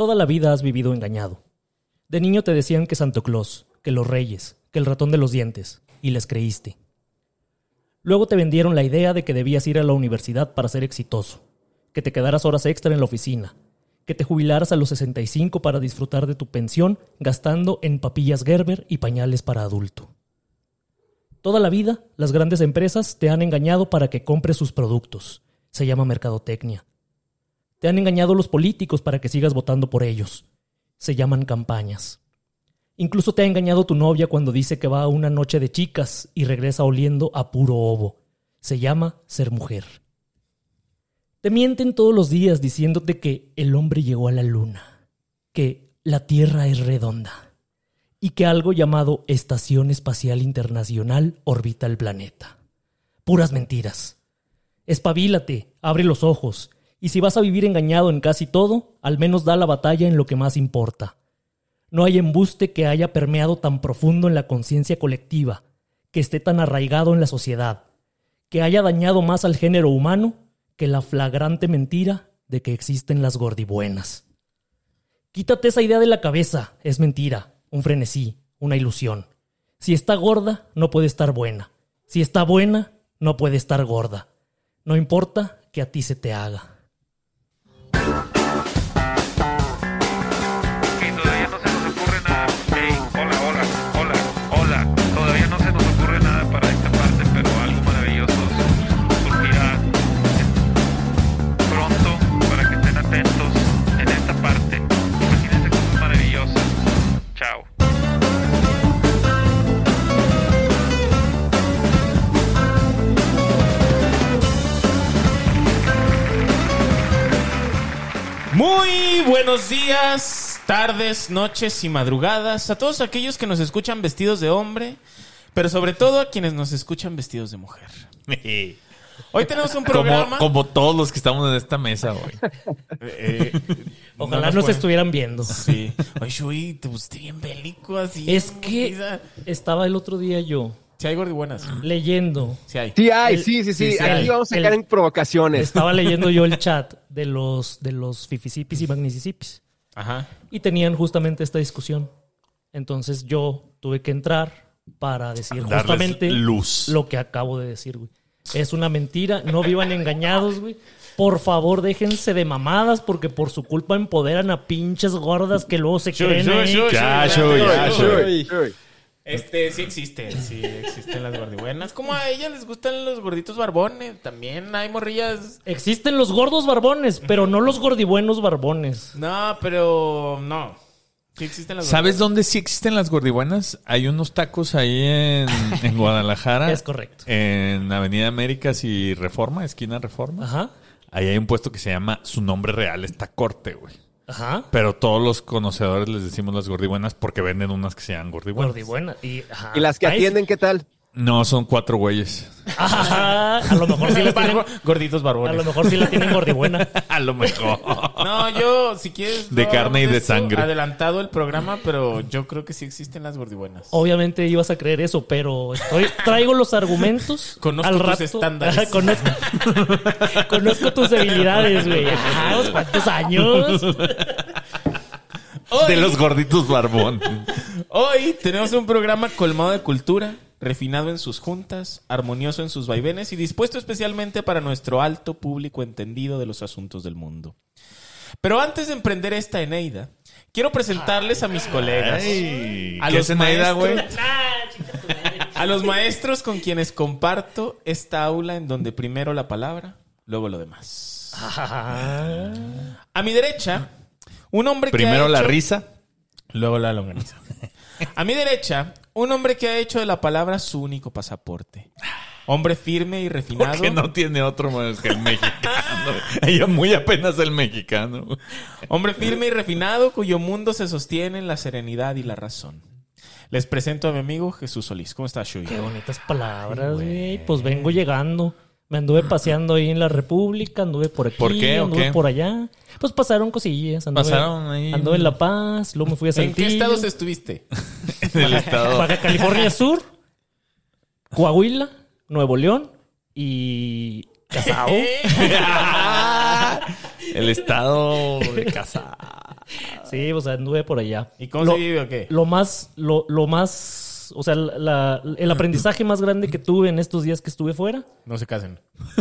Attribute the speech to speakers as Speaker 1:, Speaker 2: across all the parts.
Speaker 1: Toda la vida has vivido engañado. De niño te decían que Santo Claus, que los reyes, que el ratón de los dientes, y les creíste. Luego te vendieron la idea de que debías ir a la universidad para ser exitoso, que te quedaras horas extra en la oficina, que te jubilaras a los 65 para disfrutar de tu pensión gastando en papillas Gerber y pañales para adulto. Toda la vida, las grandes empresas te han engañado para que compres sus productos. Se llama mercadotecnia. Te han engañado los políticos para que sigas votando por ellos. Se llaman campañas. Incluso te ha engañado tu novia cuando dice que va a una noche de chicas y regresa oliendo a puro ovo. Se llama ser mujer. Te mienten todos los días diciéndote que el hombre llegó a la luna, que la Tierra es redonda y que algo llamado Estación Espacial Internacional orbita el planeta. Puras mentiras. Espabilate, abre los ojos, y si vas a vivir engañado en casi todo, al menos da la batalla en lo que más importa. No hay embuste que haya permeado tan profundo en la conciencia colectiva, que esté tan arraigado en la sociedad, que haya dañado más al género humano que la flagrante mentira de que existen las gordibuenas. Quítate esa idea de la cabeza, es mentira, un frenesí, una ilusión. Si está gorda, no puede estar buena. Si está buena, no puede estar gorda. No importa que a ti se te haga.
Speaker 2: Todavía no se nos ocurre nada para esta parte, pero algo maravilloso surgirá pronto para que estén atentos en esta parte. Imagínense cosas maravillosas. Chao.
Speaker 3: Muy buenos días, tardes, noches y madrugadas a todos aquellos que nos escuchan vestidos de hombre, pero sobre todo a quienes nos escuchan vestidos de mujer. Hoy tenemos un programa...
Speaker 4: Como todos los que estamos en esta mesa hoy.
Speaker 1: Ojalá nos estuvieran viendo.
Speaker 3: Sí. Oye, Shui, te pusiste bien bélico así.
Speaker 1: Es que estaba el otro día yo...
Speaker 3: Sí hay gordibuenas.
Speaker 1: Leyendo.
Speaker 3: Sí hay.
Speaker 5: Sí hay, sí. Aquí vamos a sacar en provocaciones.
Speaker 1: Estaba leyendo yo el chat de los fifisipis y magnicisipis.
Speaker 3: Ajá.
Speaker 1: Y tenían justamente esta discusión. Entonces yo tuve que entrar para decir
Speaker 4: darles
Speaker 1: justamente
Speaker 4: luz.
Speaker 1: Lo que acabo de decir, güey. Es una mentira, no vivan engañados, güey. Por favor, déjense de mamadas porque por su culpa empoderan a pinches gordas que luego se creen ahí.
Speaker 3: Sí existen las gordibuenas. Como a ellas les gustan los gorditos barbones. También hay morrillas.
Speaker 1: Existen los gordos barbones, pero no los gordibuenos barbones.
Speaker 3: No, pero no. Sí existen las
Speaker 4: ¿Sabes
Speaker 3: gordibuenas.
Speaker 4: dónde sí existen las gordibuenas? Hay unos tacos ahí en Guadalajara.
Speaker 1: Es correcto.
Speaker 4: En Avenida Américas y Reforma, esquina Reforma.
Speaker 1: Ajá.
Speaker 4: Ahí hay un puesto que se llama, su nombre real está Corte, güey.
Speaker 1: Ajá.
Speaker 4: Pero todos los conocedores les decimos las gordibuenas porque venden unas que se llaman gordibuenas.
Speaker 1: Gordibuena. Ajá.
Speaker 5: ¿Y las que atienden qué tal?
Speaker 4: No, son 4 güeyes.
Speaker 1: Ajá. A lo mejor sí la tienen.
Speaker 3: Gorditos
Speaker 1: A
Speaker 3: barbones.
Speaker 1: lo mejor sí la tienen gordibuena.
Speaker 4: A lo mejor.
Speaker 3: No, yo, si quieres...
Speaker 4: De carne y de
Speaker 3: esto
Speaker 4: sangre.
Speaker 3: Adelantado el programa, pero yo creo que sí existen las gordibuenas.
Speaker 1: Obviamente ibas a creer eso, pero traigo los argumentos.
Speaker 3: Conozco
Speaker 1: al
Speaker 3: tus
Speaker 1: rato.
Speaker 3: estándares.
Speaker 1: Ajá, conozco tus debilidades, güey. Ajá, ¿cuántos años?
Speaker 4: De los gorditos barbón.
Speaker 3: Hoy tenemos un programa colmado de cultura, refinado en sus juntas, armonioso en sus vaivenes y dispuesto especialmente para nuestro alto público entendido de los asuntos del mundo. Pero antes de emprender esta Eneida, quiero presentarles a mis colegas.
Speaker 4: Ay,
Speaker 3: A
Speaker 4: ¿qué
Speaker 3: los
Speaker 4: es Eneida, güey?
Speaker 3: A los maestros con quienes comparto esta aula en donde primero la palabra, luego lo demás. A mi derecha, un hombre
Speaker 4: Primero
Speaker 3: que ha
Speaker 4: la
Speaker 3: hecho...
Speaker 4: risa.
Speaker 3: Luego la longaniza. A mi derecha, un hombre que ha hecho de la palabra su único pasaporte. Hombre firme y refinado.
Speaker 4: Porque no tiene otro más que el mexicano. Ella muy apenas el mexicano.
Speaker 3: Hombre firme y refinado cuyo mundo se sostiene en la serenidad y la razón. Les presento a mi amigo Jesús Solís. ¿Cómo estás, Shui?
Speaker 1: Qué bonitas palabras, güey. Pues vengo llegando. Me anduve paseando ahí en la República, anduve por aquí,
Speaker 4: ¿Por qué o
Speaker 1: anduve
Speaker 4: qué?
Speaker 1: por allá. Pues pasaron cosillas. Anduve en La Paz, luego me fui a
Speaker 3: ¿En
Speaker 1: Saltillo.
Speaker 3: qué estados estuviste?
Speaker 4: En el estado.
Speaker 1: Baja California Sur, Coahuila, Nuevo León y Casao.
Speaker 4: El estado de casa.
Speaker 1: Sí, o sea, anduve por allá.
Speaker 3: ¿Y cómo se vive o qué?
Speaker 1: Lo más, o sea, el aprendizaje más grande que tuve en estos días que estuve fuera.
Speaker 3: No se casen.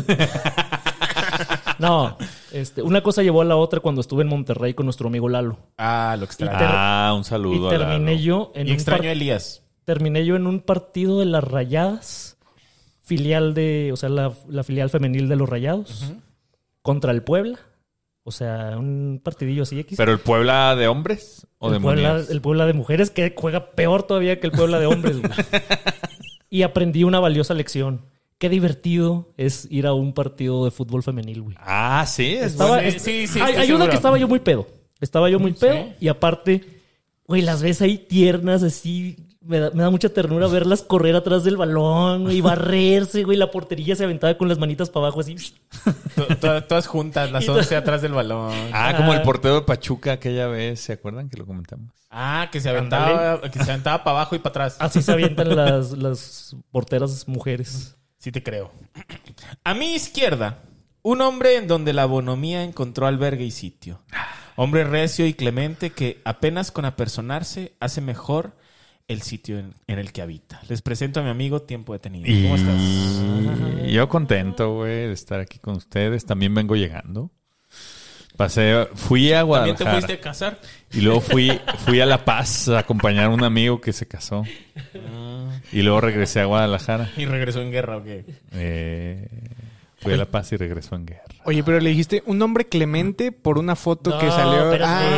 Speaker 1: No, una cosa llevó a la otra cuando estuve en Monterrey con nuestro amigo Lalo.
Speaker 3: Ah, lo extraño.
Speaker 4: Un saludo.
Speaker 1: Y terminé
Speaker 4: Lalo.
Speaker 1: yo en
Speaker 3: Y extraño a Elías.
Speaker 1: Terminé yo en un partido de las Rayadas, filial de, o sea, la filial femenil de los Rayados, contra el Puebla. O sea, un partidillo así X.
Speaker 4: ¿Pero el Puebla de hombres o de mujeres?
Speaker 1: El Puebla de mujeres, que juega peor todavía que el Puebla de hombres, güey. Y aprendí una valiosa lección. Qué divertido es ir a un partido de fútbol femenil, güey.
Speaker 4: Ah, sí.
Speaker 3: Sí,
Speaker 1: Hay una que estaba yo muy pedo. Y aparte, güey, las ves ahí tiernas, así. Me da mucha ternura verlas correr atrás del balón, güey, y barrerse, güey. La portería se aventaba con las manitas para abajo, así.
Speaker 3: Todas juntas, las 11 atrás del balón.
Speaker 4: Ah, como el portero de Pachuca aquella vez, ¿se acuerdan que lo comentamos?
Speaker 3: Ah, que se aventaba para abajo y para atrás.
Speaker 1: Así se avientan las porteras mujeres.
Speaker 3: Sí te creo. A mi izquierda, un hombre en donde la bonomía encontró albergue y sitio. Hombre recio y clemente que apenas con apersonarse hace mejor el sitio en el que habita. Les presento a mi amigo Tiempo Detenido. ¿Cómo estás?
Speaker 4: Yo contento, güey, de estar aquí con ustedes. También vengo llegando. Fui a Guadalajara.
Speaker 3: ¿También te fuiste a casar?
Speaker 4: Y luego fui a La Paz a acompañar a un amigo que se casó. Y luego regresé a Guadalajara.
Speaker 3: ¿Y regresó en guerra o qué?
Speaker 4: Fui a La Paz y regresó en guerra.
Speaker 6: Oye, pero le dijiste un nombre clemente por una foto que salió.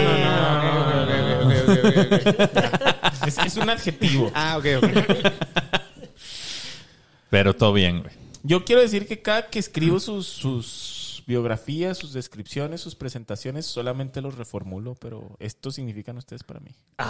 Speaker 3: Es un adjetivo.
Speaker 6: Ok.
Speaker 4: Pero todo bien, güey.
Speaker 3: Yo quiero decir que cada que escribo sus biografías, sus descripciones, sus presentaciones, solamente los reformulo, pero esto significan ustedes para mí.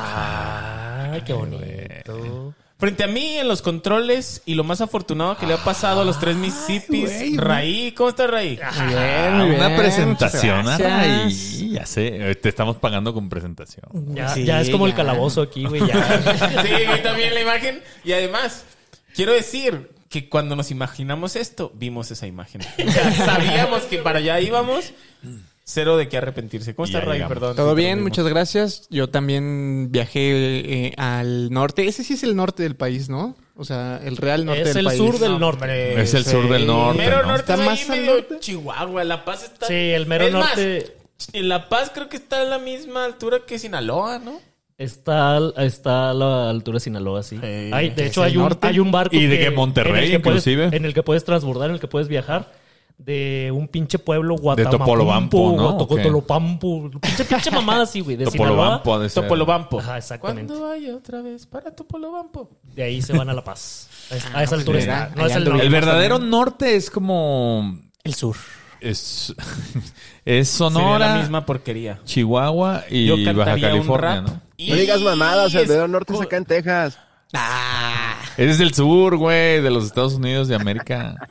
Speaker 1: Ay, qué bonito.
Speaker 3: Frente a mí en los controles y lo más afortunado que le ha pasado a los 3 Mississippis, Raí. ¿Cómo estás, Raí?
Speaker 6: Muy bien,
Speaker 4: Una presentación a
Speaker 6: muchas gracias.
Speaker 4: Raí. Ya sé, te estamos pagando con presentación.
Speaker 1: Ya es como el calabozo aquí, güey. Ya.
Speaker 3: Sí, vi también la imagen. Y además, quiero decir que cuando nos imaginamos esto, vimos esa imagen. O sea, sabíamos que para allá íbamos. Cero de qué arrepentirse. ¿Cómo estás, Raí? Perdón.
Speaker 6: Todo bien, muchas gracias. Yo también viajé al norte. Ese sí es el norte del país, ¿no? O sea, el real norte del país.
Speaker 1: Es el sur del norte.
Speaker 4: Es el sur del norte,
Speaker 3: Mero
Speaker 4: ¿no?
Speaker 3: norte
Speaker 6: Está
Speaker 3: es
Speaker 6: más
Speaker 3: ahí
Speaker 6: al
Speaker 3: medio
Speaker 6: norte.
Speaker 3: Chihuahua. La Paz está...
Speaker 1: Sí, el mero
Speaker 3: Es
Speaker 1: norte.
Speaker 3: Más, en La Paz creo que está a la misma altura que Sinaloa, ¿no?
Speaker 1: Está a la altura de Sinaloa, sí.
Speaker 3: Sí.
Speaker 1: De hecho,
Speaker 6: el norte.
Speaker 1: hay un barco
Speaker 4: Y de Monterrey, inclusive.
Speaker 1: En el que puedes transbordar, en el que puedes viajar. De un pinche pueblo Guatamapampo.
Speaker 4: Topolobampo, ¿no?
Speaker 1: Topolobampo. Pinche mamada así, güey. De Sinaloa.
Speaker 4: Topolobampo ha de ser.
Speaker 3: Topolobampo.
Speaker 1: Ajá, exactamente.
Speaker 3: ¿Cuándo vaya otra vez para Topolobampo?
Speaker 1: De ahí se van a La Paz. A esa altura
Speaker 6: mira,
Speaker 1: está. No es el
Speaker 6: allá
Speaker 1: norte.
Speaker 4: El verdadero norte es como...
Speaker 6: El sur.
Speaker 4: Es
Speaker 3: Sería
Speaker 4: Sonora,
Speaker 3: la misma porquería.
Speaker 4: Chihuahua y
Speaker 3: Yo
Speaker 4: Baja
Speaker 3: cantaría un
Speaker 4: California,
Speaker 3: rap.
Speaker 4: ¿no?
Speaker 5: No digas mamadas, el dedo norte es
Speaker 3: es
Speaker 5: acá en Texas.
Speaker 4: Ese es el sur, güey, de los Estados Unidos de América.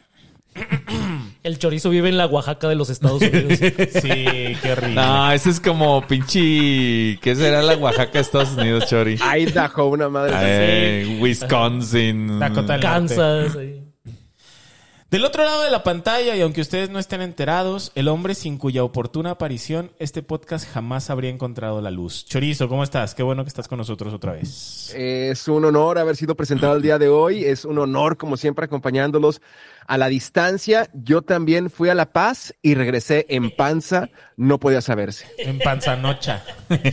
Speaker 1: El chorizo vive en la Oaxaca de los Estados Unidos.
Speaker 3: Sí, qué horrible.
Speaker 4: No, ese es como pinche... ¿Qué será la Oaxaca de Estados Unidos, Chori?
Speaker 5: Idaho, una madre.
Speaker 4: Wisconsin.
Speaker 3: Dakota del Norte.
Speaker 1: Kansas. Ahí.
Speaker 3: Del otro lado de la pantalla, y aunque ustedes no estén enterados, el hombre sin cuya oportuna aparición este podcast jamás habría encontrado la luz. Chorizo, ¿cómo estás? Qué bueno que estás con nosotros otra vez.
Speaker 5: Es un honor haber sido presentado el día de hoy. Es un honor, como siempre, acompañándolos a la distancia. Yo también fui a La Paz y regresé en panza. No podía saberse.
Speaker 3: En Panzanocha.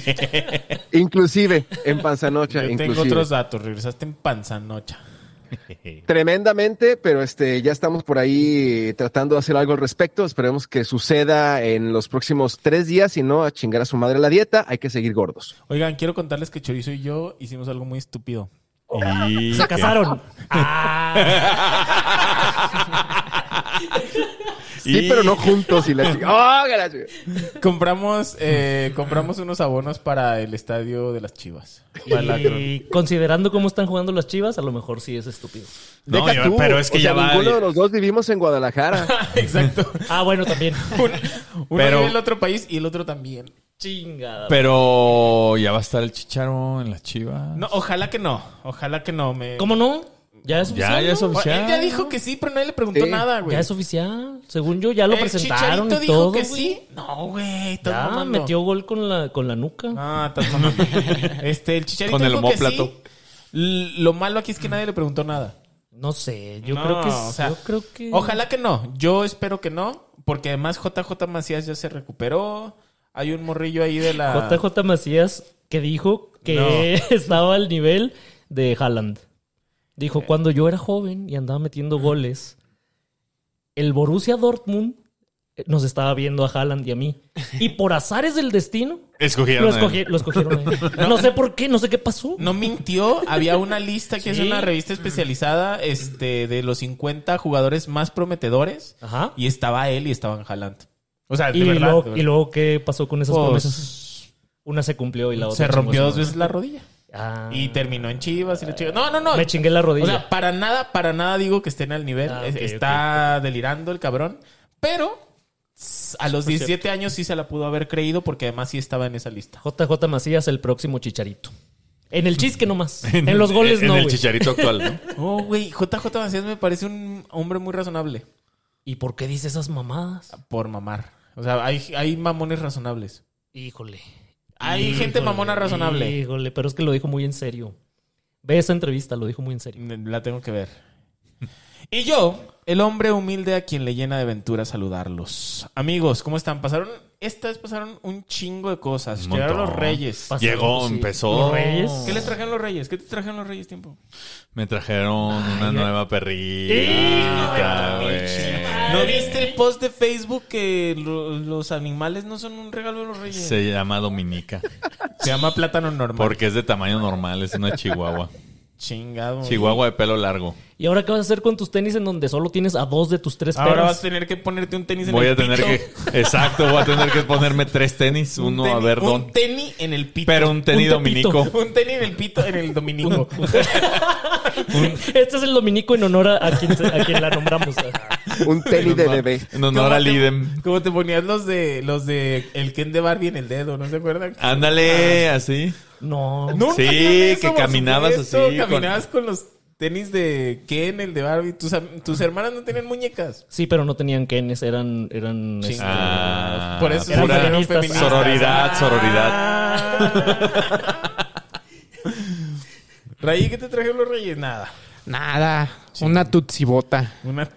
Speaker 5: Inclusive, en panzanocha.
Speaker 3: Yo tengo
Speaker 5: inclusive.
Speaker 3: otros datos. Regresaste en Panzanocha.
Speaker 5: Tremendamente, pero ya estamos por ahí tratando de hacer algo al respecto. Esperemos que suceda en los próximos 3 días. Si no, a chingar a su madre la dieta. Hay que seguir gordos.
Speaker 3: Oigan, quiero contarles que Chorizo y yo hicimos algo muy estúpido.
Speaker 4: Y...
Speaker 1: Se casaron.
Speaker 5: Sí, pero no juntos. Y la ¡Oh, gracias!
Speaker 3: Compramos unos abonos para el estadio de las Chivas. Para la-
Speaker 1: Y considerando cómo están jugando las Chivas, a lo mejor sí es estúpido.
Speaker 4: No,
Speaker 5: Deja tú.
Speaker 4: pero es que
Speaker 5: O sea,
Speaker 4: ya va...
Speaker 5: ninguno de los dos vivimos en Guadalajara.
Speaker 3: Exacto.
Speaker 1: Ah, bueno, también.
Speaker 3: Uno
Speaker 4: Pero-
Speaker 3: vive en el otro país y el otro también.
Speaker 1: Chingada.
Speaker 4: Pero ya va a estar el Chicharo en las Chivas.
Speaker 3: No, ojalá que no. Ojalá que no.
Speaker 1: ¿Cómo no? Ya es oficial.
Speaker 4: Ya es
Speaker 1: ¿no?
Speaker 4: oficial.
Speaker 3: Él ya dijo que sí, pero nadie le preguntó
Speaker 5: Sí.
Speaker 3: nada, güey.
Speaker 1: Ya es oficial. Según yo, ya lo
Speaker 3: El
Speaker 1: presentaron
Speaker 3: Chicharito
Speaker 1: y todo.
Speaker 3: dijo que
Speaker 1: güey.
Speaker 3: sí. No, güey. estás
Speaker 1: Ya
Speaker 3: mamando.
Speaker 1: metió gol con la nuca.
Speaker 3: Ah, estás mamando. El Chicharito
Speaker 4: Con el
Speaker 3: dijo que
Speaker 4: omóplato.
Speaker 3: sí. Lo malo aquí es que nadie le preguntó nada.
Speaker 1: No sé, yo
Speaker 3: No,
Speaker 1: creo que
Speaker 3: o sea,
Speaker 1: yo creo que
Speaker 3: Ojalá que no. Yo espero que no. Porque además JJ Macías ya se recuperó. Hay un morrillo ahí de la...
Speaker 1: JJ Macías que dijo que estaba al nivel de Haaland. Dijo, cuando yo era joven y andaba metiendo goles, el Borussia Dortmund nos estaba viendo a Haaland y a mí. Y por azares del destino,
Speaker 4: Escogieron.
Speaker 1: lo escogieron a él. No sé por qué, no sé qué pasó.
Speaker 3: No mintió. Había una lista que es
Speaker 1: Sí.
Speaker 3: una revista especializada de los 50 jugadores más prometedores.
Speaker 1: Ajá.
Speaker 3: Y estaba él y estaban Haaland. O sea, de
Speaker 1: Y,
Speaker 3: verdad.
Speaker 1: luego,
Speaker 3: de verdad.
Speaker 1: y luego, ¿qué pasó con esas
Speaker 3: Pues,
Speaker 1: promesas? Una se cumplió y la otra
Speaker 3: se rompió
Speaker 1: chingó
Speaker 3: 2
Speaker 1: su
Speaker 3: veces la rodilla.
Speaker 1: madre. Ah.
Speaker 3: Y terminó en Chivas y la Chivas. No.
Speaker 1: Me chingué la rodilla.
Speaker 3: O sea, para nada digo que estén al nivel.
Speaker 1: Ah, ok,
Speaker 3: Está delirando el cabrón. Pero a los 17 años sí se la pudo haber creído porque además sí estaba en esa lista.
Speaker 1: JJ Macías, el próximo Chicharito. En el chisque nomás. En los goles
Speaker 4: en
Speaker 1: no,
Speaker 4: el
Speaker 1: güey.
Speaker 4: Chicharito actual, ¿no?
Speaker 3: Oh, güey, JJ Macías me parece un hombre muy razonable.
Speaker 1: ¿Y por qué dice esas mamadas?
Speaker 3: Por mamar. O sea, hay mamones razonables.
Speaker 1: Híjole.
Speaker 3: Hay gente mamona razonable.
Speaker 1: Híjole, pero es que lo dijo muy en serio. Ve esa entrevista, lo dijo muy en serio.
Speaker 3: La tengo que ver. Y yo, el hombre humilde a quien le llena de ventura saludarlos. Amigos, ¿cómo están? Esta vez pasaron un chingo de cosas.
Speaker 4: Un
Speaker 3: Llegaron
Speaker 4: montón.
Speaker 3: los Reyes.
Speaker 1: Pasaron,
Speaker 4: Llegó,
Speaker 1: sí.
Speaker 4: empezó.
Speaker 1: Los Reyes.
Speaker 3: ¿Qué les trajeron los Reyes? ¿Qué te trajeron los Reyes, tiempo?
Speaker 4: Me trajeron una nueva perrita, güey.
Speaker 3: ¿No viste el post de Facebook que los animales no son un regalo de los Reyes?
Speaker 4: Se llama Dominica.
Speaker 3: Se llama plátano normal.
Speaker 4: Porque es de tamaño normal, es una chihuahua.
Speaker 3: Chingado.
Speaker 4: Chihuahua de pelo largo.
Speaker 1: ¿Y ahora qué vas a hacer con tus tenis en donde solo tienes a 2 de tus 3 perros?
Speaker 3: Ahora vas a tener que ponerte un tenis en
Speaker 4: Voy
Speaker 3: el
Speaker 4: a tener
Speaker 3: pito.
Speaker 4: que... Exacto, voy a tener que ponerme 3 tenis. Uno a ver
Speaker 3: Un
Speaker 4: dónde.
Speaker 3: tenis en el pito.
Speaker 4: Pero un tenis
Speaker 1: Un tepito.
Speaker 4: dominico.
Speaker 3: Un tenis en el pito en el dominico.
Speaker 1: Este es el dominico en honor a quien la nombramos.
Speaker 5: Un tenis de bebé.
Speaker 4: En honor al idem.
Speaker 3: Como te ponías los de el Ken de Barbie en el dedo, ¿no se acuerdan?
Speaker 4: Ándale, así.
Speaker 1: No.
Speaker 3: Nunca
Speaker 4: Sí,
Speaker 3: hacían eso,
Speaker 4: que
Speaker 3: por
Speaker 4: caminabas
Speaker 3: supuesto.
Speaker 4: así,
Speaker 3: Caminabas con los tenis de Ken, el de Barbie. Tus hermanas no tenían muñecas.
Speaker 1: Sí, pero no tenían kenes, eran
Speaker 4: Ah,
Speaker 3: Por eso
Speaker 1: eran
Speaker 4: pura
Speaker 1: feministas.
Speaker 4: sororidad,
Speaker 3: Rayi, ¿qué te trajeron los Reyes? Nada.
Speaker 6: Nada. Una tutsibota.
Speaker 3: Una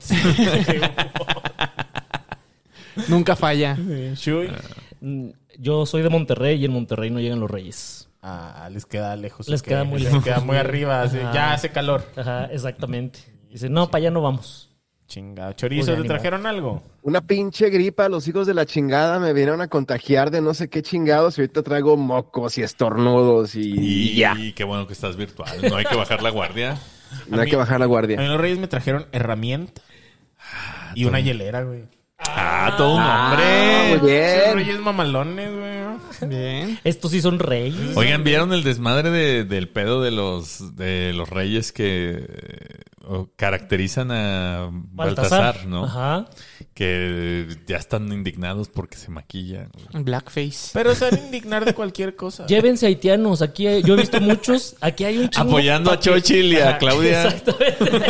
Speaker 6: Nunca falla.
Speaker 3: Shui.
Speaker 1: Yo soy de Monterrey y en Monterrey no llegan los Reyes.
Speaker 3: Ah, les queda lejos.
Speaker 1: Les
Speaker 3: ok.
Speaker 1: queda muy
Speaker 3: Les
Speaker 1: lejos.
Speaker 3: queda muy arriba. Así,
Speaker 1: Ajá.
Speaker 3: ya hace calor.
Speaker 1: Ajá, exactamente. Dice, no, para allá no vamos.
Speaker 3: Chingado. Chorizo,
Speaker 1: Muy
Speaker 3: ¿te
Speaker 1: animado.
Speaker 3: trajeron algo?
Speaker 5: Una pinche gripa, los hijos de la chingada me vinieron a contagiar de no sé qué chingados y ahorita traigo mocos y estornudos y ya.
Speaker 4: Y qué bueno que estás virtual. No hay que bajar la guardia.
Speaker 5: No hay que bajar la
Speaker 3: A mí
Speaker 5: guardia.
Speaker 3: los Reyes me trajeron herramienta y una hielera, güey.
Speaker 4: Todo un hombre.
Speaker 5: Muy bien.
Speaker 3: Esos Reyes mamalones, güey.
Speaker 6: Bien.
Speaker 1: Estos sí son reyes.
Speaker 4: Oigan, ¿vieron el desmadre del pedo de los reyes que caracterizan a Baltasar, ¿no?
Speaker 1: Ajá.
Speaker 4: Que ya están indignados porque se maquilla.
Speaker 6: Blackface.
Speaker 3: Pero se van a indignar de cualquier cosa.
Speaker 1: Llévense haitianos. Aquí yo he visto muchos. Aquí hay un chingo.
Speaker 4: Apoyando a Xochitl y a Claudia.
Speaker 1: Exactamente.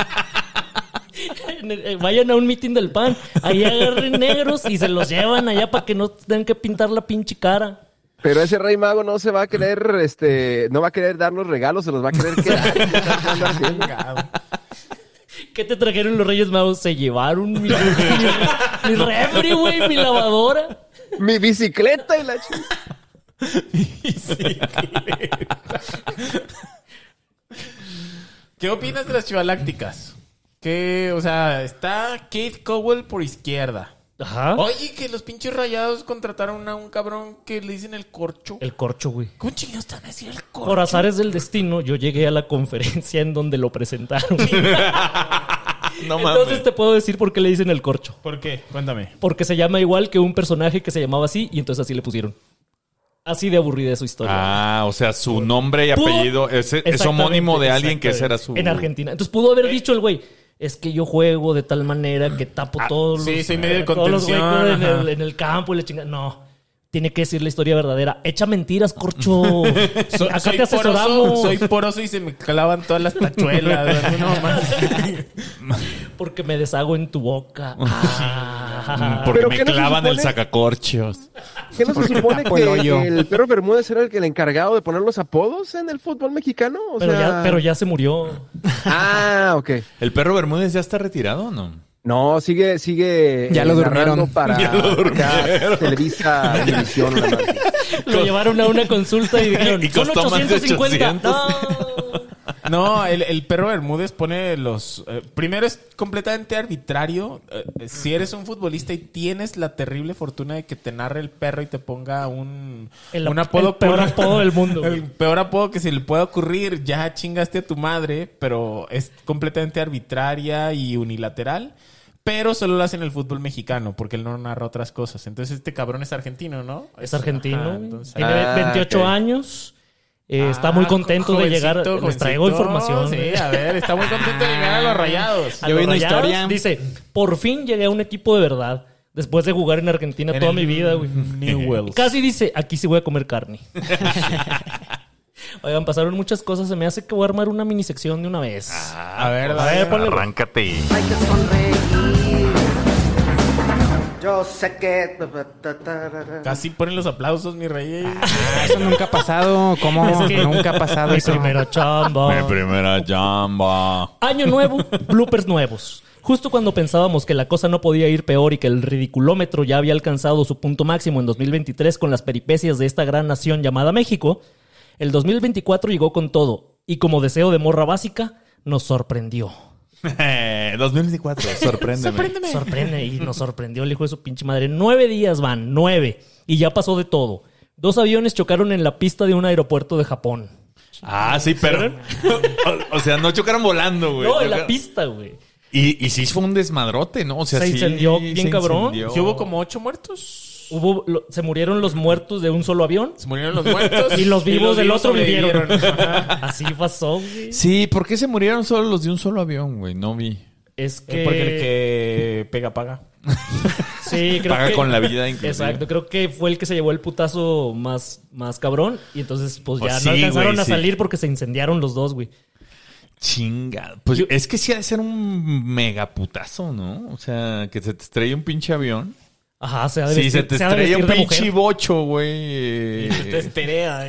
Speaker 1: Vayan a un meeting del PAN. Ahí agarren negros y se los llevan allá para que no tengan que pintar la pinche cara.
Speaker 5: Pero ese rey mago no se va a querer, no va a querer darnos regalos, se los va a querer quedar.
Speaker 3: Chingado.
Speaker 1: ¿Qué te trajeron los Reyes Magos? Se llevaron mi refri, güey, mi lavadora.
Speaker 5: Mi bicicleta y la chingada.
Speaker 3: ¿Qué opinas de las chivalácticas? Que, o sea, está Keith Cowell por izquierda.
Speaker 1: Ajá.
Speaker 3: Oye, que los pinches Rayados contrataron a un cabrón que le dicen el corcho.
Speaker 1: El corcho, güey.
Speaker 3: ¿Cómo chingados te van a decir el corcho?
Speaker 1: Por azares del destino, yo llegué a la conferencia en donde lo presentaron.
Speaker 4: No
Speaker 1: Entonces
Speaker 4: mames.
Speaker 1: te puedo decir por qué le dicen el corcho.
Speaker 3: ¿Por qué? Cuéntame.
Speaker 1: Porque se llama igual que un personaje que se llamaba así y entonces así le pusieron. Así de aburrida es su historia.
Speaker 4: Ah, o sea, su nombre y
Speaker 1: Pudo-
Speaker 4: apellido es homónimo de alguien que ese era su...
Speaker 1: En Argentina. Entonces pudo haber dicho el güey, es que yo juego de tal manera que tapo todos
Speaker 3: sí,
Speaker 1: los,
Speaker 3: soy medio de
Speaker 1: todos los
Speaker 3: contención,
Speaker 1: huecos
Speaker 3: ajá.
Speaker 1: en el campo y le chinga. No. tiene que decir la historia verdadera. Echa mentiras, corcho. Acá te asesoramos.
Speaker 3: Soy poroso y se me clavan todas las tachuelas. No, más.
Speaker 1: Porque me deshago en tu boca.
Speaker 4: Porque
Speaker 5: ¿Pero
Speaker 4: me
Speaker 5: qué no se
Speaker 4: clavan el
Speaker 5: supone?
Speaker 4: sacacorchos.
Speaker 5: ¿Qué no se supone
Speaker 6: tapo el hoyo.
Speaker 5: que el Perro Bermúdez era el encargado de poner los apodos en el fútbol mexicano? O sea...
Speaker 1: Pero ya se murió.
Speaker 5: Ah, ok.
Speaker 4: ¿El Perro Bermúdez ya está retirado o no?
Speaker 5: No, sigue
Speaker 6: Ya lo
Speaker 5: narrando
Speaker 6: durmieron.
Speaker 5: para
Speaker 4: Ya lo durmieron.
Speaker 5: acá, Televisa División. La madre.
Speaker 1: Lo llevaron a una consulta y dijeron,
Speaker 4: Y
Speaker 1: son
Speaker 4: costó más de
Speaker 1: 850.
Speaker 4: 800.
Speaker 3: No, el Perro Bermúdez pone los... primero es completamente arbitrario. Si eres un futbolista y tienes la terrible fortuna de que te narre el perro y te ponga un apodo...
Speaker 1: el peor apodo del mundo.
Speaker 3: El peor apodo que se le pueda ocurrir. Ya chingaste a tu madre, pero es completamente arbitraria y unilateral. Pero solo lo hace en el fútbol mexicano, porque él no narra otras cosas. Entonces este cabrón es argentino, ¿no?
Speaker 1: Es argentino.
Speaker 3: Ajá,
Speaker 1: güey.
Speaker 3: entonces-
Speaker 1: Tiene 28
Speaker 5: ok.
Speaker 1: años. Está muy contento de llegar. Les traigo información.
Speaker 3: Sí, a ver, está muy contento de llegar a los Rayados.
Speaker 1: A
Speaker 6: Yo
Speaker 1: los
Speaker 6: vi una
Speaker 1: Rayados,
Speaker 6: historia.
Speaker 1: Dice, por fin llegué a un equipo de verdad. Después de jugar en Argentina toda mi vida, güey.
Speaker 3: Newell's.
Speaker 1: Casi dice, aquí sí voy a comer carne. Oigan, pasaron muchas cosas. Se me hace que voy a armar una minisección de una vez.
Speaker 3: A ver,
Speaker 1: ponle.
Speaker 4: Arráncate.
Speaker 7: Hay que sonreír. Yo sé que...
Speaker 3: Casi ponen los aplausos, mi rey.
Speaker 6: Eso nunca ha pasado. ¿Cómo?
Speaker 1: Es que-
Speaker 6: Nunca ha pasado
Speaker 1: Mi
Speaker 6: eso.
Speaker 1: primera chamba.
Speaker 4: Mi primera chamba.
Speaker 1: Año nuevo, bloopers nuevos. Justo cuando pensábamos que la cosa no podía ir peor y que el ridiculómetro ya había alcanzado su punto máximo en 2023 con las peripecias de esta gran nación llamada México, el 2024 llegó con todo y como deseo de morra básica, nos sorprendió.
Speaker 4: 2024, sorpréndeme.
Speaker 1: Sorprende y nos sorprendió el hijo de su pinche madre. 9 días van, 9. Y ya pasó de todo. 2 aviones chocaron en la pista de un aeropuerto de Japón.
Speaker 4: Ah, sí, pero... o sea, no chocaron volando, güey.
Speaker 1: No, en la
Speaker 4: Chocaron-
Speaker 1: pista, güey.
Speaker 4: Y sí fue un desmadrote, ¿no? O sea,
Speaker 1: Se
Speaker 4: sí
Speaker 1: incendió bien
Speaker 4: se
Speaker 1: cabrón.
Speaker 4: incendió.
Speaker 3: ¿Sí hubo como 8 muertos?
Speaker 1: Se murieron los muertos de un solo avión.
Speaker 3: Se murieron los muertos.
Speaker 1: Y los vivos del otro
Speaker 3: sobrevivieron.
Speaker 1: vivieron.
Speaker 3: Ajá.
Speaker 1: Así pasó, güey.
Speaker 4: Sí, ¿por qué se murieron solo los de un solo avión, güey? No vi.
Speaker 1: Es que...
Speaker 3: Porque el que pega, paga.
Speaker 1: Sí, creo
Speaker 4: Paga
Speaker 1: que...
Speaker 4: con la vida, inclusive.
Speaker 1: Exacto, creo que fue el que se llevó el putazo más cabrón. Y entonces, pues ya
Speaker 4: Pues
Speaker 1: no
Speaker 4: sí,
Speaker 1: alcanzaron
Speaker 4: güey,
Speaker 1: a
Speaker 4: sí.
Speaker 1: salir porque se incendiaron los dos, güey.
Speaker 4: Chinga. Pues
Speaker 1: Yo-
Speaker 4: es que sí ha de ser un mega putazo, ¿no? O sea, que se te estrella un pinche avión.
Speaker 1: Ajá, se ha de
Speaker 4: Sí,
Speaker 1: vestir,
Speaker 4: se te
Speaker 1: se ha de
Speaker 4: estrella un
Speaker 1: vestir de
Speaker 4: pinche
Speaker 1: mujer.
Speaker 4: bocho, güey.
Speaker 3: Te esterea.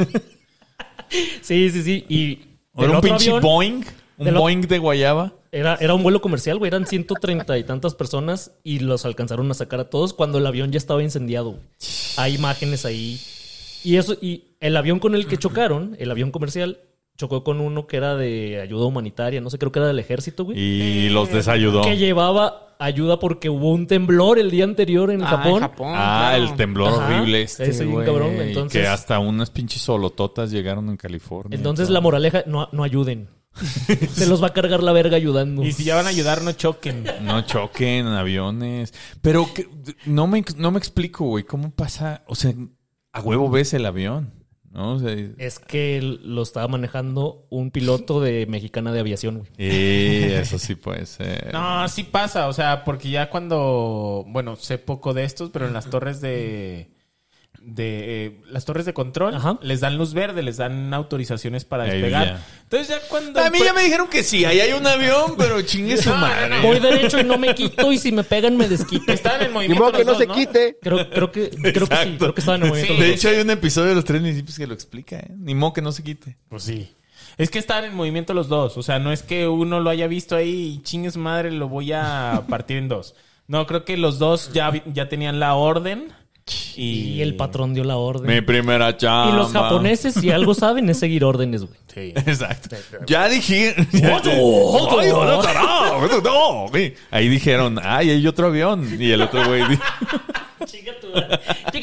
Speaker 1: Sí. Y
Speaker 4: O
Speaker 1: del
Speaker 4: era un
Speaker 1: otro
Speaker 4: pinche
Speaker 1: avión,
Speaker 4: Boeing. Un
Speaker 1: del o-
Speaker 4: Boeing de guayaba.
Speaker 1: Era un vuelo comercial, güey. Eran 130 y tantas personas y los alcanzaron a sacar a todos cuando el avión ya estaba incendiado, güey. Hay imágenes ahí. Y el avión con el que chocaron, el avión comercial, chocó con uno que era de ayuda humanitaria. No sé, creo que era del ejército, güey.
Speaker 4: Y los desayudó.
Speaker 1: Que llevaba ayuda porque hubo un temblor el día anterior en Japón.
Speaker 4: Ah,
Speaker 6: claro.
Speaker 4: el temblor
Speaker 1: Ajá,
Speaker 4: horrible
Speaker 1: ese bien
Speaker 4: güey.
Speaker 1: cabrón, entonces-
Speaker 4: Que hasta unas pinches solototas llegaron en California.
Speaker 1: Entonces la moraleja, no ayuden. Se los va a cargar la verga ayudando.
Speaker 3: Y si ya van a ayudar, no choquen.
Speaker 4: No choquen en aviones. Pero no me explico, güey. ¿Cómo pasa? O sea, a huevo ves el avión, ¿no? O sea,
Speaker 1: Es que lo estaba manejando un piloto de Mexicana de Aviación, güey.
Speaker 4: eso sí puede ser.
Speaker 3: No, sí pasa. O sea, porque ya cuando... Bueno, sé poco de estos, pero en las torres las torres de control
Speaker 1: Ajá.
Speaker 3: les dan luz verde, les dan autorizaciones para
Speaker 4: Ahí
Speaker 3: despegar.
Speaker 4: ya.
Speaker 3: Entonces ya cuando...
Speaker 4: A mí ya me dijeron que sí, ahí hay un avión, pero chingue su madre.
Speaker 1: Voy derecho y no me quito y si me pegan me desquito.
Speaker 3: Estaban en
Speaker 5: Ni
Speaker 3: movimiento
Speaker 5: modo que
Speaker 3: los
Speaker 5: no se
Speaker 3: dos,
Speaker 5: quite.
Speaker 1: Creo que sí, creo que estaban en movimiento.
Speaker 3: Sí.
Speaker 1: los
Speaker 4: De
Speaker 1: dos.
Speaker 4: hecho, hay un episodio de los 3 municipios que lo explica, ¿eh? Ni modo que no se quite.
Speaker 3: Pues sí. Es que estaban en movimiento los dos. O sea, no es que uno lo haya visto ahí y chingue su madre, lo voy a partir en dos. No, creo que los dos ya tenían la orden.
Speaker 1: Y el patrón dio la orden.
Speaker 4: Mi primera chamba.
Speaker 1: Y los japoneses, si algo saben, es seguir órdenes, güey.
Speaker 3: Sí.
Speaker 4: Exacto. Ya dije.
Speaker 1: Otro.
Speaker 4: Ay, no, carajo, no. Ahí dijeron, ay, hay otro avión. Y el otro güey dijo,
Speaker 1: Chinga tu madre.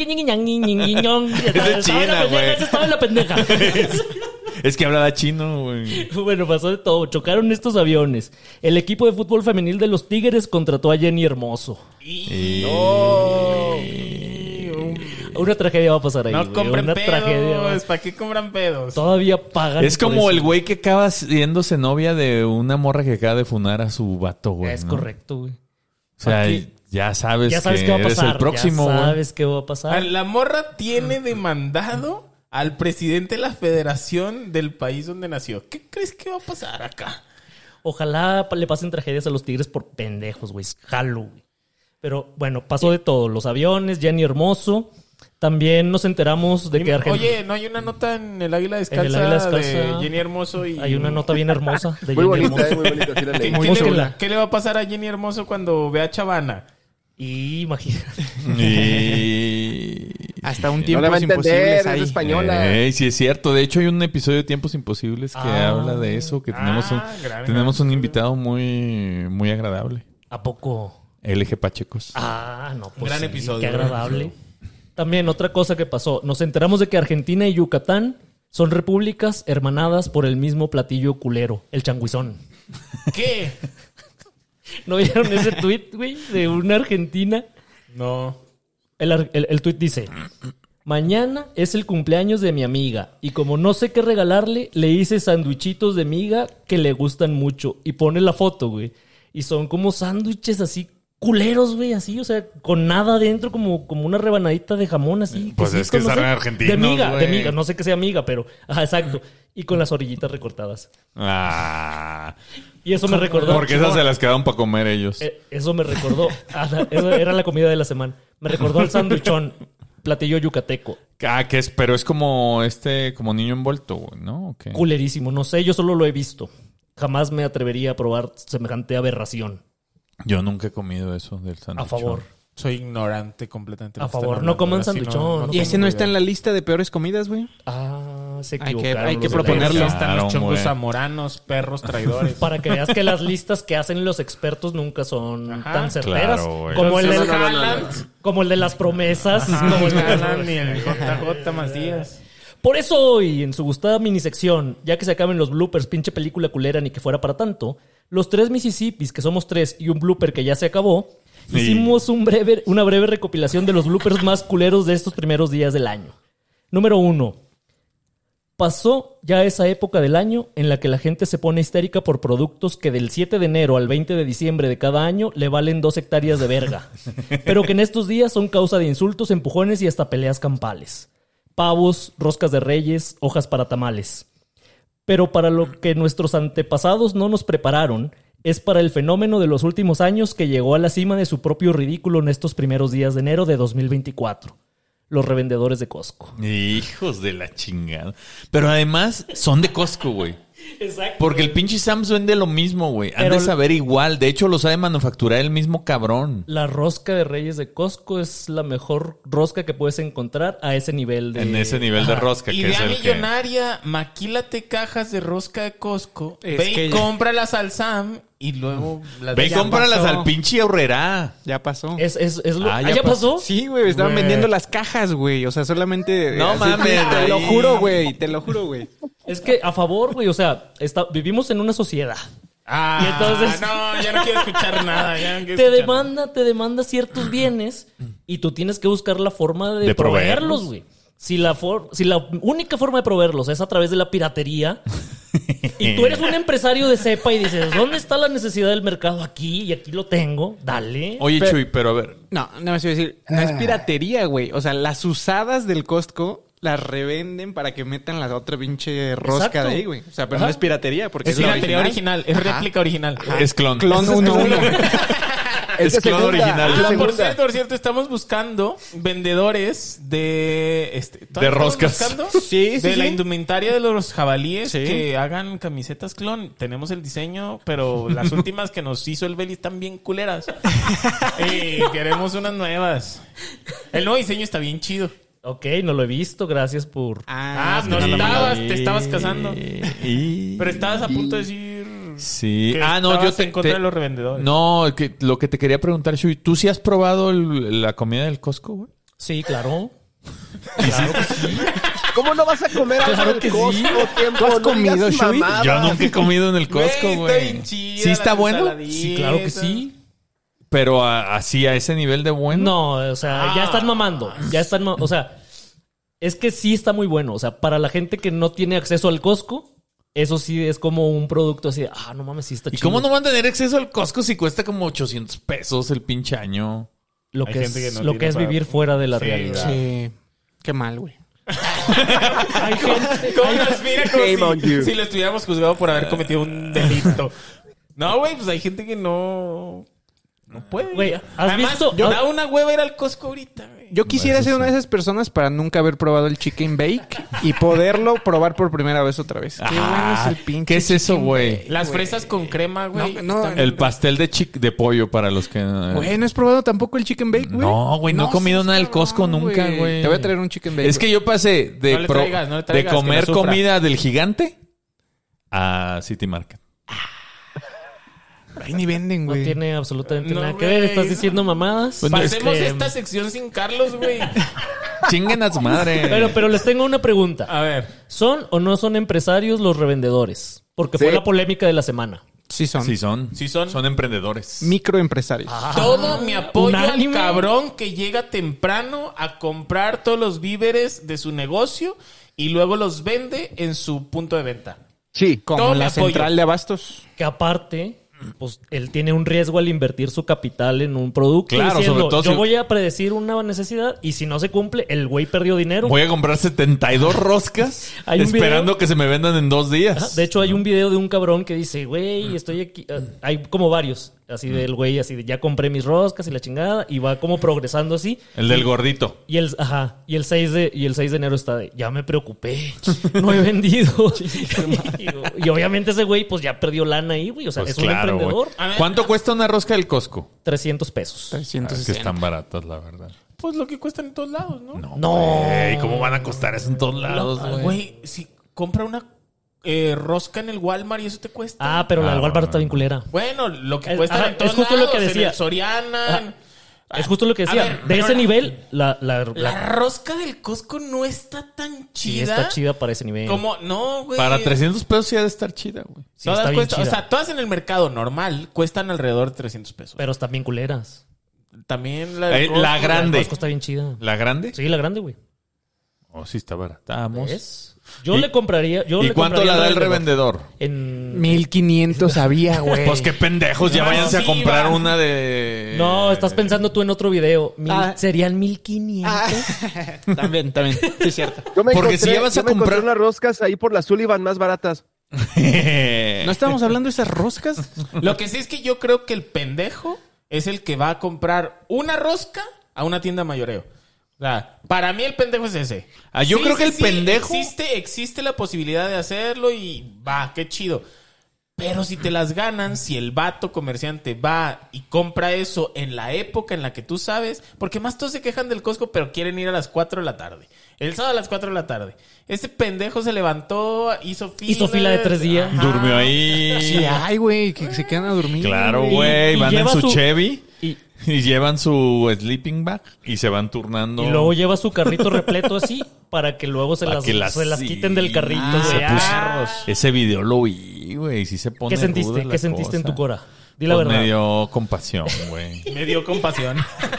Speaker 1: Es
Speaker 4: de China, güey.
Speaker 1: Estaba en la pendeja.
Speaker 4: es que hablaba chino, güey.
Speaker 1: Bueno, pasó de todo. Chocaron estos aviones. El equipo de fútbol femenil de los Tigres contrató a Jenny Hermoso. Una tragedia va a pasar ahí,
Speaker 3: No
Speaker 1: güey.
Speaker 3: compren
Speaker 1: Una tragedia.
Speaker 3: pedos. ¿Para qué compran pedos?
Speaker 1: Todavía pagan.
Speaker 4: Es
Speaker 1: por
Speaker 4: como
Speaker 1: eso.
Speaker 4: el güey que acaba siéndose novia de una morra que acaba de funar a su vato, güey.
Speaker 1: Es
Speaker 4: ¿no?
Speaker 1: correcto, güey.
Speaker 4: O sea,
Speaker 1: Aquí-
Speaker 4: Ya sabes
Speaker 1: qué va a
Speaker 4: eres
Speaker 1: pasar.
Speaker 4: el próximo,
Speaker 1: ya
Speaker 4: güey.
Speaker 1: sabes qué va a pasar.
Speaker 3: La morra tiene demandado al presidente de la federación del país donde nació. ¿Qué crees que va a pasar acá?
Speaker 1: Ojalá le pasen tragedias a los Tigres por pendejos, güey. Jalo, güey. Pero bueno, pasó de todo. Los aviones, Jenny Hermoso. También nos enteramos de que Argentina...
Speaker 3: Oye, ¿no hay una nota en el Águila Descalza,
Speaker 1: En el Águila Descalza
Speaker 3: de Jenny Hermoso? Y...
Speaker 1: Hay una nota bien hermosa de
Speaker 5: Muy
Speaker 1: Jenny
Speaker 5: bonita,
Speaker 1: Hermoso.
Speaker 5: muy bonita. Sí la leí.
Speaker 3: ¿Qué le va a pasar a Jenny Hermoso cuando vea a Chavana?
Speaker 1: Y imagínate.
Speaker 6: Hasta un
Speaker 5: No
Speaker 6: tiempo
Speaker 5: la va a entender,
Speaker 6: imposibles
Speaker 5: es
Speaker 6: ahí.
Speaker 5: española.
Speaker 4: Sí, es cierto. De hecho, hay un episodio de Tiempos Imposibles que habla de eso. Que tenemos un invitado muy, muy agradable.
Speaker 1: ¿A poco?
Speaker 4: LG Pachecos.
Speaker 1: No, pues
Speaker 3: Gran
Speaker 1: sí,
Speaker 3: episodio.
Speaker 1: qué agradable. También otra cosa que pasó. Nos enteramos de que Argentina y Yucatán son repúblicas hermanadas por el mismo platillo culero, el changuizón.
Speaker 3: ¿Qué?
Speaker 1: ¿No vieron ese tweet, güey? De una argentina.
Speaker 3: No.
Speaker 1: El tweet dice: mañana es el cumpleaños de mi amiga y como no sé qué regalarle, le hice sandwichitos de miga que le gustan mucho. Y pone la foto, güey. Y son como sándwiches así culeros, güey, así, o sea, con nada adentro, como una rebanadita de jamón así.
Speaker 4: Pues es que
Speaker 1: no
Speaker 4: son
Speaker 1: sé,
Speaker 4: argentinos,
Speaker 1: de
Speaker 4: güey.
Speaker 1: miga, no sé qué sea miga, pero... Ajá, exacto. Y con las orillitas recortadas. Y eso me recordó...
Speaker 4: Porque esas se las quedaron para comer ellos.
Speaker 1: Eso me recordó... Eso era la comida de la semana. Me recordó al sándwichón, platillo yucateco.
Speaker 4: Que es, pero es como como niño envuelto, güey, ¿no? ¿O qué?
Speaker 1: Culerísimo, no sé, yo solo lo he visto. Jamás me atrevería a probar semejante aberración.
Speaker 4: Yo nunca he comido eso del sándwich.
Speaker 1: A favor.
Speaker 3: Soy ignorante completamente.
Speaker 1: A favor, no coman sándwichón.
Speaker 6: ¿Y ese no está en la lista de peores comidas, güey?
Speaker 1: Se
Speaker 6: Hay que-
Speaker 1: equivocaron.
Speaker 6: hay que
Speaker 1: los de
Speaker 6: proponerlo.
Speaker 1: Texas.
Speaker 3: Están los chongos
Speaker 4: güey.
Speaker 3: zamoranos, perros traidores.
Speaker 1: Para que veas que las listas que hacen los expertos nunca son
Speaker 3: Ajá,
Speaker 1: tan certeras.
Speaker 4: claro, güey.
Speaker 1: Como el del
Speaker 3: Haaland.
Speaker 1: como el de las promesas. como el de-
Speaker 3: Haaland ni el JJ Macías.
Speaker 1: Por eso hoy, en su gustada minisección, ya que se acaben los bloopers, pinche película culera ni que fuera para tanto, los 3 Mississippis, que somos 3, y un blooper que ya se acabó,
Speaker 4: Sí.
Speaker 1: hicimos una breve recopilación de los bloopers más culeros de estos primeros días del año. Número 1. Pasó ya esa época del año en la que la gente se pone histérica por productos que del 7 de enero al 20 de diciembre de cada año le valen 2 hectáreas de verga, pero que en estos días son causa de insultos, empujones y hasta peleas campales. Pavos, roscas de reyes, hojas para tamales. Pero para lo que nuestros antepasados no nos prepararon, es para el fenómeno de los últimos años que llegó a la cima de su propio ridículo en estos primeros días de enero de 2024. Los revendedores de Costco.
Speaker 4: Hijos de la chingada. Pero además son de Costco, güey.
Speaker 1: Exacto.
Speaker 4: Porque el pinche Sam's vende lo mismo, güey. Han
Speaker 1: Pero-
Speaker 4: de saber igual. De hecho, lo sabe manufacturar el mismo cabrón.
Speaker 1: La rosca de Reyes de Costco es la mejor rosca que puedes encontrar a ese nivel de...
Speaker 4: En ese nivel de rosca, que es
Speaker 3: Idea
Speaker 4: el que...
Speaker 3: millonaria, maquílate cajas de rosca de Costco,
Speaker 6: Es
Speaker 3: ve
Speaker 6: que
Speaker 3: y
Speaker 6: ya-
Speaker 3: cómpralas al Sam y luego las
Speaker 4: Ve y
Speaker 6: Ya
Speaker 4: cómpralas
Speaker 6: pasó.
Speaker 4: al pinche Aurrerá.
Speaker 6: Ya pasó.
Speaker 1: Es lo...
Speaker 4: Ah,
Speaker 1: ¿Ah,
Speaker 4: ya
Speaker 1: ya pasó?
Speaker 6: Sí, güey, estaban
Speaker 1: Güey.
Speaker 6: vendiendo las cajas, güey. O sea, solamente...
Speaker 4: No
Speaker 6: así,
Speaker 4: mames,
Speaker 6: Te lo
Speaker 4: ahí.
Speaker 6: juro, güey. Te lo juro, güey.
Speaker 1: Es que a favor, güey, o sea, vivimos en una sociedad.
Speaker 3: Ah,
Speaker 1: Y entonces-
Speaker 3: no, ya no quiero escuchar nada. Ya no quiero
Speaker 1: Te
Speaker 3: escuchar
Speaker 1: demanda ciertos bienes y tú tienes que buscar la forma de,
Speaker 4: De
Speaker 1: proveerlos,
Speaker 4: proveerlos.
Speaker 1: güey. Si la única forma de proveerlos es a través de la piratería y tú eres un empresario de cepa y dices, ¿dónde está la necesidad del mercado? Aquí, y aquí lo tengo, dale.
Speaker 4: Oye, Chuy, pero a ver.
Speaker 6: No, no me iba a decir. No es piratería, güey. O sea, las usadas del Costco las revenden para que metan la otra pinche rosca
Speaker 1: Exacto.
Speaker 6: de ahí, güey. O sea, pero
Speaker 1: Ajá.
Speaker 6: no es piratería porque
Speaker 3: Es
Speaker 6: la
Speaker 3: piratería original, es
Speaker 6: Ajá.
Speaker 3: réplica original.
Speaker 4: Es clon.
Speaker 6: Clon 1-1.
Speaker 4: Es clon original.
Speaker 5: es de
Speaker 3: Ah,
Speaker 5: segunda.
Speaker 3: por cierto, estamos buscando vendedores de... ¿todavía
Speaker 4: De
Speaker 3: estamos
Speaker 4: roscas.
Speaker 3: buscando?
Speaker 6: Sí, sí,
Speaker 3: De la
Speaker 6: sí.
Speaker 3: indumentaria de los jabalíes
Speaker 6: Sí.
Speaker 3: que hagan camisetas clon. Tenemos el diseño, pero las últimas que nos hizo el Beli están bien culeras. Y queremos unas nuevas. El nuevo diseño está bien chido.
Speaker 1: Ok, no lo he visto, gracias por...
Speaker 3: Ah, no
Speaker 6: es que no la
Speaker 3: estabas,
Speaker 6: mandé.
Speaker 3: te estabas casando.
Speaker 4: Y...
Speaker 3: Pero estabas a punto de decir...
Speaker 4: Sí.
Speaker 3: que
Speaker 4: Ah, no, yo
Speaker 3: estabas
Speaker 4: te...
Speaker 3: en contra
Speaker 4: te-
Speaker 3: de los revendedores.
Speaker 4: No, lo que te quería preguntar, Chuy, ¿tú sí has probado la comida del Costco, güey?
Speaker 1: Sí, claro.
Speaker 5: ¿Cómo no vas a comer algo
Speaker 1: Claro
Speaker 5: del
Speaker 1: que sí.
Speaker 5: Costco, tiempo?
Speaker 6: ¿Tú has
Speaker 5: No
Speaker 6: comido,
Speaker 5: digas
Speaker 6: Shui?
Speaker 5: mamadas.
Speaker 4: Yo nunca he comido en el Costco,
Speaker 3: Está
Speaker 4: güey.
Speaker 3: bien chida
Speaker 4: ¿Sí está
Speaker 3: la
Speaker 4: bueno?
Speaker 3: ensaladita.
Speaker 1: Sí, claro que sí.
Speaker 4: Pero así, a ese nivel de bueno.
Speaker 1: No, o sea, ya están mamando. O sea, es que sí está muy bueno. O sea, para la gente que no tiene acceso al Costco, eso sí es como un producto así de, no mames, sí está
Speaker 4: ¿Y
Speaker 1: chido.
Speaker 4: cómo no van a tener acceso al Costco si cuesta como 800 pesos el pinche año?
Speaker 1: Lo
Speaker 3: Hay
Speaker 1: que
Speaker 3: gente
Speaker 1: es,
Speaker 3: que no
Speaker 1: lo
Speaker 3: tiene
Speaker 1: que es
Speaker 3: para-
Speaker 1: vivir fuera de la
Speaker 3: Sí,
Speaker 1: realidad.
Speaker 6: Sí. Qué mal, güey.
Speaker 1: Hay gente...
Speaker 3: ¿Cómo nos mira como
Speaker 5: Shame on you.
Speaker 3: si lo estuviéramos juzgado por haber cometido un delito? No, güey, pues hay gente que no puede.
Speaker 1: Güey,
Speaker 3: ya.
Speaker 1: ¿has
Speaker 3: Además,
Speaker 1: visto?
Speaker 3: da una hueva ir al Costco ahorita, güey.
Speaker 6: Yo quisiera ser una de esas personas para nunca haber probado el chicken bake y poderlo probar por primera vez otra vez. Qué bueno es el pinche
Speaker 4: ¿Qué es eso,
Speaker 6: chicken
Speaker 4: güey?
Speaker 6: bake,
Speaker 3: Las fresas con crema, güey.
Speaker 6: No,
Speaker 3: están-
Speaker 4: El pastel de pollo para los que...
Speaker 6: Güey, ¿no has probado tampoco el chicken bake, güey?
Speaker 4: No, güey, no he comido
Speaker 6: seas
Speaker 4: nada del Costco
Speaker 6: cabrón,
Speaker 4: nunca, güey.
Speaker 6: Te voy a traer un chicken bake.
Speaker 4: Es que yo pasé de,
Speaker 3: No le traigas, no le
Speaker 4: de
Speaker 3: traigas, que
Speaker 4: comer
Speaker 3: no sufra.
Speaker 4: comida del gigante a City Market.
Speaker 6: Ahí ni venden,
Speaker 1: No
Speaker 6: güey.
Speaker 1: tiene absolutamente
Speaker 3: No,
Speaker 1: nada que ver.
Speaker 3: güey,
Speaker 1: Estás
Speaker 3: no.
Speaker 1: diciendo mamadas.
Speaker 3: Pasemos
Speaker 1: Este,
Speaker 3: esta sección sin Carlos, güey.
Speaker 4: Chinguen a su madre.
Speaker 1: Pero les tengo una pregunta.
Speaker 3: A ver.
Speaker 1: ¿Son o no son empresarios los revendedores? Porque
Speaker 5: Sí.
Speaker 1: fue la polémica de la semana.
Speaker 6: Sí son.
Speaker 4: Sí son.
Speaker 3: Sí son.
Speaker 4: Son emprendedores.
Speaker 6: Microempresarios.
Speaker 3: Todo mi apoyo al
Speaker 1: unánime.
Speaker 3: cabrón que llega temprano a comprar todos los víveres de su negocio y luego los vende en su punto de venta.
Speaker 5: Sí.
Speaker 6: Como
Speaker 3: todo mi
Speaker 6: la
Speaker 3: apoyo.
Speaker 6: central de abastos.
Speaker 1: Que aparte, pues él tiene un riesgo al invertir su capital en un producto.
Speaker 4: Claro,
Speaker 1: diciendo,
Speaker 4: sobre todo
Speaker 1: yo
Speaker 4: si-
Speaker 1: voy a predecir una necesidad y si no se cumple, el güey perdió dinero.
Speaker 4: Voy a comprar 72 roscas
Speaker 1: Hay un
Speaker 4: esperando
Speaker 1: video-
Speaker 4: que se me vendan en 2 días.
Speaker 1: Ajá, de hecho, hay un video de un cabrón que dice, güey, estoy aquí. Hay como varios, así del güey, así de ya compré mis roscas y la chingada, y va como progresando así.
Speaker 4: El del gordito.
Speaker 1: Y el 6 de enero está de, ya me preocupé, no he vendido. y obviamente ese güey, pues ya perdió lana ahí, güey. O sea,
Speaker 4: Pues
Speaker 1: es un
Speaker 4: claro,
Speaker 1: emprendedor.
Speaker 4: güey.
Speaker 3: A ver,
Speaker 4: ¿Cuánto cuesta una rosca del Costco?
Speaker 1: 300 pesos.
Speaker 4: Es que
Speaker 6: 360.
Speaker 4: están baratas, la verdad.
Speaker 3: pues lo que cuestan en todos lados, ¿no?
Speaker 1: No.
Speaker 4: Güey, ¿cómo van a costar eso en todos lados,
Speaker 3: Ah,
Speaker 4: güey?
Speaker 3: Güey, si compra una rosca en el Walmart y eso te cuesta.
Speaker 1: Ah, pero la del Walmart
Speaker 4: bueno.
Speaker 1: está bien culera.
Speaker 3: Bueno, lo que
Speaker 1: Es-
Speaker 3: cuesta
Speaker 1: ajá,
Speaker 3: en todos
Speaker 1: es justo lo
Speaker 3: lados,
Speaker 1: que
Speaker 3: en
Speaker 1: decía.
Speaker 3: el Soriana.
Speaker 1: Ajá. Es justo lo que
Speaker 3: A
Speaker 1: decía.
Speaker 3: ver,
Speaker 1: De
Speaker 3: pero
Speaker 1: ese
Speaker 3: la-
Speaker 1: nivel, la
Speaker 3: La rosca del Costco no está tan
Speaker 1: sí
Speaker 3: chida.
Speaker 1: está chida para ese nivel.
Speaker 3: Como, no, güey.
Speaker 4: Para 300 pesos sí ha de estar chida, güey.
Speaker 1: Sí,
Speaker 3: Todas
Speaker 1: está bien
Speaker 3: cuestan, o
Speaker 1: chida.
Speaker 3: sea, todas en el mercado normal cuestan alrededor de 300 pesos.
Speaker 1: Pero están bien culeras.
Speaker 3: También la del
Speaker 4: La
Speaker 3: Costco,
Speaker 1: La
Speaker 4: grande.
Speaker 1: Costco está bien chida.
Speaker 4: ¿La grande?
Speaker 1: Sí, la grande, güey.
Speaker 4: Oh, sí está barata. Vamos.
Speaker 1: ¿Ves? Yo
Speaker 4: ¿Y-
Speaker 1: le compraría.
Speaker 4: ¿Y cuánto la da el revendedor?
Speaker 1: En
Speaker 6: 1500 había, güey.
Speaker 4: Pues qué pendejos, ya
Speaker 3: No,
Speaker 4: váyanse a
Speaker 3: sí,
Speaker 4: comprar
Speaker 3: va.
Speaker 4: una de...
Speaker 1: No, estás pensando tú en otro video.
Speaker 6: Ah.
Speaker 1: Serían 1500.
Speaker 6: También. Sí, es cierto.
Speaker 5: Yo me
Speaker 4: Porque
Speaker 5: encontré,
Speaker 4: si ya vas a
Speaker 5: yo me encontré
Speaker 4: comprar-
Speaker 5: unas roscas ahí por la Sullivan más baratas.
Speaker 6: ¿No estábamos hablando de esas roscas?
Speaker 3: Lo que sí es que yo creo que el pendejo es el que va a comprar una rosca a una tienda mayoreo. O sea, para mí el pendejo es ese.
Speaker 4: Yo creo que el pendejo-
Speaker 3: Existe la posibilidad de hacerlo y va, qué chido. Pero si te las ganan, si el vato comerciante va y compra eso en la época en la que tú sabes, porque más todos se quejan del Costco, pero quieren ir a las 4 de la tarde. El sábado a las 4 de la tarde. Ese pendejo se levantó, hizo fila
Speaker 1: de 3 días.
Speaker 3: Ajá.
Speaker 4: Durmió ahí.
Speaker 6: Sí, ay, güey, que se quedan a dormir.
Speaker 4: Claro,
Speaker 1: Y-
Speaker 4: güey.
Speaker 1: y
Speaker 4: Van en
Speaker 1: lleva
Speaker 4: su
Speaker 1: su-
Speaker 4: Chevy
Speaker 1: Y,
Speaker 4: y llevan su sleeping bag y se van turnando.
Speaker 1: y luego lleva su carrito repleto así para que luego se
Speaker 4: Pa'
Speaker 1: las,
Speaker 4: que las-
Speaker 1: se las quiten del carrito.
Speaker 6: Ah,
Speaker 1: güey.
Speaker 6: se
Speaker 1: Ah.
Speaker 4: Ese video lo vi, güey. Sí se pone
Speaker 1: ¿Qué
Speaker 4: ruda
Speaker 1: sentiste?
Speaker 4: la
Speaker 1: ¿Qué sentiste en tu
Speaker 4: cosa.
Speaker 1: cora? Di la
Speaker 4: Pues
Speaker 1: verdad.
Speaker 4: me dio compasión, güey.
Speaker 3: Me dio compasión.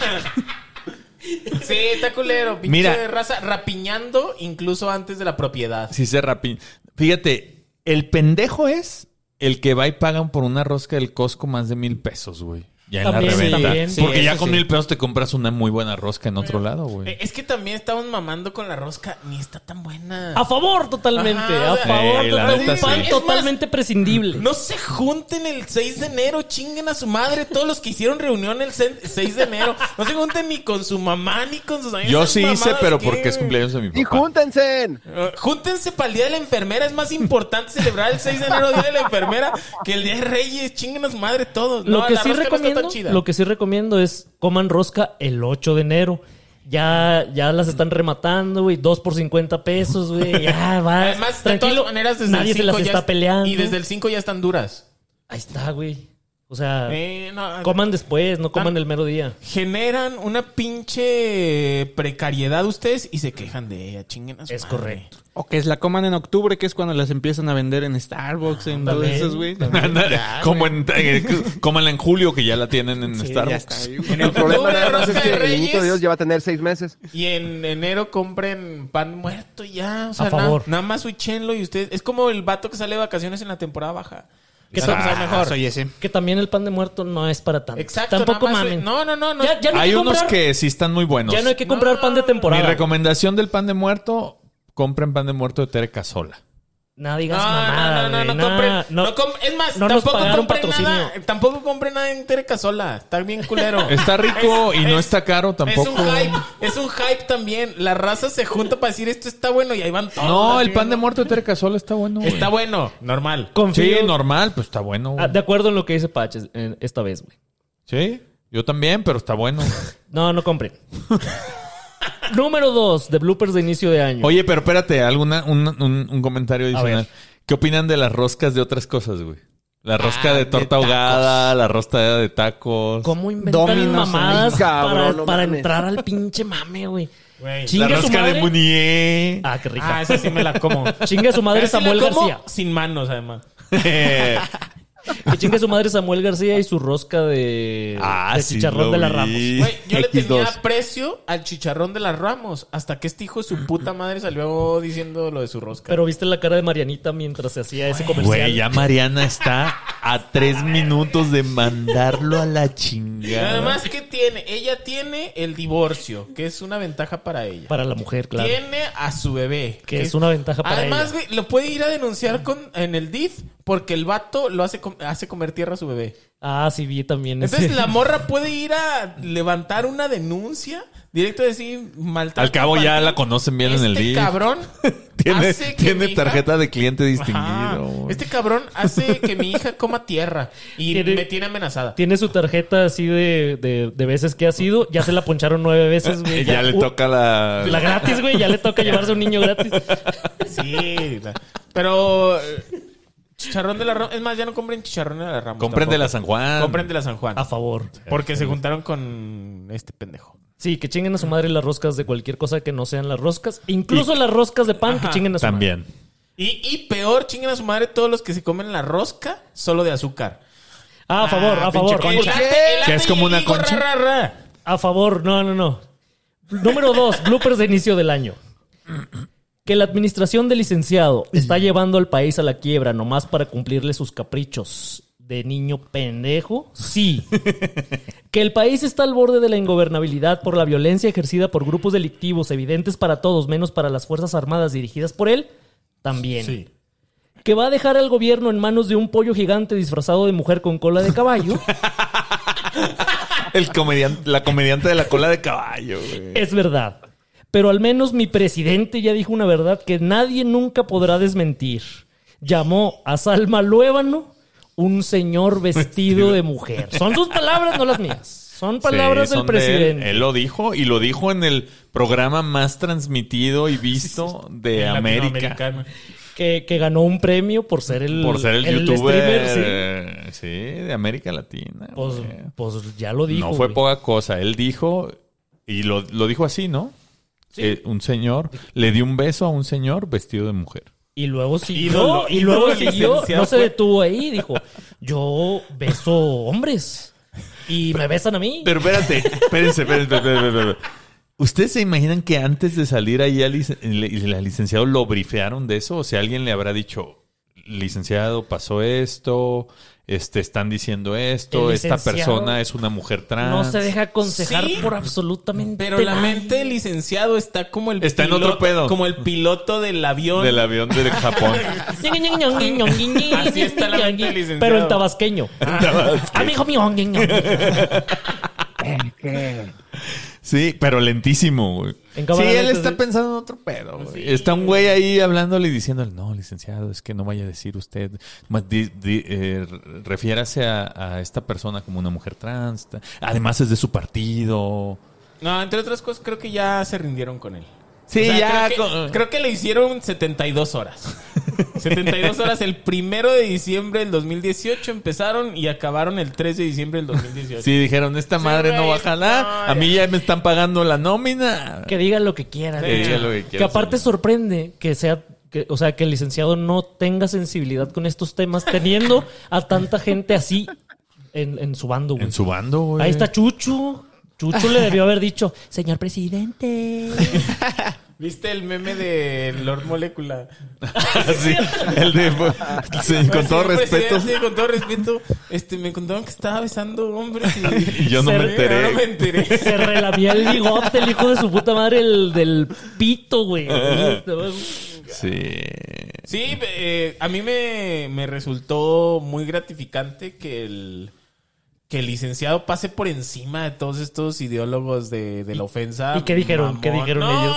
Speaker 3: Sí, está culero. Pinche
Speaker 4: Mira.
Speaker 3: raza rapiñando incluso antes de la propiedad.
Speaker 4: Sí se rapi. Fíjate, el pendejo es el que va y pagan por una rosca del Costco más de 1,000 pesos, güey. Ya en
Speaker 1: También,
Speaker 4: la reventa.
Speaker 1: también.
Speaker 6: Sí,
Speaker 4: Porque ya
Speaker 6: eso
Speaker 4: con
Speaker 6: sí.
Speaker 4: 1,000 pesos te compras una muy buena rosca en otro lado, güey.
Speaker 3: Es que también estamos mamando con la rosca. Ni está tan buena.
Speaker 1: A favor totalmente.
Speaker 3: Ajá,
Speaker 1: a
Speaker 3: o sea,
Speaker 1: favor.
Speaker 4: la
Speaker 1: total-
Speaker 4: neta
Speaker 1: un pan
Speaker 4: sí.
Speaker 1: totalmente prescindible.
Speaker 3: No se junten el 6 de enero, chinguen a su madre todos los que hicieron reunión el 6 de enero. No se junten ni con su mamá ni con sus amigos.
Speaker 4: Yo
Speaker 3: Esas
Speaker 4: sí hice,
Speaker 3: mamadas
Speaker 4: pero
Speaker 3: que-
Speaker 4: porque es cumpleaños de mi
Speaker 5: ¡Y
Speaker 4: papá.
Speaker 5: júntense!
Speaker 3: Júntense para el día de la enfermera. Es más importante celebrar el 6 de enero, día de la enfermera, que el día de Reyes. Chinguen a su madre todos.
Speaker 1: Lo
Speaker 3: No,
Speaker 1: que
Speaker 3: la
Speaker 1: sí
Speaker 3: rosca no está
Speaker 1: recomiendo,
Speaker 3: tan chida.
Speaker 1: lo que sí recomiendo es coman rosca el 8 de enero. Ya las están rematando, güey. 2 por 50 pesos, güey. Ya, vas.
Speaker 3: Además, de
Speaker 1: Tranquilo.
Speaker 3: todas maneras, desde
Speaker 1: Nadie
Speaker 3: el
Speaker 1: se
Speaker 3: 5
Speaker 1: las
Speaker 3: ya
Speaker 1: está peleando.
Speaker 3: Y desde el 5 ya están duras.
Speaker 1: Ahí está, güey. O sea,
Speaker 3: no,
Speaker 1: coman después, no coman el mero día.
Speaker 3: generan una pinche precariedad ustedes y se quejan de ella. Chinguen a su
Speaker 1: Es
Speaker 3: madre.
Speaker 1: correcto.
Speaker 6: O que la coman en octubre, que es cuando las empiezan a vender en Starbucks, en todos
Speaker 1: también,
Speaker 6: esos, güey.
Speaker 4: Cómanla en julio, que ya la tienen en
Speaker 6: Sí, ya
Speaker 4: Starbucks.
Speaker 6: está ahí, güey.
Speaker 5: El problema nada más es
Speaker 3: Rosca de
Speaker 5: que el niñito
Speaker 3: Reyes.
Speaker 5: Dios ya va a tener 6 meses.
Speaker 3: Y en enero compren pan muerto y ya. O sea,
Speaker 1: A favor.
Speaker 3: nada más switchenlo y ustedes... Es como el vato que sale de vacaciones en la temporada baja.
Speaker 1: ¿Qué
Speaker 3: Sabe
Speaker 1: tal?
Speaker 3: mejor.
Speaker 6: Soy ese.
Speaker 1: Que también el pan de muerto no es para tanto.
Speaker 3: Exacto.
Speaker 1: Tampoco
Speaker 3: nada más
Speaker 1: mamen.
Speaker 3: No.
Speaker 1: Ya no hay
Speaker 4: Hay
Speaker 1: que
Speaker 4: unos
Speaker 1: comprar,
Speaker 4: que sí están muy buenos.
Speaker 1: ya no hay que comprar pan de
Speaker 4: Mi
Speaker 1: temporada.
Speaker 4: recomendación del pan de muerto, compren pan de muerto de Tere Casola.
Speaker 1: No digas mamada,
Speaker 3: no
Speaker 1: güey.
Speaker 3: compren.
Speaker 1: No.
Speaker 3: Es más,
Speaker 1: no nos
Speaker 3: tampoco
Speaker 1: pagaron
Speaker 3: compren
Speaker 1: patrocinio.
Speaker 3: nada. Tampoco compren nada en Tere Casola. Está bien culero.
Speaker 4: Está rico y no está caro tampoco.
Speaker 3: Es un hype también. La raza se junta para decir esto está bueno y ahí van todos.
Speaker 4: No, el
Speaker 3: así,
Speaker 4: pan de
Speaker 3: ¿no?
Speaker 4: muerto de Tere Casola está bueno. güey.
Speaker 3: Está bueno, normal.
Speaker 1: Confío.
Speaker 4: Sí, normal, pues está bueno. güey.
Speaker 1: De acuerdo en lo que dice Paches esta vez, güey.
Speaker 4: Sí, yo también, pero está bueno.
Speaker 1: No compren. Número 2 de bloopers de inicio de año.
Speaker 4: Oye, pero espérate, un comentario adicional.
Speaker 1: ver.
Speaker 4: ¿Qué opinan de las roscas de otras cosas, güey? La rosca de
Speaker 6: de
Speaker 4: torta
Speaker 6: tacos.
Speaker 4: ahogada, la rosca de tacos.
Speaker 1: ¿Cómo inventan
Speaker 6: Dominos,
Speaker 1: mamadas
Speaker 5: cabrón, no
Speaker 1: para
Speaker 5: mames.
Speaker 1: entrar al pinche mame, güey?
Speaker 3: Güey.
Speaker 4: La
Speaker 1: Chingue su
Speaker 4: rosca de
Speaker 1: madre.
Speaker 4: Munier.
Speaker 1: Ah, qué rica.
Speaker 3: Esa sí me la como.
Speaker 1: Chingue su madre
Speaker 3: Esa sí
Speaker 1: Samuel
Speaker 3: la como
Speaker 1: García.
Speaker 3: sin manos, además.
Speaker 1: Que chingue su madre Samuel García y su rosca de
Speaker 4: Sí
Speaker 1: chicharrón
Speaker 4: lo
Speaker 1: de la
Speaker 4: vi.
Speaker 1: Ramos.
Speaker 3: Güey, yo le
Speaker 4: X2.
Speaker 3: tenía aprecio al chicharrón de las Ramos hasta que este hijo de su puta madre salió diciendo lo de su rosca.
Speaker 1: Pero viste la cara de Marianita mientras se hacía ese comercial.
Speaker 4: Güey, ya Mariana está a 3 minutos de mandarlo a la chingada.
Speaker 3: Además, ¿qué tiene? Ella tiene el divorcio, que es una ventaja para ella.
Speaker 1: Para la mujer, claro.
Speaker 3: Tiene a su bebé.
Speaker 1: Que es una ventaja para
Speaker 3: Además,
Speaker 1: ella.
Speaker 3: güey, lo puede ir a denunciar en el DIF porque el vato lo hace comer tierra a su bebé.
Speaker 1: Ah, sí, vi también ese.
Speaker 3: Entonces la morra puede ir a levantar una denuncia directo a decir maltrato.
Speaker 4: Al cabo ya
Speaker 3: infantil.
Speaker 4: la conocen bien en el
Speaker 3: Este
Speaker 4: DIF.
Speaker 3: cabrón hace que
Speaker 4: Tiene
Speaker 3: mi hija-
Speaker 4: tarjeta de cliente
Speaker 3: Ajá.
Speaker 4: distinguido.
Speaker 3: Este cabrón hace que mi hija coma tierra y
Speaker 1: Tiene-
Speaker 3: me tiene amenazada.
Speaker 1: Tiene su tarjeta así de veces que ha sido. Ya se la poncharon 9 veces, güey.
Speaker 4: Ya le toca la...
Speaker 1: La gratis, güey. Ya le toca llevarse a un niño gratis.
Speaker 3: Sí, pero chicharrón de la Ramos. Es más, ya no compren chicharrón de la Ramos.
Speaker 4: Compren de
Speaker 3: tampoco.
Speaker 4: la San Juan.
Speaker 3: Compren de la San Juan.
Speaker 1: A favor.
Speaker 3: Porque se juntaron con este pendejo.
Speaker 1: Sí, que chinguen a su madre las roscas de cualquier cosa que no sean las roscas. Incluso las roscas de pan,
Speaker 3: Ajá.
Speaker 1: que chinguen a su madre.
Speaker 4: También.
Speaker 3: Y peor, chinguen a su madre todos los que se comen la rosca solo de azúcar.
Speaker 1: Ah, a favor, a favor.
Speaker 6: pinche concha.
Speaker 4: ¿Que es como una concha?
Speaker 1: A favor, no. Número 2, bloopers de inicio del año. Que la administración del licenciado está llevando al país a la quiebra nomás para cumplirle sus caprichos de niño pendejo. Sí. Que el país está al borde de la ingobernabilidad por la violencia ejercida por grupos delictivos evidentes para todos, menos para las Fuerzas Armadas dirigidas por él. También.
Speaker 3: Sí.
Speaker 1: Que va a dejar al gobierno en manos de un pollo gigante disfrazado de mujer con cola de caballo.
Speaker 4: La comediante de la cola de caballo, güey.
Speaker 1: Es verdad. Pero al menos mi presidente ya dijo una verdad que nadie nunca podrá desmentir. Llamó a Salma Luébano un señor vestido de mujer. Son sus palabras, no las mías. Son palabras
Speaker 4: Sí,
Speaker 1: del
Speaker 4: son de
Speaker 1: presidente.
Speaker 4: Él lo dijo y lo dijo en el programa más transmitido y visto de América.
Speaker 3: Latinoamericano.
Speaker 1: Que ganó un premio por ser el
Speaker 4: youtuber,
Speaker 1: streamer,
Speaker 4: sí, de América Latina.
Speaker 1: Pues,
Speaker 4: güey.
Speaker 1: pues ya lo dijo.
Speaker 4: No fue
Speaker 1: güey.
Speaker 4: poca cosa. Él dijo, y lo dijo así, ¿no? Un señor, le dio un beso a un señor vestido de mujer.
Speaker 1: Y luego siguió,
Speaker 3: Ídolo,
Speaker 1: y luego
Speaker 3: ídolo
Speaker 1: siguió,
Speaker 3: licenciado
Speaker 1: no se
Speaker 3: fue.
Speaker 1: detuvo ahí, dijo, yo beso hombres y me besan a mí.
Speaker 4: Pero espérense. ¿Ustedes se imaginan que antes de salir ahí al licenciado lo brifearon de eso? O sea, alguien le habrá dicho, licenciado, pasó esto, están diciendo esto,
Speaker 1: El
Speaker 4: esta
Speaker 1: licenciado
Speaker 4: persona es una mujer trans.
Speaker 1: No se deja aconsejar
Speaker 3: Sí,
Speaker 1: por absolutamente
Speaker 3: Pero la
Speaker 1: nadie.
Speaker 3: mente del licenciado está como el
Speaker 4: Está en otro pedo.
Speaker 3: Como el piloto del avión.
Speaker 4: Del avión de Japón.
Speaker 1: Así
Speaker 3: está la mente del licenciado.
Speaker 1: Pero en tabasqueño. Amigo mío.
Speaker 4: Sí, pero lentísimo, güey.
Speaker 1: En
Speaker 4: Sí,
Speaker 1: cámara
Speaker 4: él
Speaker 1: lenta,
Speaker 4: está
Speaker 1: sí.
Speaker 4: pensando en otro pedo, güey. Está un güey ahí hablándole y diciéndole, no, licenciado, es que no vaya a decir usted, refiérase a esta persona como una mujer trans. Además es de su partido.
Speaker 3: No, entre otras cosas, creo que ya se rindieron con él.
Speaker 4: Sí,
Speaker 3: O sea,
Speaker 4: ya.
Speaker 3: Creo que le hicieron 72 horas. 72 horas el 1 de diciembre del 2018 empezaron y acabaron el 3 de diciembre del 2018.
Speaker 4: Sí, dijeron, esta madre no va a jalar. A mí ya me están pagando la nómina.
Speaker 1: Que digan lo que quieran.
Speaker 3: Que
Speaker 1: güey.
Speaker 3: digan
Speaker 4: lo que quieran,
Speaker 1: Que aparte
Speaker 4: señor.
Speaker 1: sorprende que sea... o sea, que el licenciado no tenga sensibilidad con estos temas, teniendo a tanta gente así en su bando, güey.
Speaker 4: En su bando, güey.
Speaker 1: Ahí está Chucho. Chucho le debió haber dicho, señor presidente.
Speaker 3: ¿Viste el meme de Lord Molecula?
Speaker 4: Sí, el de... sí, con todo
Speaker 3: Señor
Speaker 4: respeto.
Speaker 3: presidente, con todo respeto. Me contaron que estaba besando hombres
Speaker 4: Y yo no me enteré.
Speaker 3: Yo no me enteré.
Speaker 1: Se relamía el bigote, el hijo de su puta madre, el del pito, güey.
Speaker 4: Sí.
Speaker 3: Sí, a mí me resultó muy gratificante que el licenciado pase por encima de todos estos ideólogos de la ofensa.
Speaker 1: ¿Y qué dijeron?
Speaker 3: Mamón.
Speaker 1: ¿Qué dijeron
Speaker 3: No,
Speaker 1: ellos?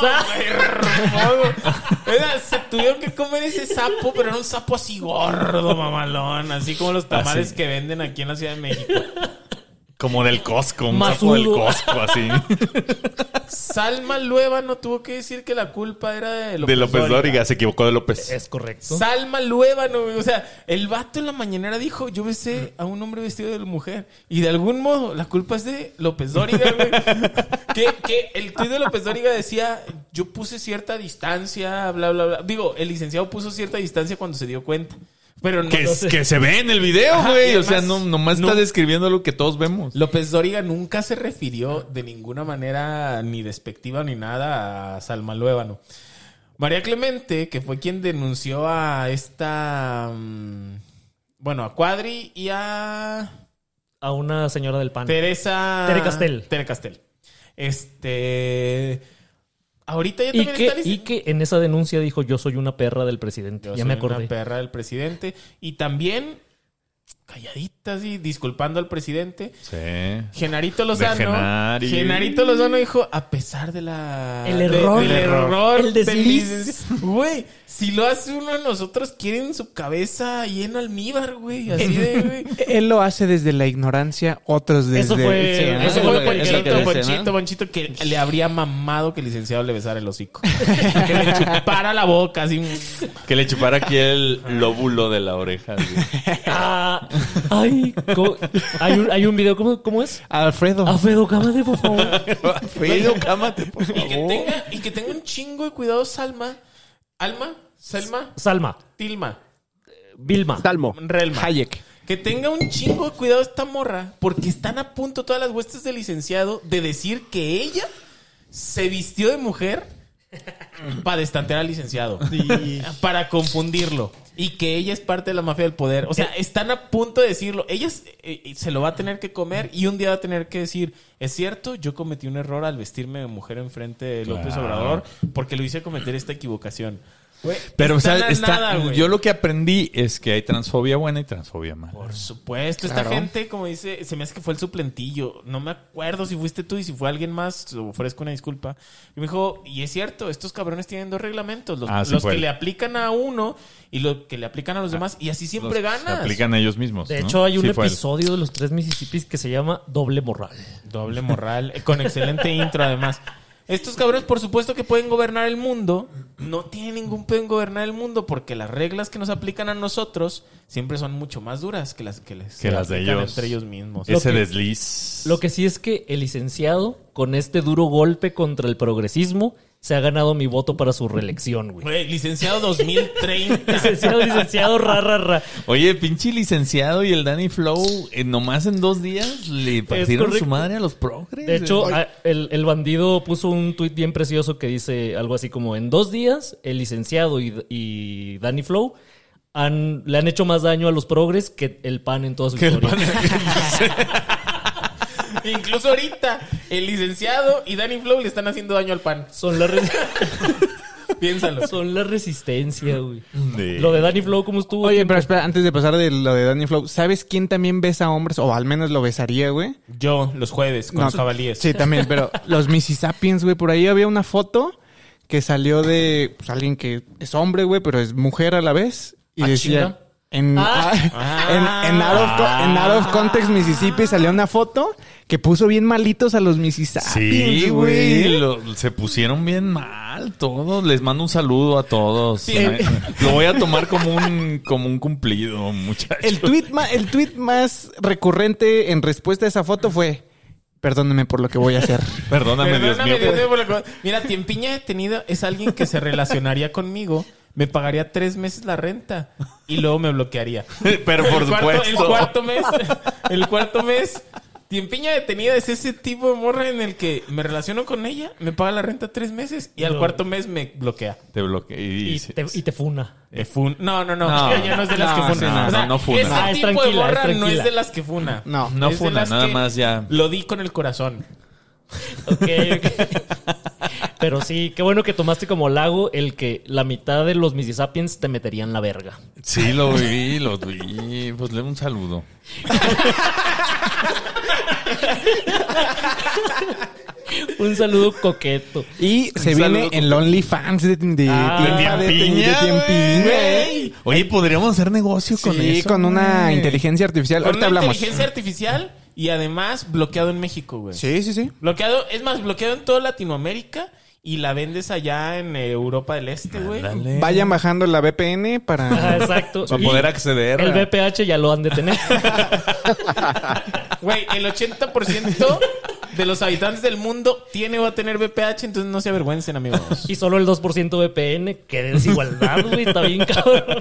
Speaker 3: se tuvieron que comer ese sapo, pero era un sapo así gordo, mamalón. Así como los tamales
Speaker 4: Así.
Speaker 3: que venden aquí en la Ciudad de México.
Speaker 4: Como del Costco, un
Speaker 1: Masudo.
Speaker 4: sapo del Costco, así.
Speaker 3: Salma Luébano tuvo que decir que la culpa era de
Speaker 4: De López Dóriga, se equivocó de López.
Speaker 1: Es correcto.
Speaker 3: Salma Luébano, güey. O sea, el vato en la mañanera dijo, yo besé a un hombre vestido de mujer. Y de algún modo, la culpa es de López Dóriga, güey. que el tuit de López Dóriga decía, yo puse cierta distancia, bla, bla, bla. Digo, el licenciado puso cierta distancia cuando se dio cuenta. Pero no,
Speaker 4: Que se ve en el video,
Speaker 3: Ajá,
Speaker 4: güey.
Speaker 3: y
Speaker 4: O sea,
Speaker 3: además,
Speaker 4: nomás
Speaker 3: no-
Speaker 4: está describiendo lo que todos vemos.
Speaker 3: López Dóriga nunca se refirió de ninguna manera ni despectiva ni nada a Salma Luébano. María Clemente, que fue quien denunció a esta... bueno, a Cuadri y a
Speaker 1: A una señora del PAN.
Speaker 3: Teresa...
Speaker 1: Tere Castel.
Speaker 3: Tere Castel. Ahorita ya
Speaker 1: Y
Speaker 3: también está...
Speaker 1: y que en esa denuncia dijo, yo soy una perra del presidente.
Speaker 3: Yo
Speaker 1: Ya
Speaker 3: soy
Speaker 1: me acordé.
Speaker 3: una perra del presidente. Y también, calladita así, disculpando al presidente...
Speaker 4: Sí.
Speaker 3: Genarito Lozano.
Speaker 4: Genari.
Speaker 3: Genarito Lozano dijo, a pesar de la...
Speaker 1: El error.
Speaker 3: del error.
Speaker 1: El desliz.
Speaker 3: Güey, si lo hace uno de nosotros, quieren su cabeza ahí en almíbar, güey. Así de, güey.
Speaker 6: Él lo hace desde la ignorancia, otros desde...
Speaker 1: Eso fue-
Speaker 6: Sí, ¿no?
Speaker 3: Eso
Speaker 8: es
Speaker 3: fue
Speaker 8: lo que dice,
Speaker 3: Ponchito,
Speaker 8: ¿no?
Speaker 3: Ponchito, que le habría mamado que el licenciado le besara el hocico. Que le chupara la boca, así.
Speaker 4: Que le chupara aquí el lóbulo de la oreja. Así.
Speaker 1: Ah, ay, hay un video, ¿cómo es?
Speaker 6: Alfredo.
Speaker 1: Alfredo, cámate, por favor.
Speaker 4: Alfredo, cámate, por
Speaker 3: Y que tenga un chingo de cuidado Selma,
Speaker 1: Salma,
Speaker 3: Tilma,
Speaker 1: Vilma.
Speaker 5: Salmo.
Speaker 3: Relma.
Speaker 6: Hayek.
Speaker 3: Que tenga un chingo de cuidado esta morra, porque están a punto todas las huestes del licenciado de decir que ella se vistió de mujer para destantear al licenciado, para confundirlo, y que ella es parte de la mafia del poder. O sea, están a punto de decirlo. Ella se lo va a tener que comer y un día va a tener que decir, es cierto, yo cometí un error al vestirme de mujer enfrente de López
Speaker 4: Claro.
Speaker 3: Obrador porque lo hice cometer esta equivocación. Güey,
Speaker 4: Pero, o
Speaker 3: están
Speaker 4: sea,
Speaker 3: a nada, güey.
Speaker 4: yo lo que aprendí es que hay transfobia buena y transfobia mala.
Speaker 3: Por supuesto,
Speaker 6: Claro.
Speaker 3: esta gente, como dice, se me hace que fue el suplentillo. No me acuerdo si fuiste tú y si fue alguien más, ofrezco una disculpa. Y me dijo, y es cierto, estos cabrones tienen dos reglamentos. Los,
Speaker 4: Sí
Speaker 3: los
Speaker 4: fue
Speaker 3: que
Speaker 4: él.
Speaker 3: le aplican a uno y los que le aplican a los demás. Y así siempre
Speaker 4: Los
Speaker 3: ganas.
Speaker 4: aplican a ellos mismos.
Speaker 1: De
Speaker 4: ¿no?
Speaker 1: hecho, hay un
Speaker 4: Sí, fue él.
Speaker 1: episodio de los 3 Mississippis que se llama Doble Moral.
Speaker 3: Doble moral, con excelente intro además. Estos cabrones, por supuesto que pueden gobernar el mundo. No tienen ningún pedo en gobernar el mundo porque las reglas que nos aplican a nosotros siempre son mucho más duras que las que les
Speaker 4: Que las de
Speaker 3: aplican
Speaker 4: ellos.
Speaker 3: entre ellos mismos.
Speaker 4: Ese
Speaker 1: Lo que-
Speaker 4: desliz.
Speaker 1: Lo que sí es que el licenciado, con este duro golpe contra el progresismo, se ha ganado mi voto para su reelección, güey.
Speaker 3: Güey, licenciado 2030.
Speaker 1: Licenciado, ra.
Speaker 4: Oye, pinche licenciado y el Danny Flow, nomás en 2 días le partieron
Speaker 1: correcto.
Speaker 4: su madre a los progres.
Speaker 1: De hecho, el bandido puso un tuit bien precioso que dice algo así como: en 2 días, el licenciado y Danny Flow le han hecho más daño a los progres que el PAN en toda su historia.
Speaker 3: Incluso ahorita, el licenciado y Danny Flow le están haciendo daño al pan.
Speaker 1: Son la,
Speaker 3: Piénsalo.
Speaker 1: son la resistencia, güey.
Speaker 4: Sí.
Speaker 1: Lo de Danny Flow, ¿cómo estuvo?
Speaker 6: Oye, pero espera, antes de pasar de lo de Danny Flow, ¿sabes quién también besa a hombres? O al menos lo besaría, güey.
Speaker 3: Yo, los jueves, con
Speaker 6: No,
Speaker 3: los jabalíes.
Speaker 6: Sí, también, pero los Mississippians, güey, por ahí había una foto que salió de pues, alguien que es hombre, güey, pero es mujer a la vez. Y
Speaker 1: Ah,
Speaker 6: decía...
Speaker 1: chinga.
Speaker 6: En Out of Context, Mississippi, salió una foto que puso bien malitos a los Mississippians,
Speaker 4: Sí, güey. Se pusieron bien mal todos. Les mando un saludo a todos. Lo voy a tomar como un cumplido, muchachos.
Speaker 6: El tweet más recurrente en respuesta a esa foto fue: perdóneme por lo que voy a hacer.
Speaker 4: Perdóname, Dios mío.
Speaker 3: Mira, Tiempiña Detenido es alguien que se relacionaría conmigo, me pagaría 3 meses la renta y luego me bloquearía.
Speaker 4: Pero por supuesto.
Speaker 3: El cuarto mes, Tiempiña Detenida es ese tipo de morra en el que me relaciono con ella, me paga la renta 3 meses y al cuarto mes me bloquea.
Speaker 4: Te bloquea
Speaker 1: Y te funa.
Speaker 3: No. Ya no es de las que funa.
Speaker 4: No funa.
Speaker 3: Ese
Speaker 1: Es
Speaker 3: tipo de
Speaker 1: tranquila,
Speaker 3: morra
Speaker 1: es
Speaker 3: no
Speaker 1: tranquila.
Speaker 3: es de las que funa.
Speaker 6: No
Speaker 3: Es de
Speaker 4: funa,
Speaker 3: las
Speaker 4: nada
Speaker 3: que
Speaker 4: más ya.
Speaker 3: Lo di con el corazón.
Speaker 1: Ok. Pero sí, qué bueno que tomaste como lago el que la mitad de los Mississippians te meterían la verga.
Speaker 4: Sí, lo vi. Pues le un saludo.
Speaker 1: Un saludo coqueto.
Speaker 6: Y se viene en OnlyFans de
Speaker 1: Tiempiña,
Speaker 6: Tiempiña.
Speaker 4: Oye, podríamos hacer negocio con
Speaker 6: Sí,
Speaker 4: eso.
Speaker 6: con una
Speaker 4: güey.
Speaker 6: inteligencia artificial.
Speaker 3: Con
Speaker 6: Ahorita
Speaker 3: una
Speaker 6: hablamos.
Speaker 3: inteligencia artificial y además bloqueado en México, güey.
Speaker 6: Sí.
Speaker 3: Bloqueado en toda Latinoamérica y la vendes allá en Europa del Este, güey.
Speaker 4: Dale.
Speaker 6: Vayan bajando la VPN
Speaker 1: Ajá,
Speaker 6: para...
Speaker 1: exacto.
Speaker 4: Para
Speaker 1: Y
Speaker 4: poder acceder.
Speaker 1: el VPH ya lo han de tener.
Speaker 3: Güey, el 80% de los habitantes del mundo tiene o va a tener VPH, entonces no se avergüencen, amigos.
Speaker 1: Y solo el 2% VPN. Qué desigualdad, güey. Está bien cabrón.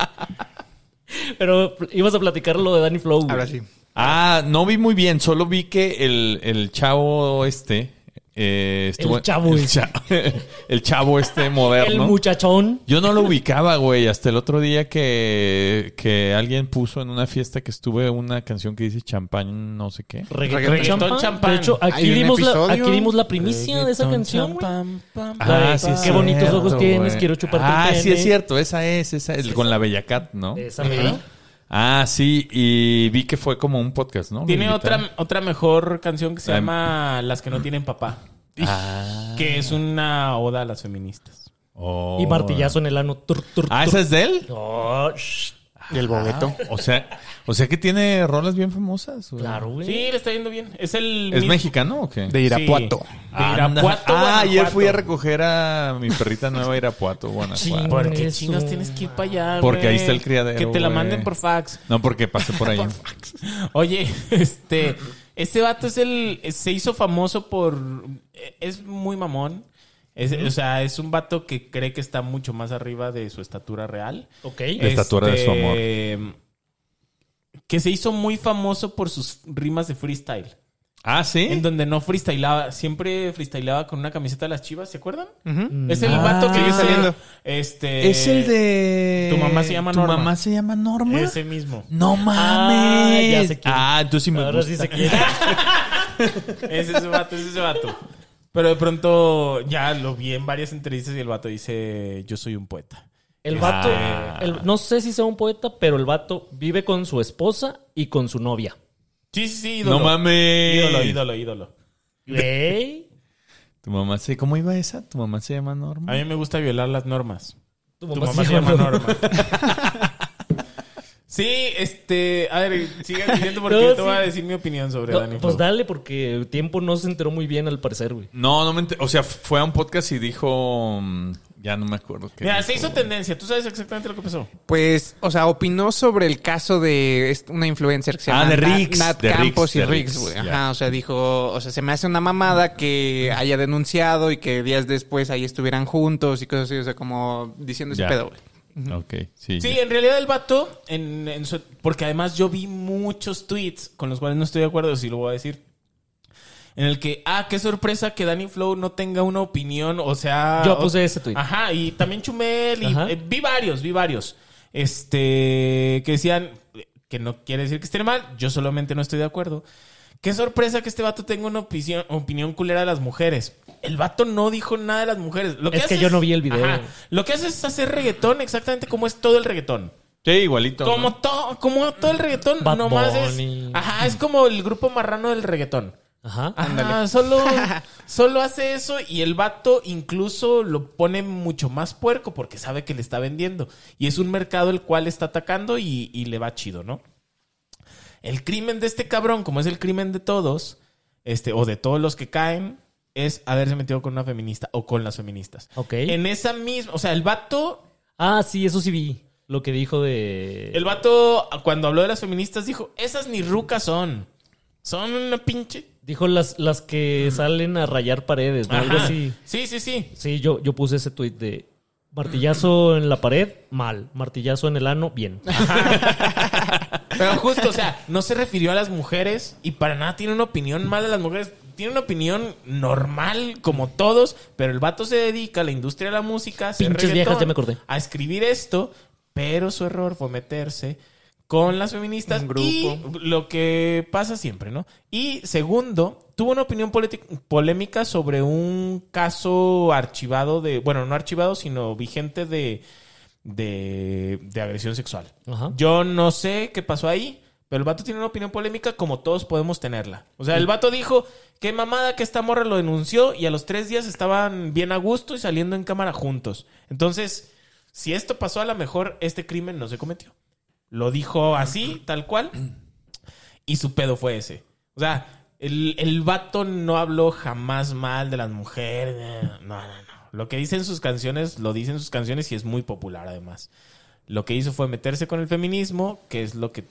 Speaker 1: Pero ibas a platicar lo de Danny Flow, güey.
Speaker 6: Ahora sí.
Speaker 4: No vi muy bien. Solo vi que el chavo estuvo...
Speaker 1: El chavo
Speaker 4: el chavo moderno.
Speaker 1: El muchachón.
Speaker 4: Yo no lo ubicaba, güey. Hasta el otro día que alguien puso en una fiesta que estuve una canción que dice champán, no sé qué.
Speaker 3: Reggaetón champán.
Speaker 1: De hecho,
Speaker 6: Hay
Speaker 1: aquí
Speaker 6: un
Speaker 1: dimos
Speaker 6: episodio.
Speaker 1: la primicia de esa canción, güey.
Speaker 4: Ah,
Speaker 1: sí, qué bonitos ojos tienes, quiero chuparte el pene.
Speaker 4: Sí es cierto. Esa es con la Bella Cat, ¿no?
Speaker 1: Esa mera.
Speaker 4: Sí. Y vi que fue como un podcast, ¿no?
Speaker 3: Tiene
Speaker 4: Lo invitaron.
Speaker 3: otra mejor canción que se llama Las que no tienen papá. Que es una oda a las feministas.
Speaker 4: Oh.
Speaker 1: Y martillazo en el ano. Tur, tur, tur.
Speaker 4: ¿Esa es de él?
Speaker 1: Oh, shh.
Speaker 6: Y el bobeto.
Speaker 4: O sea que tiene rolas bien famosas. güey.
Speaker 1: Claro, güey.
Speaker 3: Sí, le está yendo bien. Es el
Speaker 4: ¿Es
Speaker 3: mismo-
Speaker 4: mexicano o qué?
Speaker 6: De Irapuato.
Speaker 3: Sí. De Irapuato,
Speaker 4: Ayer
Speaker 3: Guanajuato.
Speaker 4: fui a recoger a mi perrita nueva a Irapuato, Guanajuato.
Speaker 3: ¿Por qué
Speaker 1: Eso.
Speaker 3: chingas tienes que ir para allá,
Speaker 4: Porque
Speaker 3: güey?
Speaker 4: ahí está el criadero,
Speaker 3: Que te la
Speaker 4: güey.
Speaker 3: manden por fax.
Speaker 4: No, porque pasé por ahí.
Speaker 3: Oye, ese vato se hizo famoso por... Es muy mamón. O sea, es un vato que cree que está mucho más arriba de su estatura real.
Speaker 1: Ok.
Speaker 4: La estatura de su amor.
Speaker 3: Que se hizo muy famoso por sus rimas de freestyle.
Speaker 4: Ah, ¿sí?
Speaker 3: En donde no freestyleaba, siempre freestyleaba con una camiseta de las Chivas, ¿se acuerdan?
Speaker 6: Ujú.
Speaker 3: Es el vato que
Speaker 6: sigue
Speaker 3: dice...
Speaker 6: saliendo.
Speaker 4: Es el de...
Speaker 3: Tu mamá se llama Norma.
Speaker 4: ¿Tu mamá se llama Norma?
Speaker 3: Ese mismo.
Speaker 4: No mames.
Speaker 1: ya sé quién.
Speaker 4: Entonces sí me
Speaker 1: Ahora
Speaker 4: gusta.
Speaker 1: sí se quiere.
Speaker 3: Ese es ese vato. Pero de pronto ya lo vi en varias entrevistas y el vato dice, yo soy un poeta.
Speaker 1: El vato, no sé si sea un poeta, pero el vato vive con su esposa y con su novia.
Speaker 3: Sí, ídolo.
Speaker 4: No mames.
Speaker 3: Ídolo.
Speaker 1: Güey.
Speaker 4: Tu mamá se... ¿Cómo iba esa? ¿Tu mamá se llama Norma?
Speaker 3: A mí me gusta violar las normas.
Speaker 1: Tu
Speaker 3: Tu mamá se llama Norma. Sí, a ver, sigan diciendo porque
Speaker 1: No,
Speaker 3: yo te
Speaker 1: sí.
Speaker 3: voy a decir mi opinión sobre
Speaker 1: No,
Speaker 3: Danny
Speaker 1: pues
Speaker 3: Flow.
Speaker 1: dale, porque el tiempo no se enteró muy bien al parecer, güey.
Speaker 4: No me enteré. O sea, fue a un podcast y dijo... ya no me acuerdo qué
Speaker 3: Mira,
Speaker 4: dijo.
Speaker 3: se hizo tendencia. ¿Tú sabes exactamente lo que pasó?
Speaker 6: Pues, o sea, opinó sobre el caso de una influencer que se llama
Speaker 4: de Riggs.
Speaker 6: Nat
Speaker 4: De
Speaker 6: Campos
Speaker 4: Riggs,
Speaker 6: y
Speaker 4: de
Speaker 6: Riggs,
Speaker 4: Riggs,
Speaker 6: güey.
Speaker 4: ya.
Speaker 6: Ajá, o sea, dijo, o sea, se me hace una mamada que haya denunciado y que días después ahí estuvieran juntos y cosas así, o sea, como diciendo ese
Speaker 4: Ya.
Speaker 6: pedo, güey.
Speaker 4: Ok, sí.
Speaker 3: Sí, en realidad el vato, porque además yo vi muchos tweets con los cuales no estoy de acuerdo, sí lo voy a decir. En el que, qué sorpresa que Danny Flow no tenga una opinión, o sea...
Speaker 1: Yo puse ese tweet.
Speaker 3: Ajá, y también Chumel, y
Speaker 1: Ajá.
Speaker 3: vi varios. Que decían, que no quiere decir que esté mal, yo solamente no estoy de acuerdo. Qué sorpresa que este vato tenga una opinión culera de las mujeres. El vato no dijo nada de las mujeres. Lo
Speaker 1: Es que yo no vi el video.
Speaker 3: Ajá, lo que hace es hacer reggaetón exactamente como es todo el reggaetón.
Speaker 4: Sí, igualito.
Speaker 3: Como
Speaker 4: ¿no?
Speaker 3: todo el reggaetón,
Speaker 1: Bad
Speaker 3: nomás
Speaker 1: Bunny.
Speaker 3: es... Ajá, es como el grupo marrano del reggaetón.
Speaker 1: Ajá.
Speaker 3: Ajá, solo hace eso y el vato incluso lo pone mucho más puerco porque sabe que le está vendiendo. Y es un mercado el cual está atacando y le va chido, ¿no? El crimen de este cabrón, como es el crimen de todos, o de todos los que caen, es haberse metido con una feminista o con las feministas.
Speaker 1: Ok.
Speaker 3: En esa misma, o sea, el vato...
Speaker 1: Ah, sí, eso sí vi. Lo que dijo de...
Speaker 3: El vato, cuando habló de las feministas, dijo, esas ni rucas son. Son una pinche...
Speaker 1: Dijo las que salen a rayar paredes, ¿no? Algo
Speaker 3: Ajá.
Speaker 1: así.
Speaker 3: Sí.
Speaker 1: Sí, yo puse ese tuit de martillazo en la pared, mal. Martillazo en el ano, bien.
Speaker 3: Pero justo, o sea, no se refirió a las mujeres y para nada tiene una opinión mal de las mujeres. Tiene una opinión normal, como todos, pero el vato se dedica a la industria de la música, a hacer
Speaker 1: Pinches
Speaker 3: reggaetón,
Speaker 1: viejas, ya me acordé.
Speaker 3: a escribir esto, pero su error fue meterse con las feministas
Speaker 6: Un grupo.
Speaker 3: y lo que pasa siempre, ¿no? Y segundo, tuvo una opinión polémica sobre un caso archivado bueno, no archivado, sino vigente de agresión sexual.
Speaker 1: Ajá.
Speaker 3: Yo no sé qué pasó ahí, pero el vato tiene una opinión polémica como todos podemos tenerla. O sea, el vato dijo que mamada que esta morra lo denunció y a los 3 días estaban bien a gusto y saliendo en cámara juntos. Entonces, si esto pasó, a lo mejor este crimen no se cometió. Lo dijo así, tal cual, y su pedo fue ese. O sea, el vato no habló jamás mal de las mujeres. No. Lo que dice en sus canciones, lo dice en sus canciones y es muy popular además. Lo que hizo fue meterse con el feminismo, que es por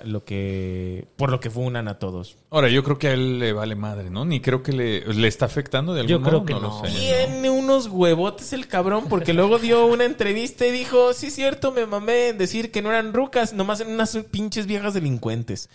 Speaker 3: lo que funan a todos.
Speaker 4: Ahora, yo creo que a él le vale madre, ¿no? Ni creo que le está afectando de algún
Speaker 1: Yo creo
Speaker 4: modo,
Speaker 1: que
Speaker 4: lo
Speaker 1: no.
Speaker 4: sé.
Speaker 3: Tiene unos huevotes el cabrón, porque luego dio una entrevista y dijo, sí, cierto, me mamé en decir que no eran rucas, nomás eran unas pinches viejas delincuentes.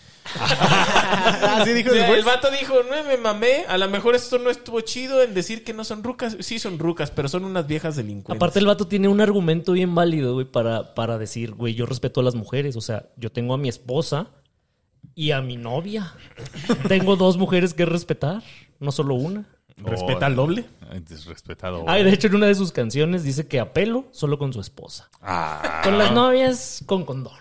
Speaker 6: Así dijo
Speaker 3: O sea,
Speaker 6: después.
Speaker 3: el vato dijo, no, me mamé, a lo mejor esto no estuvo chido en decir que no son rucas. Sí son rucas, pero son unas viejas delincuentes.
Speaker 1: Aparte el vato tiene un argumento bien válido, güey, para decir, güey, yo respeto a las mujeres. O sea, yo tengo a mi esposa y a mi novia. Tengo 2 mujeres que respetar, no solo una.
Speaker 3: ¿Respeta al doble?
Speaker 4: Ay, desrespetado.
Speaker 1: Ah, y de hecho en una de sus canciones dice que apelo solo con su esposa.
Speaker 4: Ah.
Speaker 1: Con las novias, con condón.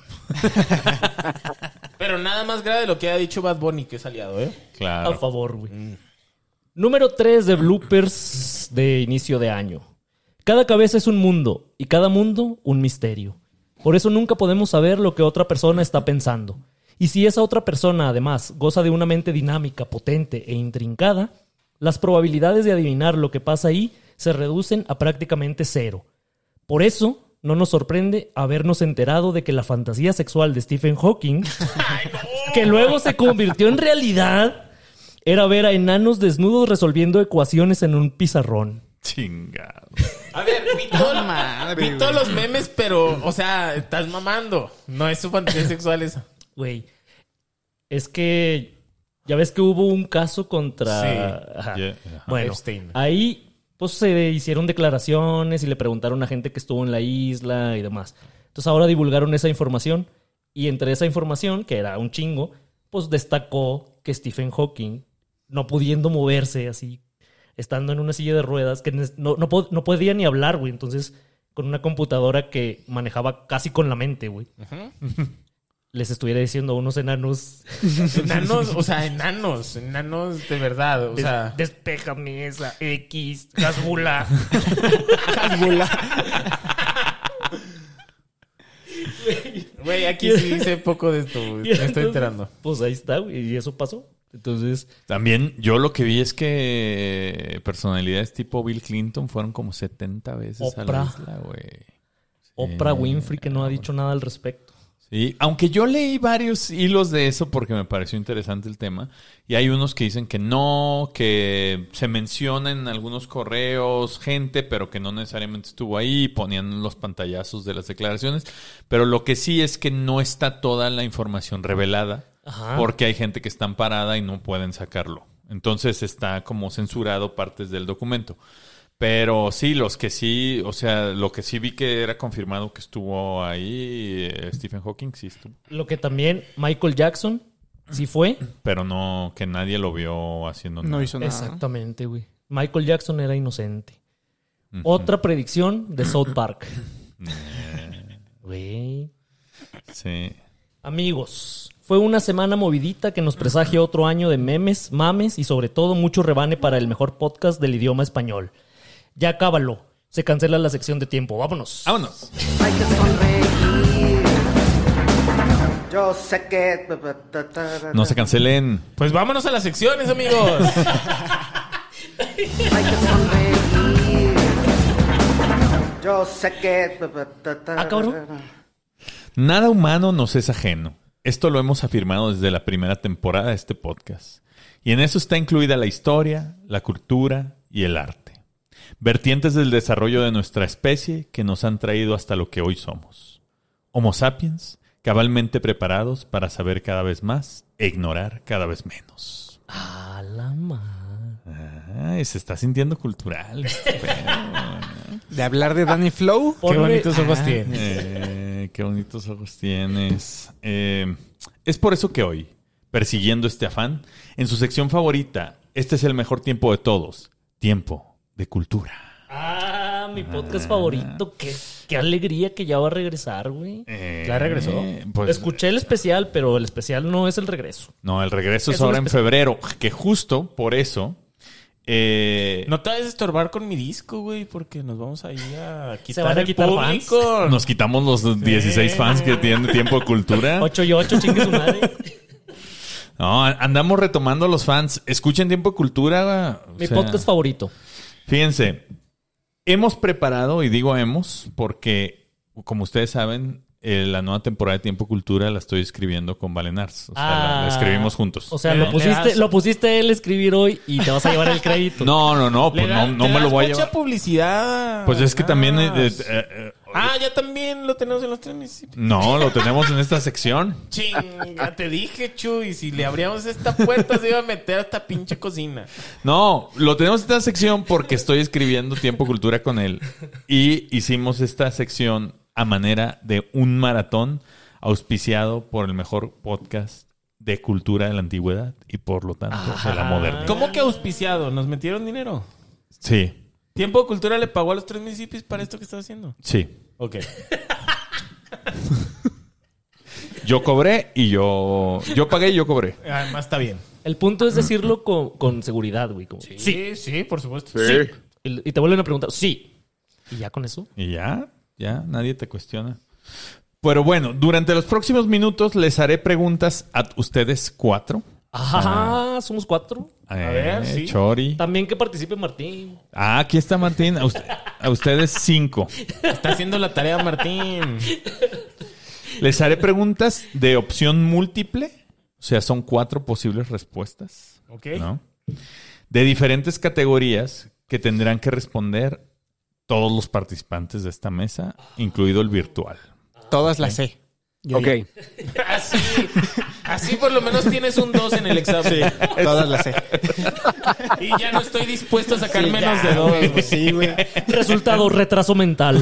Speaker 3: Pero nada más grave de lo que ha dicho Bad Bunny, que es aliado, ¿eh?
Speaker 1: A
Speaker 4: Claro.
Speaker 1: favor, güey. Número 3 de bloopers de inicio de año. Cada cabeza es un mundo y cada mundo un misterio. Por eso nunca podemos saber lo que otra persona está pensando. Y si esa otra persona, además, goza de una mente dinámica, potente e intrincada, las probabilidades de adivinar lo que pasa ahí se reducen a prácticamente 0. Por eso, no nos sorprende habernos enterado de que la fantasía sexual de Stephen Hawking, que luego se convirtió en realidad, era ver a enanos desnudos resolviendo ecuaciones en un pizarrón.
Speaker 4: Chingado.
Speaker 3: A ver, vi todos los memes, pero, o sea, estás mamando. No es su fantasía sexual esa.
Speaker 1: Güey, es que ya ves que hubo un caso contra...
Speaker 3: Sí.
Speaker 1: Ajá.
Speaker 4: Yeah, ajá.
Speaker 1: Bueno,
Speaker 3: Epstein.
Speaker 1: ahí pues se hicieron declaraciones y le preguntaron a gente que estuvo en la isla y demás. Entonces ahora divulgaron esa información y entre esa información, que era un chingo, pues destacó que Stephen Hawking, no pudiendo moverse así, estando en una silla de ruedas, que no podía ni hablar, güey. Entonces, con una computadora que manejaba casi con la mente, güey. Les estuviera diciendo a unos enanos...
Speaker 3: Enanos, o sea, enanos de verdad, o sea...
Speaker 1: Despéjame esa X, Hasbula.
Speaker 3: Güey, aquí sí sé poco de esto, güey. Me estoy enterando.
Speaker 1: Pues ahí está, güey, y eso pasó. Entonces,
Speaker 4: También yo lo que vi es que personalidades tipo Bill Clinton fueron como 70 veces a
Speaker 1: Oprah.
Speaker 4: la isla, güey.
Speaker 1: Oprah Winfrey, que no ha dicho nada al respecto.
Speaker 4: Sí, aunque yo leí varios hilos de eso porque me pareció interesante el tema. Y hay unos que dicen que no, que se menciona en algunos correos gente, pero que no necesariamente estuvo ahí, ponían los pantallazos de las declaraciones. Pero lo que sí es que no está toda la información revelada,
Speaker 1: Ajá.
Speaker 4: porque hay gente que está amparada y no pueden sacarlo. Entonces está como censurado partes del documento. Pero sí, los que sí, o sea, lo que sí vi que era confirmado que estuvo ahí, Stephen Hawking sí estuvo.
Speaker 1: Lo que también Michael Jackson sí fue.
Speaker 4: Pero no, que nadie lo vio haciendo nada.
Speaker 6: No hizo nada.
Speaker 1: Exactamente, güey. Michael Jackson era inocente. Otra predicción de South Park. Güey.
Speaker 4: Sí.
Speaker 1: Amigos, Fue una semana movidita que nos presagia otro año de memes, mames y sobre todo mucho rebane para el mejor podcast del idioma español. Ya cábalo. Se cancela la sección de tiempo. Vámonos.
Speaker 4: Vámonos.
Speaker 7: Hay que sonreír. Yo sé que...
Speaker 4: No se cancelen.
Speaker 3: Pues vámonos a las secciones, amigos.
Speaker 7: Hay que sonreír. Yo sé que...
Speaker 1: cabrón.
Speaker 4: Nada humano nos es ajeno. Esto lo hemos afirmado desde la primera temporada de este podcast. Y en eso está incluida la historia, la cultura y el arte. Vertientes del desarrollo de nuestra especie que nos han traído hasta lo que hoy somos. Homo sapiens, cabalmente preparados para saber cada vez más e ignorar cada vez menos.
Speaker 1: A la madre.
Speaker 4: Ay, se está sintiendo cultural.
Speaker 6: De hablar de Danny Flow.
Speaker 3: Qué bonitos ojos tiene.
Speaker 4: Qué bonitos ojos tienes. Es por eso que hoy, persiguiendo este afán, en su sección favorita, este es el mejor tiempo de todos. Tiempo de cultura.
Speaker 1: Mi podcast favorito. Qué alegría que ya va a regresar, güey.
Speaker 3: ¿Ya regresó?
Speaker 4: Pues,
Speaker 1: Escuché el especial, pero el especial no es el regreso.
Speaker 4: no, el regreso es
Speaker 1: Es un
Speaker 4: ahora en
Speaker 1: especial.
Speaker 4: febrero. Que justo por eso...
Speaker 3: No te vayas a estorbar con mi disco, güey, porque nos vamos ahí a quitar
Speaker 1: van a
Speaker 3: el
Speaker 1: quitar
Speaker 3: público.
Speaker 4: nos quitamos los 16 fans que tienen tiempo de cultura.
Speaker 1: 8 y 8, chingue su madre.
Speaker 4: No, andamos retomando los fans. Escuchen Tiempo de Cultura.
Speaker 1: Mi podcast favorito.
Speaker 4: Fíjense, hemos preparado, y digo hemos, porque, como ustedes saben, la nueva temporada de Tiempo Cultura la estoy escribiendo con Valenars. O sea, la escribimos juntos.
Speaker 1: O sea,
Speaker 3: Le
Speaker 1: lo pusiste,
Speaker 3: das-
Speaker 1: lo pusiste a él escribir hoy y te vas a llevar el crédito.
Speaker 4: No, pues
Speaker 3: Le da-
Speaker 4: no
Speaker 3: te
Speaker 4: me lo
Speaker 3: das
Speaker 4: voy a
Speaker 3: mucha
Speaker 4: llevar.
Speaker 3: publicidad.
Speaker 4: Pues es que también...
Speaker 3: Ya también lo tenemos en los tres municipios.
Speaker 4: no, lo tenemos en esta sección.
Speaker 3: Chinga, te dije, Chuy, si le abríamos esta puerta se iba a meter a esta pinche cocina.
Speaker 4: No, lo tenemos en esta sección porque estoy escribiendo Tiempo Cultura con él. Y hicimos esta sección a manera de un maratón auspiciado por el mejor podcast de cultura de la antigüedad y por lo tanto de la modernidad.
Speaker 3: ¿Cómo que auspiciado? ¿Nos metieron dinero?
Speaker 4: Sí,
Speaker 3: ¿Tiempo de Cultura le pagó a los tres municipios para esto que está haciendo?
Speaker 4: sí.
Speaker 3: Ok.
Speaker 4: Yo cobré y yo pagué y yo cobré.
Speaker 3: Además está bien.
Speaker 1: El punto es decirlo con seguridad, güey. Como,
Speaker 3: Sí, por supuesto.
Speaker 5: Sí.
Speaker 1: Y te vuelven a preguntar, sí. Y ya con eso.
Speaker 4: Y ya, nadie te cuestiona. Pero bueno, durante los próximos minutos les haré preguntas a ustedes 4.
Speaker 1: Ajá, somos 4.
Speaker 3: ver, sí.
Speaker 4: Chori.
Speaker 1: También que participe Martín.
Speaker 4: Aquí está Martín. A ustedes 5.
Speaker 3: Está haciendo la tarea Martín.
Speaker 4: Les haré preguntas de opción múltiple. O sea, son 4 posibles respuestas.
Speaker 3: Ok.
Speaker 4: ¿No? De diferentes categorías que tendrán que responder todos los participantes de esta mesa, incluido el virtual.
Speaker 6: Todas las sé.
Speaker 5: Ok.
Speaker 3: Así por lo menos tienes un 2 en el examen.
Speaker 6: Todas las sé.
Speaker 3: Y ya no estoy dispuesto a sacar
Speaker 6: Sí,
Speaker 3: menos
Speaker 6: ya,
Speaker 3: de 2.
Speaker 6: güey, pues sí, güey.
Speaker 1: Resultado, retraso mental.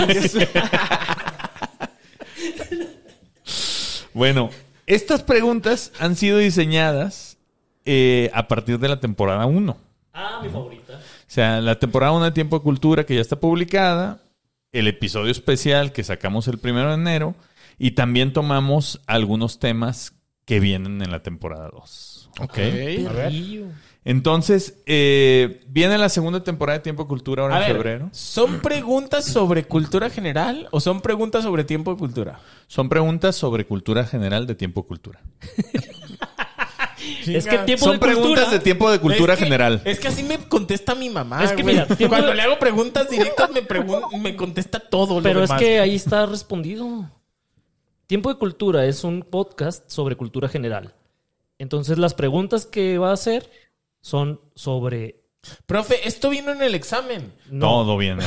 Speaker 4: Bueno, estas preguntas han sido diseñadas a partir de la temporada 1.
Speaker 1: Mi favorita.
Speaker 4: O sea, la temporada 1 de Tiempo de Cultura que ya está publicada, el episodio especial que sacamos el 1 de enero y también tomamos algunos temas que vienen en la temporada 2. ¿Ok?
Speaker 3: A ver.
Speaker 4: Entonces, viene la segunda temporada de Tiempo de Cultura ahora
Speaker 3: A
Speaker 4: en
Speaker 3: ver,
Speaker 4: febrero.
Speaker 3: ¿son preguntas sobre cultura general o son preguntas sobre tiempo de cultura?
Speaker 4: Son preguntas sobre cultura general de Tiempo de Cultura.
Speaker 1: Es que tiempo
Speaker 4: Son
Speaker 1: de
Speaker 4: preguntas
Speaker 1: cultura.
Speaker 4: de tiempo de cultura
Speaker 3: Es que-
Speaker 4: general.
Speaker 3: Es que así me contesta mi mamá.
Speaker 1: Es que
Speaker 3: güey.
Speaker 1: mira, tiempo
Speaker 3: cuando
Speaker 1: de-
Speaker 3: le hago preguntas directas me contesta todo lo
Speaker 1: Pero es
Speaker 3: demás.
Speaker 1: que ahí está respondido. Tiempo de Cultura es un podcast sobre cultura general. Entonces las preguntas que va a hacer son sobre...
Speaker 3: Profe, esto vino en el examen.
Speaker 1: No,
Speaker 4: Todo viene.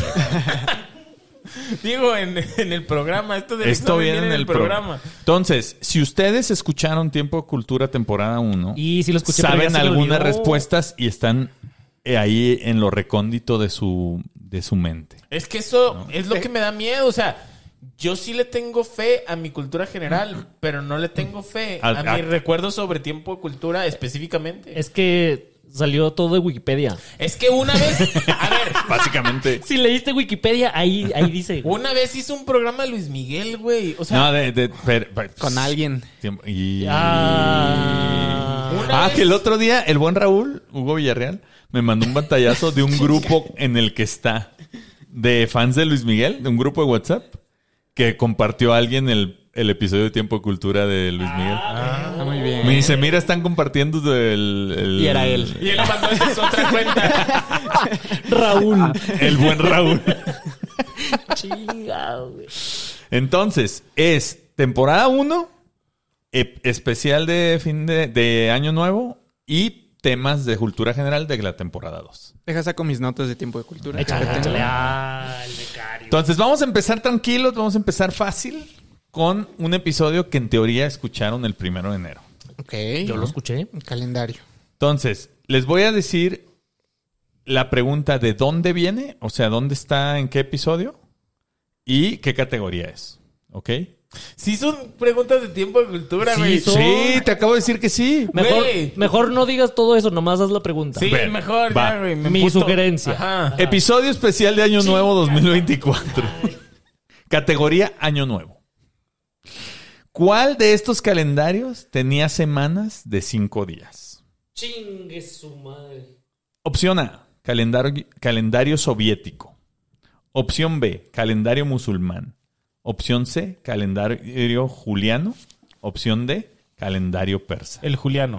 Speaker 3: Digo, en el programa. Esto del
Speaker 4: Esto
Speaker 3: examen
Speaker 4: viene en el programa. Entonces, si ustedes escucharon Tiempo de Cultura temporada 1,
Speaker 1: Y si lo escuché, pero ya
Speaker 4: saben
Speaker 1: se me
Speaker 4: algunas
Speaker 1: olvidó.
Speaker 4: respuestas y están ahí en lo recóndito de su mente.
Speaker 3: Es que eso es lo que me da miedo. O sea, yo sí le tengo fe a mi cultura general, pero no le tengo fe
Speaker 4: Al-
Speaker 3: a mi recuerdo sobre tiempo de cultura específicamente.
Speaker 1: Es que Salió todo de Wikipedia.
Speaker 3: Es que una vez... A ver,
Speaker 4: Básicamente.
Speaker 1: Si leíste Wikipedia, ahí dice.
Speaker 3: una vez hizo un programa de Luis Miguel, güey. O sea,
Speaker 4: No,
Speaker 6: Con alguien.
Speaker 4: Y...
Speaker 3: una vez-
Speaker 4: que el otro día el buen Raúl, Hugo Villarreal, me mandó un pantallazo de un grupo en el que está de fans de Luis Miguel, de un grupo de WhatsApp, que compartió a alguien el episodio de Tiempo de Cultura de Luis Miguel.
Speaker 6: Muy bien.
Speaker 4: Me dice, mira, están compartiendo el...
Speaker 6: Y era él.
Speaker 3: Y él le mandó en su otra cuenta.
Speaker 1: Raúl.
Speaker 4: El buen Raúl.
Speaker 1: Chingado, güey.
Speaker 4: Entonces, es temporada 1, especial de fin de Año Nuevo y temas de cultura general de la temporada 2.
Speaker 6: Deja saco mis notas de Tiempo de Cultura.
Speaker 1: Échale,
Speaker 6: Que tengo.
Speaker 1: échale. El becario.
Speaker 4: Entonces, vamos a empezar tranquilos, vamos a empezar fácil con un episodio que en teoría escucharon el 1 de enero.
Speaker 6: Ok.
Speaker 1: Yo lo escuché.
Speaker 6: Un calendario.
Speaker 4: Entonces, les voy a decir la pregunta de dónde viene, o sea, dónde está, en qué episodio y qué categoría es. ¿Ok?
Speaker 3: Sí son preguntas de Tiempo de Cultura,
Speaker 1: Sí,
Speaker 3: güey.
Speaker 1: son.
Speaker 4: Sí, te acabo de decir que sí.
Speaker 3: Güey.
Speaker 1: Mejor no digas todo eso, nomás haz la pregunta.
Speaker 3: Sí,
Speaker 4: Ven,
Speaker 3: mejor
Speaker 4: va.
Speaker 3: ya, güey. me
Speaker 1: Mi sugerencia.
Speaker 3: Ajá.
Speaker 4: Episodio especial de Año Nuevo 2024. Categoría Año Nuevo. ¿Cuál de estos calendarios tenía semanas de 5 días?
Speaker 1: Chingue su madre.
Speaker 4: Opción A, calendario soviético. Opción B, calendario musulmán. Opción C, calendario juliano. Opción D, calendario persa.
Speaker 3: El Juliano.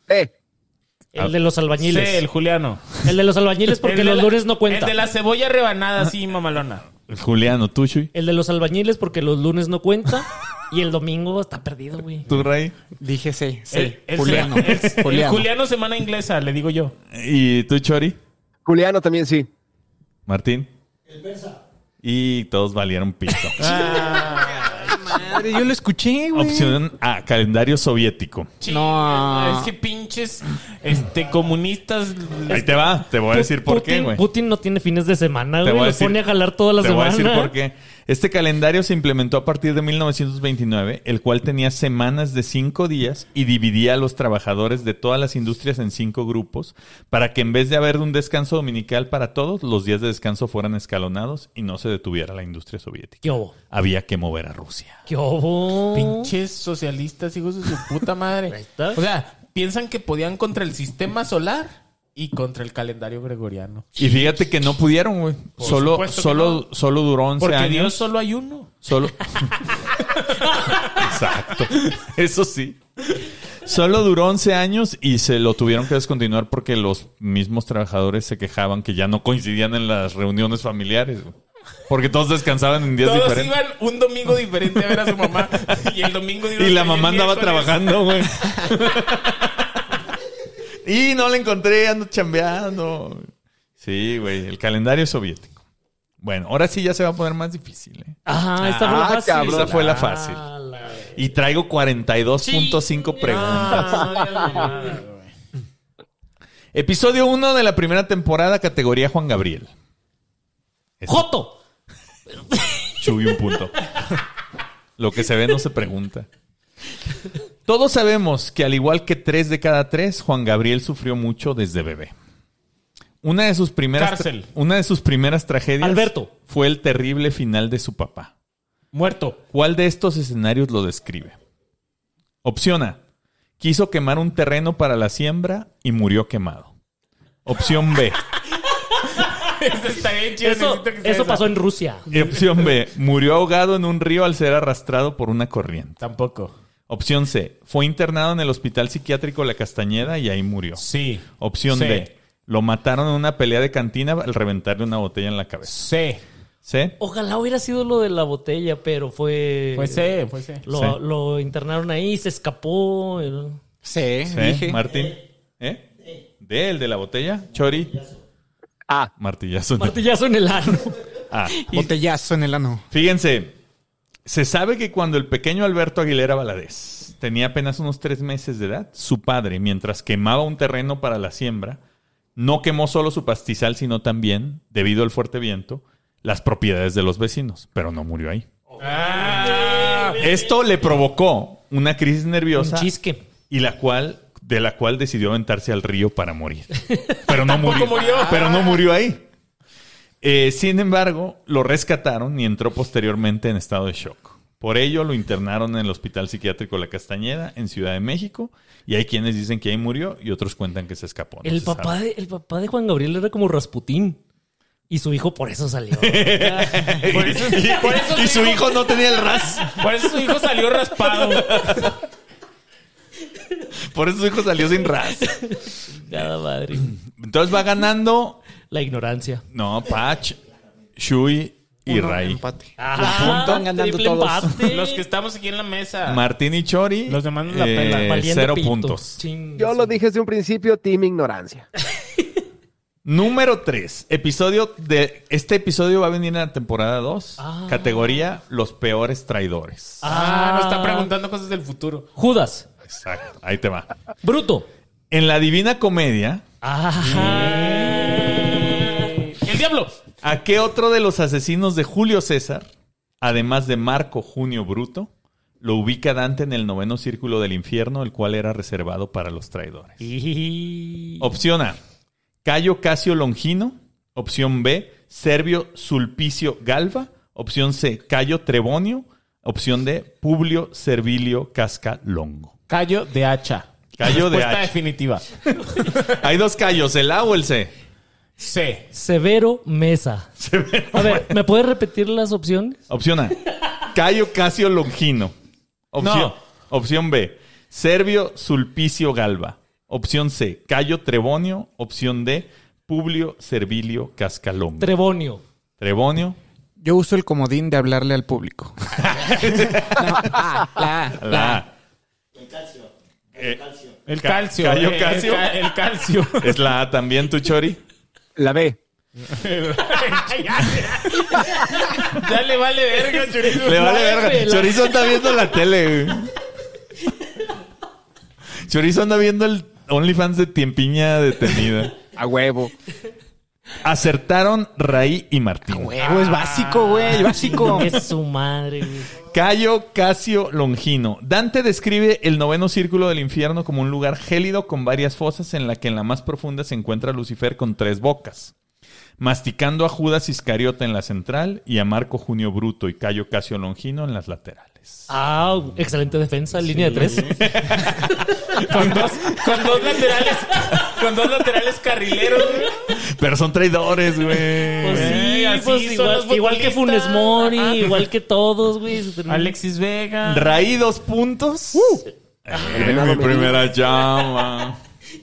Speaker 1: El de los albañiles.
Speaker 3: Sí, el Juliano.
Speaker 1: El de los albañiles porque
Speaker 3: El de
Speaker 1: los
Speaker 3: la-
Speaker 1: lunes no cuenta.
Speaker 3: El de la cebolla rebanada, así, mamalona.
Speaker 4: El juliano, ¿tú, Chuy?
Speaker 1: El de los albañiles porque los lunes no cuenta. Y el domingo está perdido, güey.
Speaker 4: ¿Tú, Ray?
Speaker 6: Dije sí.
Speaker 3: El
Speaker 6: Juliano.
Speaker 3: el
Speaker 6: Juliano.
Speaker 3: Juliano semana inglesa, le digo yo.
Speaker 4: ¿Y tú, Chori?
Speaker 5: Juliano también sí.
Speaker 4: ¿Martín? El persa. Y todos valieron pito.
Speaker 6: Madre, yo lo escuché, güey.
Speaker 4: Opción A, calendario soviético.
Speaker 6: No.
Speaker 3: Es que pinches comunistas.
Speaker 4: Ahí te va, te voy a decir por qué,
Speaker 1: Putin-
Speaker 4: güey.
Speaker 1: Putin no tiene fines de semana,
Speaker 4: Te
Speaker 1: güey.
Speaker 4: voy a
Speaker 1: Lo
Speaker 4: decir-
Speaker 1: pone a jalar toda la
Speaker 4: Te
Speaker 1: semana.
Speaker 4: voy a decir por qué. Este calendario se implementó a partir de 1929, el cual tenía semanas de 5 días y dividía a los trabajadores de todas las industrias en 5 grupos para que en vez de haber un descanso dominical para todos, los días de descanso fueran escalonados y no se detuviera la industria soviética.
Speaker 1: ¿Qué hubo?
Speaker 4: Había que mover a Rusia.
Speaker 1: ¿Qué hubo?
Speaker 3: Pinches socialistas, hijos de su puta madre.
Speaker 1: Ahí está.
Speaker 3: O sea, piensan que podían contra el sistema solar y contra el calendario gregoriano.
Speaker 4: Y fíjate que no pudieron, güey. Solo duró 11
Speaker 3: Porque
Speaker 4: años.
Speaker 3: Dios solo hay uno.
Speaker 4: Solo. Exacto. Eso sí. Solo duró 11 años y se lo tuvieron que descontinuar porque los mismos trabajadores se quejaban que ya no coincidían en las reuniones familiares, güey. Porque todos descansaban en días
Speaker 3: Todos
Speaker 4: diferentes.
Speaker 3: iban un domingo diferente a ver a su mamá. Y el domingo
Speaker 4: Y la mamá andaba trabajando, güey. Y no la encontré, ando chambeando. Sí, güey. El calendario soviético. Bueno, ahora sí ya se va a poner más difícil, ¿eh?
Speaker 1: Ajá, esta fue la fácil.
Speaker 5: cabrón.
Speaker 4: Esta fue la fácil. Y traigo 42.5 preguntas. Episodio 1 de la primera temporada, categoría Juan Gabriel.
Speaker 1: ¡Joto!
Speaker 4: Chuy un punto. Lo que se ve no se pregunta. Todos sabemos que al igual que 3 de cada 3, Juan Gabriel sufrió mucho desde bebé. Una de sus primeras tragedias
Speaker 1: Alberto.
Speaker 4: fue el terrible final de su papá.
Speaker 3: Muerto.
Speaker 4: ¿Cuál de estos escenarios lo describe? Opción A. Quiso quemar un terreno para la siembra y murió quemado. Opción B.
Speaker 3: Eso está bien chido.
Speaker 1: Eso,
Speaker 3: necesito que sea
Speaker 1: eso
Speaker 3: esa.
Speaker 1: pasó en Rusia.
Speaker 4: Opción B. Murió ahogado en un río al ser arrastrado por una corriente.
Speaker 3: Tampoco.
Speaker 4: Opción C. Fue internado en el Hospital Psiquiátrico La Castañeda y ahí murió.
Speaker 3: Sí.
Speaker 4: Opción
Speaker 3: Sí.
Speaker 4: D. Lo mataron en una pelea de cantina al reventarle una botella en la cabeza.
Speaker 3: Sí.
Speaker 4: ¿C?
Speaker 1: Ojalá hubiera sido lo de la botella, pero fue...
Speaker 3: Fue C, fue C.
Speaker 1: Lo internaron ahí, se escapó.
Speaker 6: Sí,
Speaker 4: ¿C?
Speaker 6: dije.
Speaker 4: Martín. ¿Eh? D, el de la botella. Chori.
Speaker 5: Ah,
Speaker 4: Martillazo.
Speaker 1: Martillazo en el ano.
Speaker 4: Ah.
Speaker 6: Botellazo en el ano.
Speaker 4: Fíjense, se sabe que cuando el pequeño Alberto Aguilera Valadez tenía apenas unos 3 meses de edad, su padre, mientras quemaba un terreno para la siembra, no quemó solo su pastizal, sino también, debido al fuerte viento, las propiedades de los vecinos, pero no murió ahí.
Speaker 3: Ah.
Speaker 4: Esto le provocó una crisis nerviosa
Speaker 1: Un chisque.
Speaker 4: y la cual de la cual decidió aventarse al río para morir. Pero no
Speaker 3: Tampoco murió.
Speaker 4: Pero no murió ahí. Sin embargo, lo rescataron y entró posteriormente en estado de shock. Por ello, lo internaron en el Hospital Psiquiátrico La Castañeda, en Ciudad de México. Y hay quienes dicen que ahí murió y otros cuentan que se escapó. No
Speaker 1: El
Speaker 4: se
Speaker 1: papá
Speaker 4: sabe.
Speaker 1: de Juan Gabriel era como Rasputín. Y su hijo por eso salió.
Speaker 3: Por eso
Speaker 4: Y su hijo no tenía el ras.
Speaker 3: Por eso su hijo salió raspado.
Speaker 4: Por eso su hijo salió sin ras.
Speaker 1: Cada madre.
Speaker 4: Entonces va ganando...
Speaker 1: La ignorancia.
Speaker 4: No, Patch, Shui y
Speaker 6: Uno,
Speaker 4: Ray.
Speaker 6: empate.
Speaker 1: Van
Speaker 8: ganando
Speaker 1: triple
Speaker 8: todos.
Speaker 1: empate.
Speaker 3: Los que estamos aquí en la mesa.
Speaker 4: Martín y Chori.
Speaker 3: Los demás nos la pelan.
Speaker 1: Valiendo
Speaker 4: 0
Speaker 1: pito.
Speaker 4: puntos.
Speaker 1: Ching.
Speaker 5: Yo lo dije desde un principio, team ignorancia.
Speaker 4: Número 3. Este episodio va a venir en la temporada 2. Categoría Los peores traidores.
Speaker 3: Nos están preguntando cosas del futuro.
Speaker 1: Judas.
Speaker 4: Exacto. Ahí te va.
Speaker 1: Bruto.
Speaker 4: En la Divina Comedia,
Speaker 3: ¡El diablo!
Speaker 4: ¿a qué otro de los asesinos de Julio César, además de Marco Junio Bruto, lo ubica Dante en el 9º círculo del infierno, el cual era reservado para los traidores? Opción A, Cayo Casio Longino. Opción B, Servio Sulpicio Galba. Opción C, Cayo Trebonio. Opción D, Publio Servilio Casca Longo.
Speaker 3: Callo de hacha.
Speaker 4: Callo de
Speaker 3: Respuesta
Speaker 4: hacha.
Speaker 3: definitiva.
Speaker 4: Hay dos callos, ¿el A o el C?
Speaker 3: C.
Speaker 1: Severo Mesa. A ver, ¿me puedes repetir las opciones?
Speaker 4: Opción A, Cayo Casio Longino.
Speaker 3: No.
Speaker 4: Opción B, Servio Sulpicio Galba. Opción C, Cayo Trebonio. Opción D, Publio Servilio Cascalongo.
Speaker 1: Trebonio.
Speaker 4: Trebonio.
Speaker 6: Yo uso el comodín de hablarle al público.
Speaker 4: La A.
Speaker 3: El calcio.
Speaker 4: Cayo Casio.
Speaker 3: El calcio.
Speaker 4: Es la A también, tu Chori.
Speaker 5: La B.
Speaker 3: Ya le vale verga, chorizo.
Speaker 4: Le vale
Speaker 1: La F,
Speaker 4: verga.
Speaker 1: la-
Speaker 4: Chorizo anda viendo la tele, güey. Chorizo anda viendo el OnlyFans de Tiempiña detenida.
Speaker 5: A huevo.
Speaker 4: Acertaron Raí y Martín.
Speaker 6: Huevo, es básico, güey, básico.
Speaker 1: Es su madre, güey.
Speaker 4: Cayo Casio Longino. Dante describe el 9º círculo del infierno como un lugar gélido con varias fosas en la que en la más profunda se encuentra Lucifer con 3 bocas, masticando a Judas Iscariote en la central y a Marco Junio Bruto y Cayo Casio Longino en las laterales.
Speaker 1: Excelente defensa, línea de 3.
Speaker 3: Con dos laterales. Con dos laterales carrileros.
Speaker 4: Pero son traidores, güey.
Speaker 1: Pues sí,
Speaker 3: así
Speaker 1: pues
Speaker 3: son
Speaker 1: igual,
Speaker 3: los
Speaker 1: igual que
Speaker 3: futbolistas.
Speaker 1: Funes Mori,
Speaker 3: Ajá.
Speaker 1: igual que todos, güey.
Speaker 3: Alexis Vega.
Speaker 4: Raí 2 puntos.
Speaker 5: venado
Speaker 4: Mi
Speaker 5: Medina.
Speaker 4: primera llama.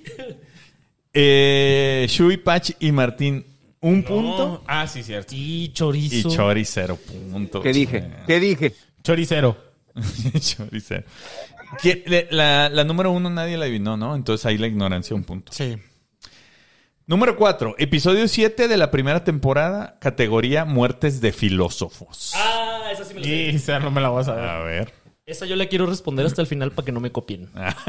Speaker 4: Shui, Patch y Martín 1 punto.
Speaker 3: Ah, sí, cierto.
Speaker 1: Y
Speaker 4: Y
Speaker 1: chorizo.
Speaker 4: Chori 0 puntos.
Speaker 5: ¿Qué dije? ¿Qué dije?
Speaker 3: Choricero.
Speaker 4: Chori 0. La número 1 nadie la adivinó, ¿no? Entonces ahí la ignorancia 1 punto.
Speaker 6: Sí.
Speaker 4: Número 4. Episodio 7 de la primera temporada. Categoría Muertes de Filósofos.
Speaker 1: Esa sí me la sé.
Speaker 3: Y esa no me la vas a ver.
Speaker 4: A ver.
Speaker 1: Esa yo la quiero responder hasta el final para que no me copien.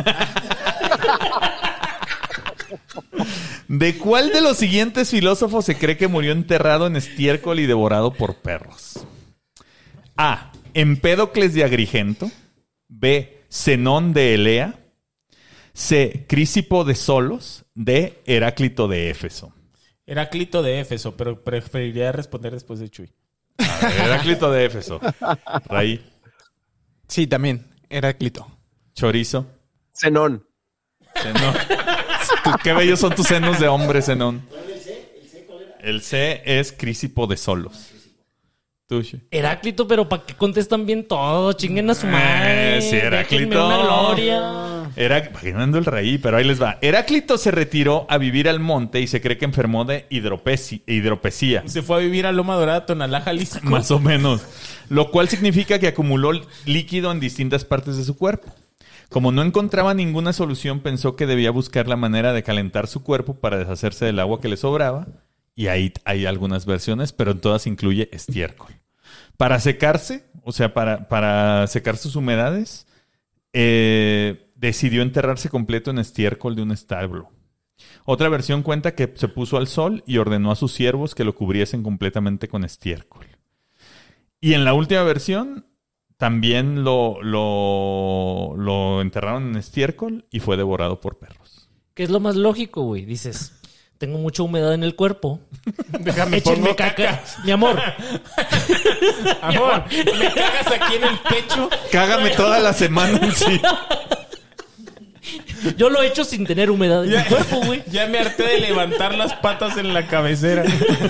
Speaker 4: ¿De cuál de los siguientes filósofos se cree que murió enterrado en estiércol y devorado por perros? A. Empédocles de Agrigento. B. Zenón de Elea. C. Crisipo de Solos. D. Heráclito de Éfeso.
Speaker 3: Heráclito de Éfeso, pero preferiría responder después de Chuy.
Speaker 4: A ver, Heráclito de Éfeso. Raí.
Speaker 6: Sí, también. Heráclito.
Speaker 4: Chorizo.
Speaker 5: Zenón.
Speaker 4: Zenón. Qué bellos son tus senos de hombre, Zenón. El C es Crisipo de Solos. Tuyo.
Speaker 1: Heráclito, pero ¿para qué contestan bien todo? Chinguen a su madre.
Speaker 4: Sí, Heráclito.
Speaker 1: Déjenme una gloria.
Speaker 4: Ando el raí, pero ahí les va. Heráclito se retiró a vivir al monte y se cree que enfermó de hidropesía.
Speaker 3: Se fue a vivir a Loma Dorada, Tonalá, Jalisco.
Speaker 4: Más o menos. Lo cual significa que acumuló líquido en distintas partes de su cuerpo. Como no encontraba ninguna solución, pensó que debía buscar la manera de calentar su cuerpo para deshacerse del agua que le sobraba. Y ahí hay algunas versiones, pero en todas incluye estiércol. Para secarse, o sea, para secar sus humedades, decidió enterrarse completo en estiércol de un establo. Otra versión cuenta que se puso al sol y ordenó a sus siervos que lo cubriesen completamente con estiércol. Y en la última versión, También lo enterraron en estiércol y fue devorado por perros.
Speaker 1: ¿Qué es lo más lógico, güey? Dices, tengo mucha humedad en el cuerpo.
Speaker 3: Déjame
Speaker 1: Échenme
Speaker 3: pongo
Speaker 1: caca. Mi amor.
Speaker 3: Amor, me cagas aquí en el pecho.
Speaker 4: Cágame toda la semana, sí.
Speaker 1: Yo lo he hecho sin tener humedad en mi cuerpo, güey.
Speaker 3: Ya me harté de levantar las patas en la cabecera.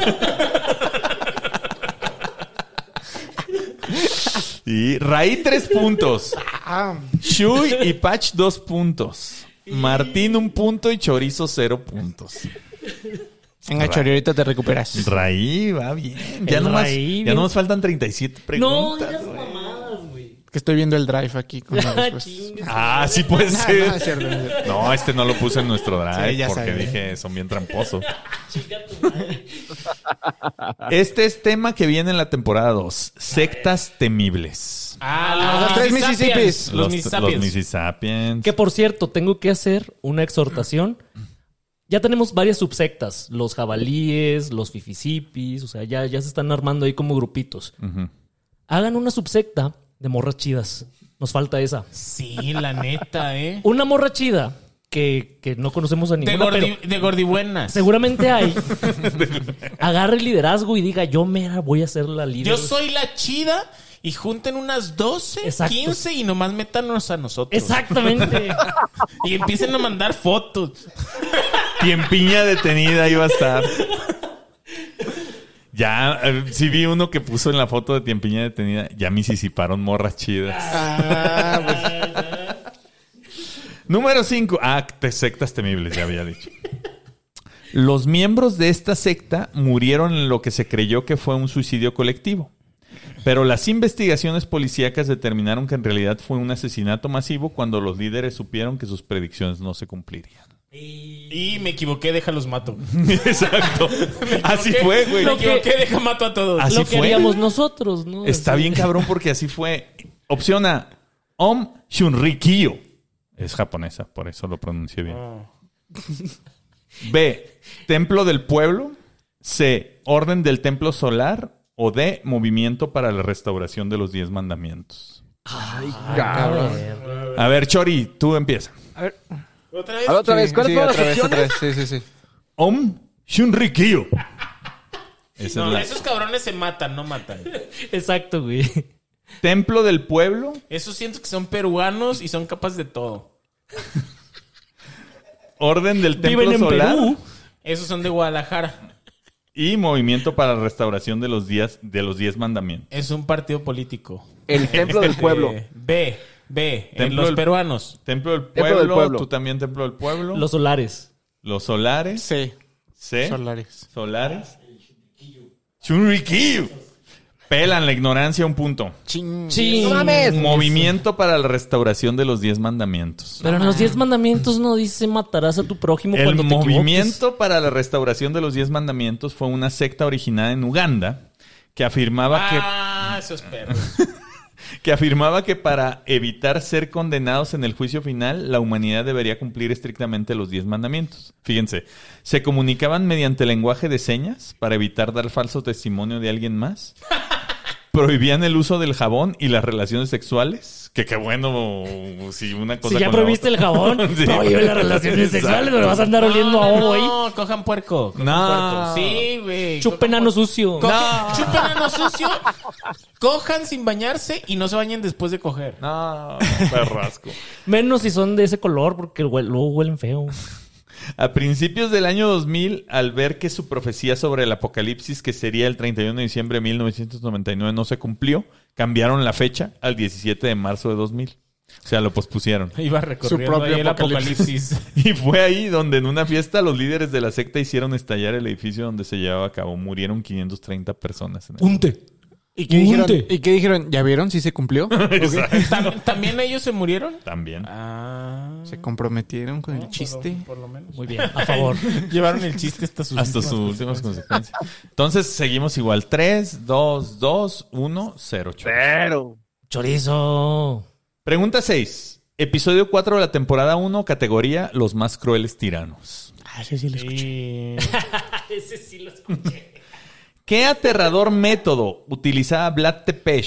Speaker 4: Y Raí 3 puntos. Shui y Patch 2 puntos. Martín 1 punto y Chorizo 0 puntos.
Speaker 6: Venga, Chori, ahorita te recuperas.
Speaker 4: Raí va bien. Ya
Speaker 1: El
Speaker 4: nomás,
Speaker 1: Raí,
Speaker 4: ya
Speaker 1: bien.
Speaker 4: nomás faltan 37
Speaker 1: No,
Speaker 4: preguntas.
Speaker 1: digas mamadas, güey.
Speaker 6: Que estoy viendo el drive aquí con las respuestas.
Speaker 1: Chingues.
Speaker 4: Ah, sí puede
Speaker 6: No,
Speaker 4: ser.
Speaker 6: no, es cierto, no es cierto.
Speaker 4: No, este no lo puse en nuestro drive
Speaker 6: Sí, ya
Speaker 4: porque
Speaker 6: sabía.
Speaker 4: dije, son bien tramposos.
Speaker 1: Chinga tu madre.
Speaker 4: Este es tema que viene en la temporada 2. Sectas temibles.
Speaker 6: Los tres Mississippis.
Speaker 3: Los
Speaker 4: Los
Speaker 3: Mississippians.
Speaker 4: Mississippians.
Speaker 1: Que por cierto, tengo que hacer una exhortación. Ya tenemos varias subsectas. Los jabalíes, los fifisipis. O sea, ya se están armando ahí como grupitos.
Speaker 4: Ujú.
Speaker 1: Hagan una subsecta de morras chidas. Nos falta esa.
Speaker 3: Sí, la neta,
Speaker 1: Una morra chida que no conocemos a ninguna, pero
Speaker 3: De gordibuenas.
Speaker 1: seguramente hay. Agarre el liderazgo y diga, yo me voy a ser la líder.
Speaker 3: Yo soy la chida y junten unas 12,
Speaker 1: Exacto.
Speaker 3: 15 y nomás métanos a nosotros.
Speaker 1: Exactamente.
Speaker 3: Y empiecen a mandar fotos.
Speaker 4: Tiempiña detenida iba a estar. Ya, sí vi uno que puso en la foto de Tiempiña detenida. Ya misisiparon morras chidas. Número 5. Sectas temibles, ya había dicho. Los miembros de esta secta murieron en lo que se creyó que fue un suicidio colectivo. Pero las investigaciones policíacas determinaron que en realidad fue un asesinato masivo cuando los líderes supieron que sus predicciones no se cumplirían.
Speaker 3: Y me equivoqué, déjalos mato.
Speaker 4: Exacto. Así fue, güey.
Speaker 3: Me equivoqué, deja mato a todos.
Speaker 4: Así
Speaker 1: Lo que
Speaker 4: fue.
Speaker 1: haríamos nosotros, ¿no?
Speaker 4: Está bien cabrón porque así fue. Opción A. Om Shunrikyo. Es japonesa, por eso lo pronuncié bien. B. Templo del Pueblo. C. Orden del Templo Solar. O D. Movimiento para la restauración de los 10 mandamientos. A ver, Chori, tú empieza.
Speaker 3: ¿Otra vez?
Speaker 5: A ver, otra vez, ¿cuáles
Speaker 6: Sí,
Speaker 5: fueron las
Speaker 6: otra vez,
Speaker 5: opciones?
Speaker 6: otra vez. Sí.
Speaker 4: Om Shunrikyo. Esa
Speaker 3: No,
Speaker 4: es la...
Speaker 3: esos cabrones se matan, no matan.
Speaker 1: Exacto, güey.
Speaker 4: Templo del Pueblo.
Speaker 3: Esos siento que son peruanos y son capaces de todo.
Speaker 4: Orden del Templo
Speaker 1: Viven en
Speaker 4: Solar.
Speaker 1: Perú.
Speaker 3: Esos son de Guadalajara.
Speaker 4: Y movimiento para la restauración de los 10 mandamientos.
Speaker 3: Es un partido político.
Speaker 5: El templo del pueblo.
Speaker 3: B.
Speaker 4: Templo
Speaker 3: Los
Speaker 4: del-
Speaker 3: peruanos.
Speaker 4: Templo del
Speaker 5: Templo
Speaker 4: Pueblo.
Speaker 5: del Pueblo.
Speaker 4: Tú también Templo del Pueblo.
Speaker 1: Los solares.
Speaker 4: Los solares.
Speaker 6: Sí.
Speaker 4: C.
Speaker 6: Solares.
Speaker 4: Solares. Shunrikyo. Pelan la ignorancia un punto.
Speaker 6: Ching.
Speaker 1: Sí.
Speaker 5: ¡No mames!
Speaker 4: Movimiento para la restauración de los 10 mandamientos.
Speaker 1: Pero en los 10 mandamientos no dice matarás a tu prójimo
Speaker 4: El
Speaker 1: cuando te
Speaker 4: movimiento para la restauración de los 10 mandamientos fue una secta originada en Uganda que afirmaba
Speaker 3: Esos perros.
Speaker 4: que afirmaba que para evitar ser condenados en el juicio final, la humanidad debería cumplir estrictamente los 10 mandamientos. Fíjense, se comunicaban mediante lenguaje de señas para evitar dar falso testimonio de alguien más. Prohibían el uso del jabón y las relaciones sexuales. Que qué bueno, si una cosa
Speaker 1: Si ya
Speaker 4: con la
Speaker 1: prohibiste el
Speaker 4: otra.
Speaker 1: jabón,
Speaker 4: Sí.
Speaker 1: prohíbe las relaciones
Speaker 4: Exacto.
Speaker 1: sexuales, pero vas a andar oliendo a ovo ahí.
Speaker 3: No, cojan puerco. cojan
Speaker 4: No.
Speaker 3: puerco. Sí, güey.
Speaker 1: Chupen
Speaker 3: cojan
Speaker 1: ano
Speaker 3: puerco.
Speaker 1: sucio.
Speaker 3: Chupen ano sucio. Cojan sin bañarse y no se bañen después de coger.
Speaker 4: No, perrasco.
Speaker 1: Menos si son de ese color, porque luego huelen feo.
Speaker 4: A principios del año 2000, al ver que su profecía sobre el apocalipsis, que sería el 31 de diciembre de 1999, no se cumplió, cambiaron la fecha al 17 de marzo de 2000. O sea, lo pospusieron.
Speaker 3: Iba recorriendo
Speaker 6: Su propio
Speaker 3: ahí el
Speaker 6: apocalipsis.
Speaker 3: apocalipsis.
Speaker 4: Y fue ahí donde en una fiesta los líderes de la secta hicieron estallar el edificio donde se llevaba a cabo. Murieron 530 personas en él.
Speaker 1: Unte.
Speaker 6: ¿Y qué dijeron? ¿Ya vieron? ¿Sí se cumplió?
Speaker 3: ¿También ellos se murieron?
Speaker 4: También.
Speaker 6: Se comprometieron con el chiste.
Speaker 3: Por lo menos.
Speaker 1: Muy bien, a favor.
Speaker 3: Llevaron el chiste hasta sus
Speaker 4: Hasta sus últimas consecuencias. Entonces seguimos igual. 3, 2, 2, 1, 0.
Speaker 5: Pero.
Speaker 1: Chorizo.
Speaker 4: Pregunta 6. Episodio 4 de la temporada 1, categoría Los más crueles tiranos.
Speaker 1: Ese sí lo escuché.
Speaker 3: Sí.
Speaker 1: Ese sí lo escuché.
Speaker 4: ¿Qué aterrador método utilizaba Vlad Tepes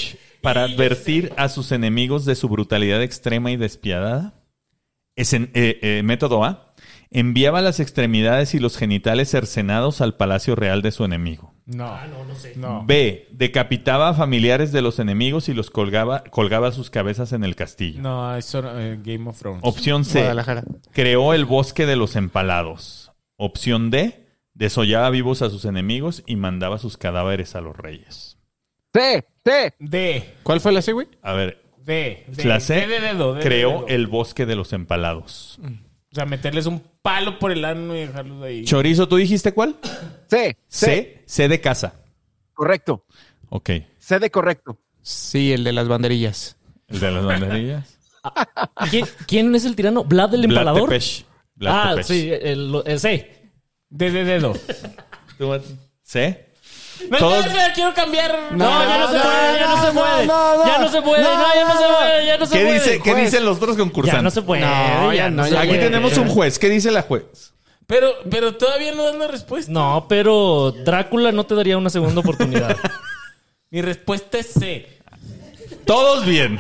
Speaker 4: para advertir a sus enemigos de su brutalidad extrema y despiadada. Método A. Enviaba las extremidades y los genitales cercenados al palacio real de su enemigo.
Speaker 3: No.
Speaker 1: No sé.
Speaker 3: No.
Speaker 4: B. Decapitaba a familiares de los enemigos y los colgaba sus cabezas en el castillo.
Speaker 3: No, eso Game of Thrones.
Speaker 4: Opción C.
Speaker 6: Guadalajara.
Speaker 4: Creó el bosque de los empalados. Opción D. Desollaba vivos a sus enemigos y mandaba sus cadáveres a los reyes.
Speaker 5: C.
Speaker 3: D.
Speaker 6: ¿Cuál fue la C, güey?
Speaker 4: A ver,
Speaker 3: D.
Speaker 4: la C.
Speaker 3: D de dedo. D de
Speaker 4: creó
Speaker 3: dedo.
Speaker 4: el bosque de los empalados.
Speaker 3: O sea, meterles un palo por el ano y dejarlos ahí.
Speaker 4: Chorizo, ¿tú dijiste cuál?
Speaker 5: C.
Speaker 4: C de casa.
Speaker 5: Correcto.
Speaker 4: Ok.
Speaker 5: C de correcto.
Speaker 6: Sí, el de las banderillas.
Speaker 4: El de las banderillas.
Speaker 1: ¿Quién es el tirano? ¿Vlad el empalador?
Speaker 4: Vlad Tepes.
Speaker 1: Sí, el C.
Speaker 3: D de dedo.
Speaker 4: ¿Tú, C?
Speaker 3: No,
Speaker 4: Todos-
Speaker 3: espera, quiero cambiar.
Speaker 1: No, ya no se puede, ya no se puede. Ya no se puede, no, ya no se puede, ya no se
Speaker 4: ¿Qué,
Speaker 1: puede.
Speaker 4: ¿Qué dicen los otros concursantes?
Speaker 1: Ya no se puede.
Speaker 6: No, ya no,
Speaker 1: se
Speaker 6: ya
Speaker 4: Aquí
Speaker 1: puede.
Speaker 4: tenemos un juez. ¿Qué dice la juez?
Speaker 3: Pero todavía no dan la respuesta.
Speaker 1: No, pero Drácula no te daría una segunda oportunidad.
Speaker 3: Mi respuesta es C.
Speaker 4: Todos bien.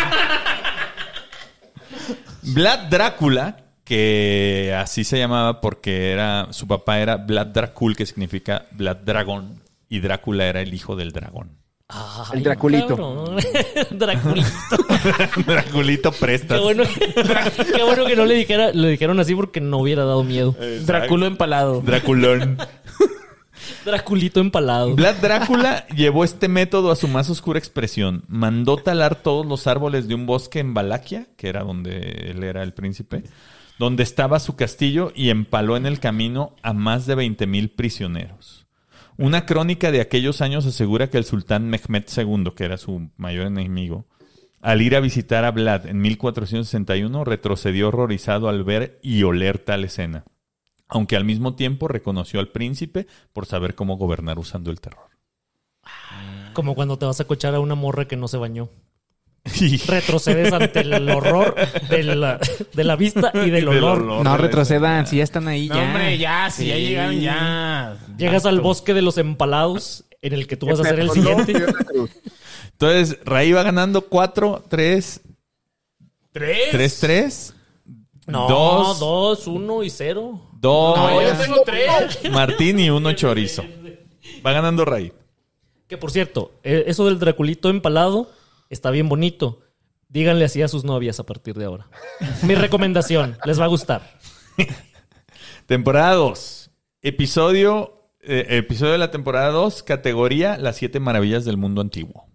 Speaker 4: Vlad Drácula, que así se llamaba porque su papá era Vlad Dracul, que significa Vlad Dragón, y Drácula era el hijo del dragón.
Speaker 1: Ay,
Speaker 5: El Draculito.
Speaker 1: cabrón. Draculito.
Speaker 4: Draculito prestas.
Speaker 1: Qué bueno que no le dijeron así porque no hubiera dado miedo.
Speaker 3: Dráculo empalado.
Speaker 4: Draculón.
Speaker 1: Draculito empalado.
Speaker 4: Vlad Drácula llevó este método a su más oscura expresión. Mandó talar todos los árboles de un bosque en Valaquia, que era donde él era el príncipe, donde estaba su castillo, y empaló en el camino a más de 20,000 prisioneros. Una crónica de aquellos años asegura que el sultán Mehmed II, que era su mayor enemigo, al ir a visitar a Vlad en 1461, retrocedió horrorizado al ver y oler tal escena, aunque al mismo tiempo reconoció al príncipe por saber cómo gobernar usando el terror.
Speaker 1: Como cuando te vas a cochar a una morra que no se bañó. Retrocedes ante el horror de la vista y del olor.
Speaker 6: No retrocedan, si ya están ahí,
Speaker 3: No,
Speaker 6: ya.
Speaker 3: hombre, ya, si ya
Speaker 6: Sí.
Speaker 3: llegaron, ya.
Speaker 1: Llegas al bosque de los empalados, en el que tú vas a ser el siguiente.
Speaker 4: Entonces, Ray va ganando 4-3.
Speaker 3: ¿Tres?
Speaker 4: 3-3.
Speaker 1: No,
Speaker 4: 2.
Speaker 1: 2, 1 y 0.
Speaker 4: 2.
Speaker 3: No, yo tengo 3.
Speaker 4: Martín y 1 Chorizo. Va ganando Ray.
Speaker 1: Que por cierto, eso del Draculito empalado está bien bonito. Díganle así a sus novias a partir de ahora. Mi recomendación, les va a gustar.
Speaker 4: Temporada 2. Episodio de la temporada 2, categoría Las 7 maravillas del mundo antiguo.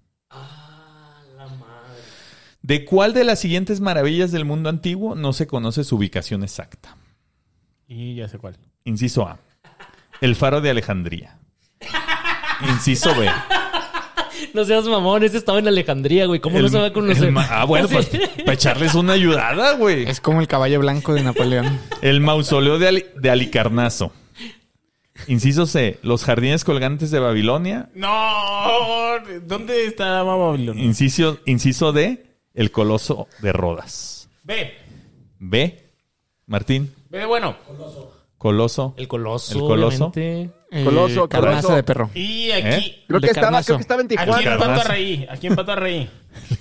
Speaker 4: ¿De cuál de las siguientes maravillas del mundo antiguo no se conoce su ubicación exacta?
Speaker 3: Y ya sé cuál.
Speaker 4: Inciso A. El faro de Alejandría. Inciso B.
Speaker 1: No seas mamón, ese estaba en Alejandría, güey. ¿Cómo no se va a conocer?
Speaker 4: Bueno, pues
Speaker 1: Sí.
Speaker 4: para echarles una ayudada, güey.
Speaker 6: Es como el caballo blanco de Napoleón.
Speaker 4: El mausoleo de Halicarnaso. Inciso C. Los jardines colgantes de Babilonia.
Speaker 3: No, ¿dónde está Babilonia?
Speaker 4: Inciso D. El coloso de Rodas.
Speaker 3: B.
Speaker 4: B. Martín.
Speaker 3: B de bueno.
Speaker 4: Coloso.
Speaker 1: El Coloso,
Speaker 4: El Coloso.
Speaker 1: obviamente.
Speaker 5: Coloso,
Speaker 6: Carnaza
Speaker 5: Coloso.
Speaker 6: de perro.
Speaker 3: Y aquí.
Speaker 5: Creo
Speaker 6: De
Speaker 5: que estaba
Speaker 6: Carnazo.
Speaker 5: en
Speaker 3: Aquí
Speaker 5: Tijuana.
Speaker 3: empato a
Speaker 4: Carnazo.
Speaker 3: reír. Aquí empato a reír.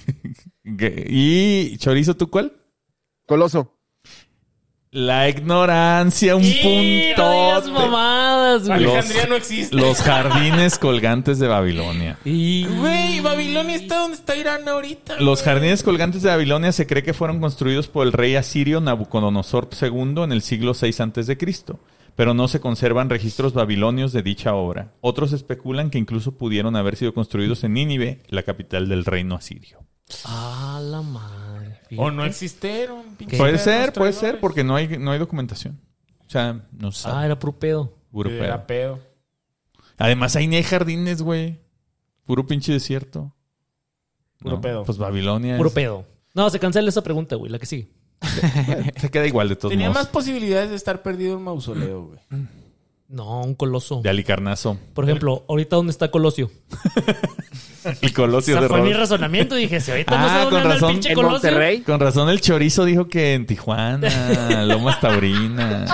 Speaker 4: Y Chorizo, ¿tú cuál?
Speaker 5: Coloso.
Speaker 4: La ignorancia, un
Speaker 1: No digas
Speaker 4: punto.
Speaker 1: mamadas, güey.
Speaker 3: Alejandría no existe.
Speaker 4: Los jardines colgantes de Babilonia.
Speaker 1: Y...
Speaker 3: Güey, Babilonia está donde está Irán ahorita.
Speaker 4: Los jardines colgantes de Babilonia se cree que fueron construidos por el rey asirio Nabucodonosor II en el siglo VI a.C., pero no se conservan registros babilonios de dicha obra. Otros especulan que incluso pudieron haber sido construidos en Nínive, la capital del reino asirio.
Speaker 1: Ah, la madre.
Speaker 3: O no existieron. pinches
Speaker 4: Puede
Speaker 3: perros
Speaker 4: ser,
Speaker 3: traidores.
Speaker 4: porque no hay documentación. O sea, no se sabe.
Speaker 1: Era puro pedo.
Speaker 4: Puro pedo.
Speaker 3: Era pedo.
Speaker 4: Además, ahí ni hay jardines, güey. Puro pinche desierto.
Speaker 3: Puro
Speaker 4: No,
Speaker 3: pedo.
Speaker 4: Pues Babilonia
Speaker 1: Puro
Speaker 4: es-
Speaker 1: pedo. No, se cancela esa pregunta, güey. La que sigue.
Speaker 4: se queda igual de todos
Speaker 3: Tenía
Speaker 4: modos.
Speaker 3: más posibilidades de estar perdido en mausoleo, güey.
Speaker 1: No, un coloso.
Speaker 4: De Halicarnaso.
Speaker 1: Por ejemplo, ahorita ¿dónde está Colosio?
Speaker 4: El Colosio
Speaker 1: Ese
Speaker 4: de
Speaker 1: fue mi
Speaker 4: Rodas.
Speaker 1: razonamiento. Dije, si ahorita no
Speaker 4: Ah,
Speaker 1: sé dónde
Speaker 4: con
Speaker 1: anda
Speaker 4: razón.
Speaker 1: el pinche
Speaker 5: En
Speaker 1: Colosio.
Speaker 5: Monterrey.
Speaker 4: Con razón el Chorizo dijo que en Tijuana, Lomas Taurinas.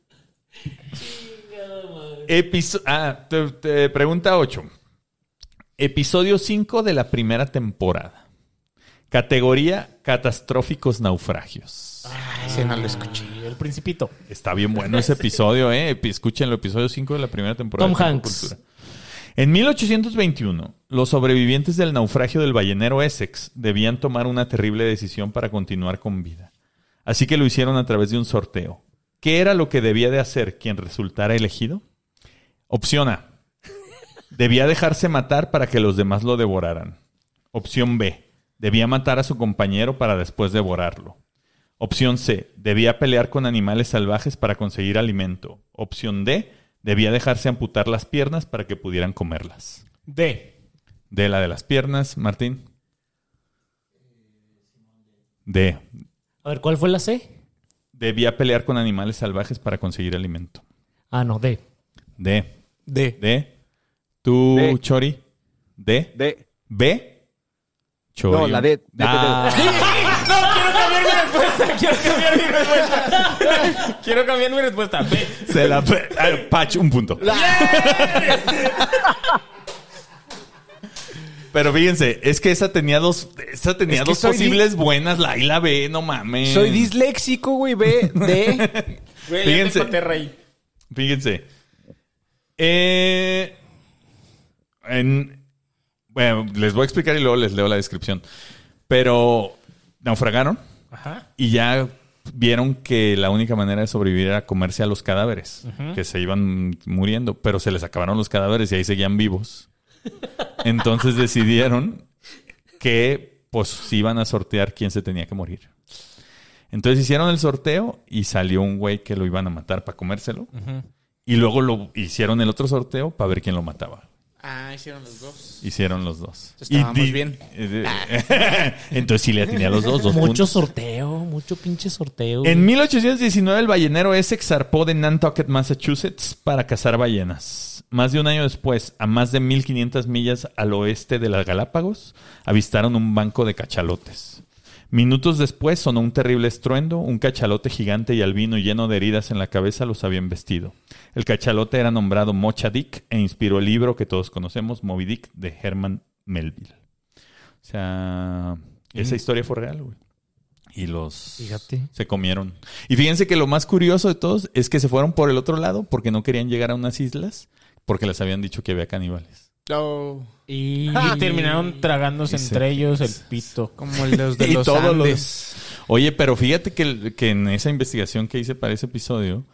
Speaker 4: Pregunta 8. Episodio 5 de la primera temporada. Categoría catastróficos naufragios.
Speaker 6: Ese no lo escuché.
Speaker 3: El Principito.
Speaker 4: Está bien bueno ese episodio, ¿eh? Escúchenlo, episodio 5 de la primera temporada.
Speaker 1: Tom
Speaker 4: de
Speaker 1: Hanks.
Speaker 4: Cultura. En 1821, los sobrevivientes del naufragio del ballenero Essex debían tomar una terrible decisión para continuar con vida. Así que lo hicieron a través de un sorteo. ¿Qué era lo que debía de hacer quien resultara elegido? Opción A. Debía dejarse matar para que los demás lo devoraran. Opción B. Debía matar a su compañero para después devorarlo. Opción C. Debía pelear con animales salvajes para conseguir alimento. Opción D. Debía dejarse amputar las piernas para que pudieran comerlas.
Speaker 3: D.
Speaker 4: D, la de las piernas, Martín. D.
Speaker 1: A ver, ¿cuál fue la C?
Speaker 4: Debía pelear con animales salvajes para conseguir alimento.
Speaker 1: Ah, no, D.
Speaker 4: D.
Speaker 6: D.
Speaker 4: D. ¿Tú,
Speaker 5: D.
Speaker 4: Chori? D.
Speaker 5: D.
Speaker 4: B. Chori.
Speaker 5: No, la D.
Speaker 3: Quiero cambiar mi respuesta. B.
Speaker 4: Se la... Patch, un punto. Pero fíjense, es que esa tenía dos posibles buenas, la A y la B, no mames.
Speaker 6: Soy disléxico, güey. B, D.
Speaker 3: Güey,
Speaker 4: Fíjense.
Speaker 3: ya te empaté, Rey.
Speaker 4: Fíjense. Bueno, les voy a explicar y luego les leo la descripción. Pero naufragaron
Speaker 3: Ajá.
Speaker 4: y ya vieron que la única manera de sobrevivir era comerse a los cadáveres, que se iban muriendo, pero se les acabaron los cadáveres y ahí seguían vivos. Entonces decidieron que pues iban a sortear quién se tenía que morir. Entonces hicieron el sorteo y salió un güey que lo iban a matar para comérselo. Y luego lo hicieron el otro sorteo para ver quién lo mataba.
Speaker 6: Ah, hicieron los dos.
Speaker 4: Hicieron los dos.
Speaker 6: Estábamos bien.
Speaker 4: Entonces sí le atiné a los dos
Speaker 1: Mucho
Speaker 4: puntos.
Speaker 1: sorteo, mucho pinche sorteo.
Speaker 4: En 1819 el ballenero Essex zarpó de Nantucket, Massachusetts, para cazar ballenas. Más de un año después, a más de 1,500 millas al oeste de las Galápagos, avistaron un banco de cachalotes. Minutos después sonó un terrible estruendo. Un cachalote gigante y albino lleno de heridas en la cabeza los había embestido. El cachalote era nombrado Mocha Dick e inspiró el libro que todos conocemos, Moby Dick, de Herman Melville. O sea, esa historia fue real, güey. Y
Speaker 1: Fíjate.
Speaker 4: se comieron. Y fíjense que lo más curioso de todos es que se fueron por el otro lado porque no querían llegar a unas islas porque les habían dicho que había caníbales.
Speaker 6: Oh.
Speaker 1: Y
Speaker 3: Y terminaron tragándose entre ellos el pito.
Speaker 6: Como los de
Speaker 4: Y
Speaker 6: los
Speaker 4: todos
Speaker 6: Andes.
Speaker 4: Oye, pero fíjate que en esa investigación que hice para ese episodio...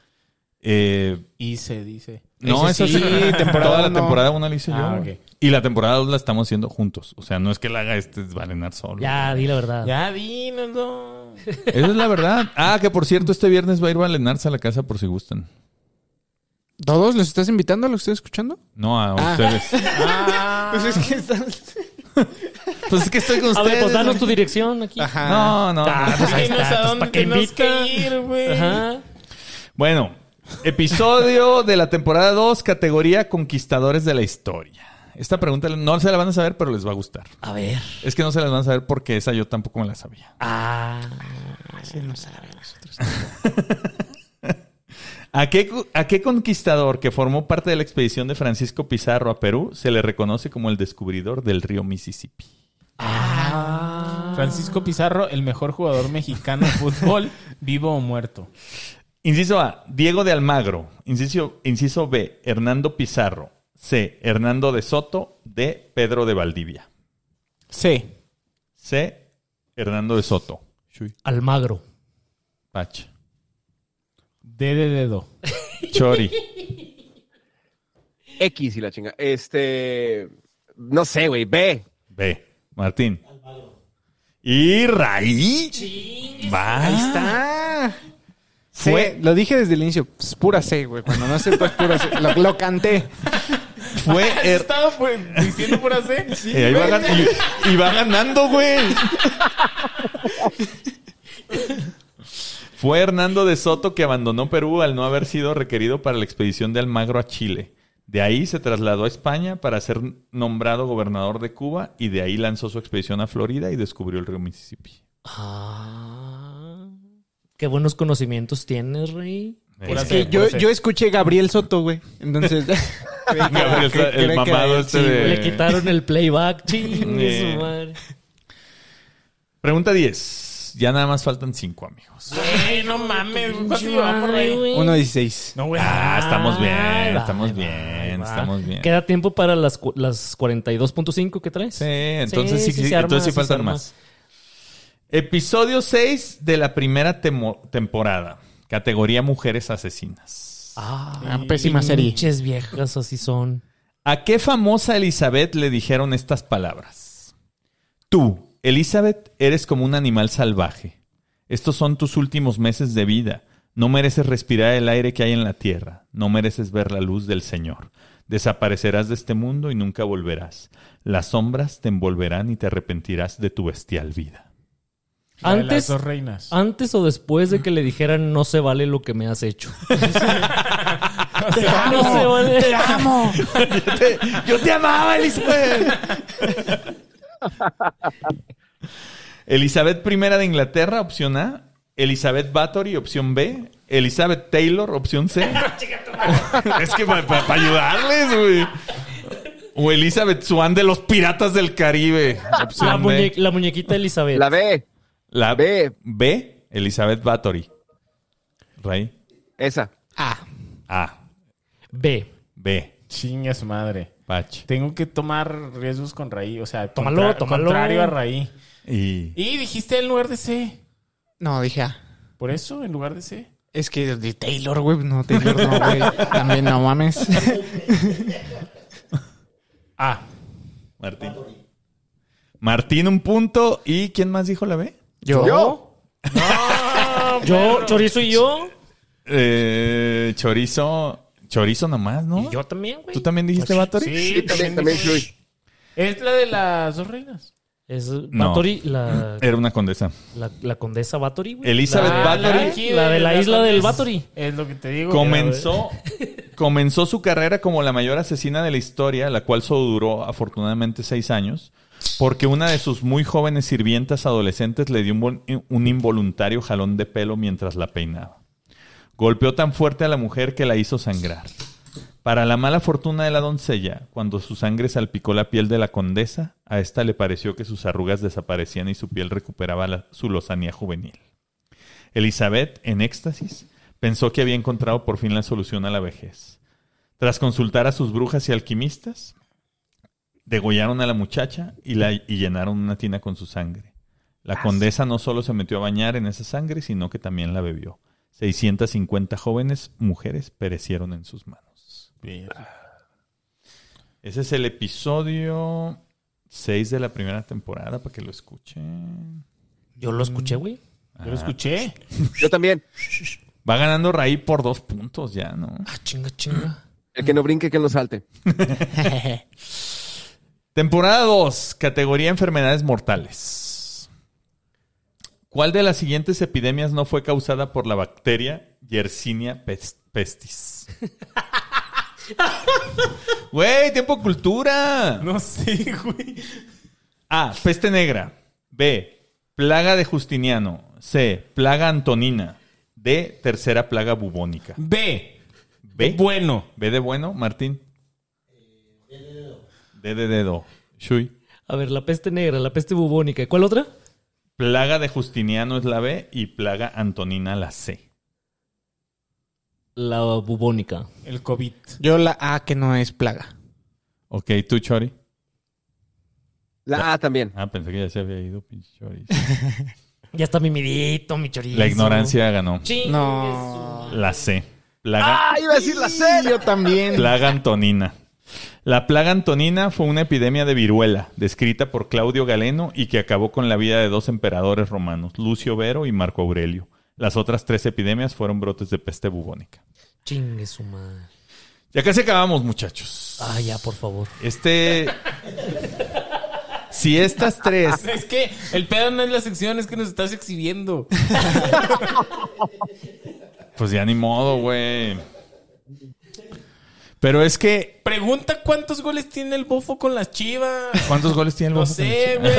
Speaker 3: Y se dice.
Speaker 4: no,
Speaker 6: Ese
Speaker 4: eso
Speaker 6: sí,
Speaker 4: sí,
Speaker 6: temporada
Speaker 4: toda la
Speaker 6: uno.
Speaker 4: temporada 1 la hice yo.
Speaker 3: Ah,
Speaker 4: güey.
Speaker 3: ok.
Speaker 4: Y la temporada 2 la estamos haciendo juntos. O sea, no es que la haga Valenar solo.
Speaker 1: ya, di la verdad.
Speaker 3: Ya dínoslo.
Speaker 4: Esa es la verdad. Ah, que por cierto, este viernes va a ir Valenarse a la casa por si gustan.
Speaker 6: ¿Todos los estás invitando a los que estás escuchando?
Speaker 4: No, a ustedes.
Speaker 6: Pues es que están...
Speaker 4: Pues es que estoy con
Speaker 1: A
Speaker 4: ustedes.
Speaker 1: ver, pues danos tu dirección aquí.
Speaker 6: Ajá.
Speaker 4: No.
Speaker 1: Ah, pues ahí
Speaker 3: Dinos
Speaker 1: está,
Speaker 3: a
Speaker 1: pues,
Speaker 3: dónde
Speaker 1: ¿para qué
Speaker 3: tenemos
Speaker 1: invita?
Speaker 3: que ir, güey.
Speaker 1: Ajá.
Speaker 4: Bueno, episodio de la temporada 2, categoría Conquistadores de la Historia. Esta pregunta no se la van a saber, pero les va a gustar.
Speaker 1: A ver.
Speaker 4: Es que no se las van a saber porque esa yo tampoco me la sabía.
Speaker 1: Ah.
Speaker 6: Sí, no saben nosotros.
Speaker 4: ¿A qué conquistador que formó parte de la expedición de Francisco Pizarro a Perú se le reconoce como el descubridor del río Mississippi?
Speaker 3: Francisco Pizarro, el mejor jugador mexicano de fútbol, vivo o muerto.
Speaker 4: Inciso A, Diego de Almagro. Inciso B, Hernando Pizarro. C, Hernando de Soto. D, Pedro de Valdivia.
Speaker 3: C.
Speaker 4: C, Hernando de Soto. Chuy.
Speaker 1: Almagro.
Speaker 4: Pach.
Speaker 3: D de dedo.
Speaker 4: Chori.
Speaker 5: X y la chinga. No sé, güey. B.
Speaker 4: B. Martín. Y Raí. Va.
Speaker 6: Ahí está.
Speaker 4: Fue-
Speaker 6: Lo dije desde el inicio. Es pura C, güey. Cuando no sé, pues pura C. Lo canté.
Speaker 4: Fue
Speaker 3: Estaba diciendo por C.
Speaker 4: y ahí y va ganando, güey. Fue Hernando de Soto que abandonó Perú al no haber sido requerido para la expedición de Almagro a Chile. De ahí se trasladó a España para ser nombrado gobernador de Cuba y de ahí lanzó su expedición a Florida y descubrió el río Mississippi.
Speaker 1: Ah. Qué buenos conocimientos tienes, Rey.
Speaker 3: Pura
Speaker 6: Es
Speaker 3: C,
Speaker 6: que
Speaker 3: pura C.
Speaker 6: yo escuché Gabriel Soto, güey. Entonces...
Speaker 4: Gabriel, el mamado este de...
Speaker 1: Le quitaron el playback. Chingue su madre.
Speaker 4: Pregunta 10. Ya nada más faltan 5, amigos.
Speaker 3: Güey, no mames. ¿Cuánto llevamos, güey?
Speaker 6: 1:16.
Speaker 3: No, güey.
Speaker 4: Estamos bien,
Speaker 1: va,
Speaker 4: estamos
Speaker 1: va,
Speaker 4: bien,
Speaker 1: va.
Speaker 4: estamos bien.
Speaker 1: ¿Queda tiempo para las 42.5 que traes?
Speaker 4: Sí, entonces sí,
Speaker 1: se arma,
Speaker 4: entonces sí
Speaker 1: se
Speaker 4: faltan
Speaker 1: arma.
Speaker 4: más. Episodio 6 de la primera temporada. Categoría Mujeres Asesinas.
Speaker 6: Pésima serie.
Speaker 1: Pinches viejas así son.
Speaker 4: ¿A qué famosa Elizabeth le dijeron estas palabras? Tú, Elizabeth, eres como un animal salvaje. Estos son tus últimos meses de vida. No mereces respirar el aire que hay en la tierra. No mereces ver la luz del Señor. Desaparecerás de este mundo y nunca volverás. Las sombras te envolverán y te arrepentirás de tu bestial vida.
Speaker 3: La de las
Speaker 1: Antes,
Speaker 3: dos reinas.
Speaker 1: antes o después de que le dijeran no se vale lo que me has hecho.
Speaker 3: Te amo.
Speaker 1: No se vale.
Speaker 6: ¡Te amo!
Speaker 4: ¡Yo te amaba, Elizabeth! Elizabeth I de Inglaterra, opción A. Elizabeth Bathory, opción B. Elizabeth Taylor, opción C. Es que para ayudarles, güey. O Elizabeth Swan de los Piratas del Caribe, opción B.
Speaker 1: La muñequita Elizabeth.
Speaker 5: La B.
Speaker 4: La
Speaker 5: B.
Speaker 4: B, Elizabeth Bathory. Rey.
Speaker 5: Esa.
Speaker 4: A.
Speaker 1: B.
Speaker 4: B.
Speaker 3: Chinga su madre.
Speaker 4: Pach.
Speaker 3: Tengo que tomar riesgos con Raí. O sea,
Speaker 1: Tómalo.
Speaker 3: contrario a Raí.
Speaker 4: Y...
Speaker 3: Y dijiste en lugar de C.
Speaker 6: No, dije A.
Speaker 3: Por eso, en lugar de C.
Speaker 6: Es que de Taylor, güey. No, Taylor no, güey. También no mames.
Speaker 3: A.
Speaker 4: Martín. Martín, un punto. ¿Y quién más dijo la B?
Speaker 6: Yo.
Speaker 1: Yo, Chorizo y yo.
Speaker 4: Chorizo nomás, ¿no?
Speaker 1: Y yo también, güey.
Speaker 4: ¿Tú también dijiste Bathory?
Speaker 3: Sí,
Speaker 5: También
Speaker 3: dije.
Speaker 5: Chuy.
Speaker 3: Es la de las dos reinas.
Speaker 1: Es
Speaker 4: No.
Speaker 1: Bathory, la
Speaker 4: Era una condesa.
Speaker 1: condesa Bathory, güey.
Speaker 4: Elizabeth Bathory
Speaker 1: La de la isla del Bathory.
Speaker 3: Es lo que te digo.
Speaker 4: Comenzó su carrera como la mayor asesina de la historia, la cual solo duró afortunadamente 6 años, porque una de sus muy jóvenes sirvientas adolescentes le dio un involuntario jalón de pelo mientras la peinaba. Golpeó tan fuerte a la mujer que la hizo sangrar. Para la mala fortuna de la doncella, cuando su sangre salpicó la piel de la condesa, a esta le pareció que sus arrugas desaparecían y su piel recuperaba su lozanía juvenil. Elizabeth, en éxtasis, pensó que había encontrado por fin la solución a la vejez. Tras consultar a sus brujas y alquimistas, degollaron a la muchacha y llenaron una tina con su sangre. La condesa no solo se metió a bañar en esa sangre, sino que también la bebió. 650 jóvenes mujeres perecieron en sus manos. Ese es el episodio 6 de la primera temporada, para que lo escuchen.
Speaker 1: Yo lo escuché, güey.
Speaker 3: Yo lo escuché.
Speaker 5: Yo también.
Speaker 4: Va ganando Raí por 2 puntos ya, ¿no?
Speaker 1: Chinga.
Speaker 5: El que no brinque, que no salte.
Speaker 4: Temporada 2, categoría enfermedades mortales. ¿Cuál de las siguientes epidemias no fue causada por la bacteria Yersinia pestis? Güey, tiempo cultura.
Speaker 3: No sé, güey.
Speaker 4: A, peste negra. B, plaga de Justiniano. C, plaga antonina. D, tercera plaga bubónica.
Speaker 3: B.
Speaker 4: B.
Speaker 3: Bueno.
Speaker 4: B de bueno, Martín. D de dedo. Shui.
Speaker 1: A ver, la peste negra, la peste bubónica. ¿Y cuál otra?
Speaker 4: Plaga de Justiniano es la B y plaga antonina la C.
Speaker 1: La bubónica.
Speaker 3: El COVID.
Speaker 6: Yo la A, que no es plaga.
Speaker 4: Ok, ¿tú, Chori?
Speaker 5: La A también.
Speaker 4: Ah, pensé que ya se había ido, pinche Chori.
Speaker 1: Ya está mimidito, mi chorizo.
Speaker 4: La ignorancia ganó.
Speaker 6: No.
Speaker 4: La C. Plaga,
Speaker 5: Iba a decir la C.
Speaker 6: Yo también.
Speaker 4: plaga antonina. La plaga antonina fue una epidemia de viruela, descrita por Claudio Galeno y que acabó con la vida de 2 emperadores romanos, Lucio Vero y Marco Aurelio. Las otras 3 epidemias fueron brotes de peste bubónica.
Speaker 1: Chingue su madre.
Speaker 4: Ya casi acabamos, muchachos.
Speaker 1: Ah, ya, por favor.
Speaker 4: Si estas 3...
Speaker 3: Es que el pedo no es la sección, es que nos estás exhibiendo.
Speaker 4: Pues ya ni modo, güey. Pero es que...
Speaker 3: Pregunta cuántos goles tiene el Bofo con las Chivas.
Speaker 4: ¿Cuántos goles tiene el
Speaker 3: No
Speaker 4: Bofo?
Speaker 3: sé, güey.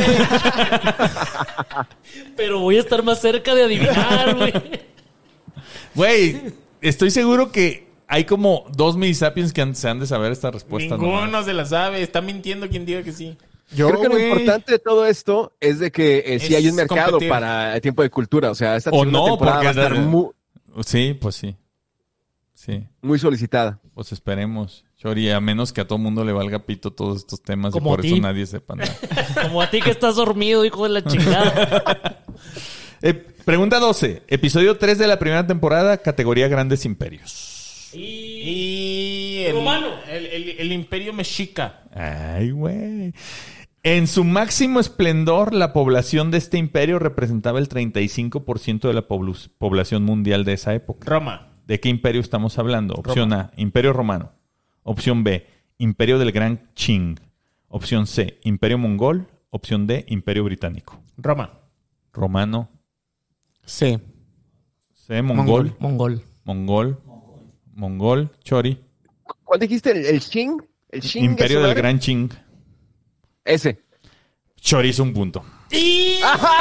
Speaker 1: Pero voy a estar más cerca de adivinar, güey.
Speaker 4: Güey, estoy seguro que hay como 2 Minisapiens que se han de saber esta respuesta.
Speaker 3: Ninguno
Speaker 4: nomás.
Speaker 3: se la sabe. Está mintiendo quien diga que sí.
Speaker 5: Creo que lo importante de todo esto es de que sí hay un mercado
Speaker 3: competir.
Speaker 5: para el tiempo de cultura. O sea, esta
Speaker 4: O
Speaker 5: segunda
Speaker 4: no,
Speaker 5: temporada
Speaker 4: porque
Speaker 5: va a estar
Speaker 4: Sí, pues sí. Sí,
Speaker 5: muy solicitada.
Speaker 4: pues esperemos. Chori, a menos que a todo mundo le valga pito todos estos temas
Speaker 1: Como
Speaker 4: y por
Speaker 1: a
Speaker 4: eso
Speaker 1: ti.
Speaker 4: nadie sepa nada.
Speaker 1: Como a ti que estás dormido, hijo de la chingada.
Speaker 4: Pregunta 12. Episodio 3 de la primera temporada, categoría Grandes Imperios.
Speaker 3: Y el Imperio Mexica.
Speaker 4: Ay, güey. En su máximo esplendor, la población de este imperio representaba el 35% de la población mundial de esa época.
Speaker 3: Roma.
Speaker 4: ¿De qué imperio estamos hablando? Opción A, Imperio Romano. Opción B, Imperio del Gran Qing. Opción C, Imperio Mongol. Opción D, Imperio Británico.
Speaker 3: Roma.
Speaker 4: Romano.
Speaker 6: Sí.
Speaker 4: C, Mongol.
Speaker 1: Mongol.
Speaker 4: Chori.
Speaker 5: ¿Cuál dijiste? ¿El Qing? ¿El Qing?
Speaker 4: Imperio
Speaker 5: ¿Esa
Speaker 4: del
Speaker 5: madre?
Speaker 4: Gran Qing.
Speaker 5: Ese.
Speaker 4: Chori hizo un punto.
Speaker 3: ¿Qué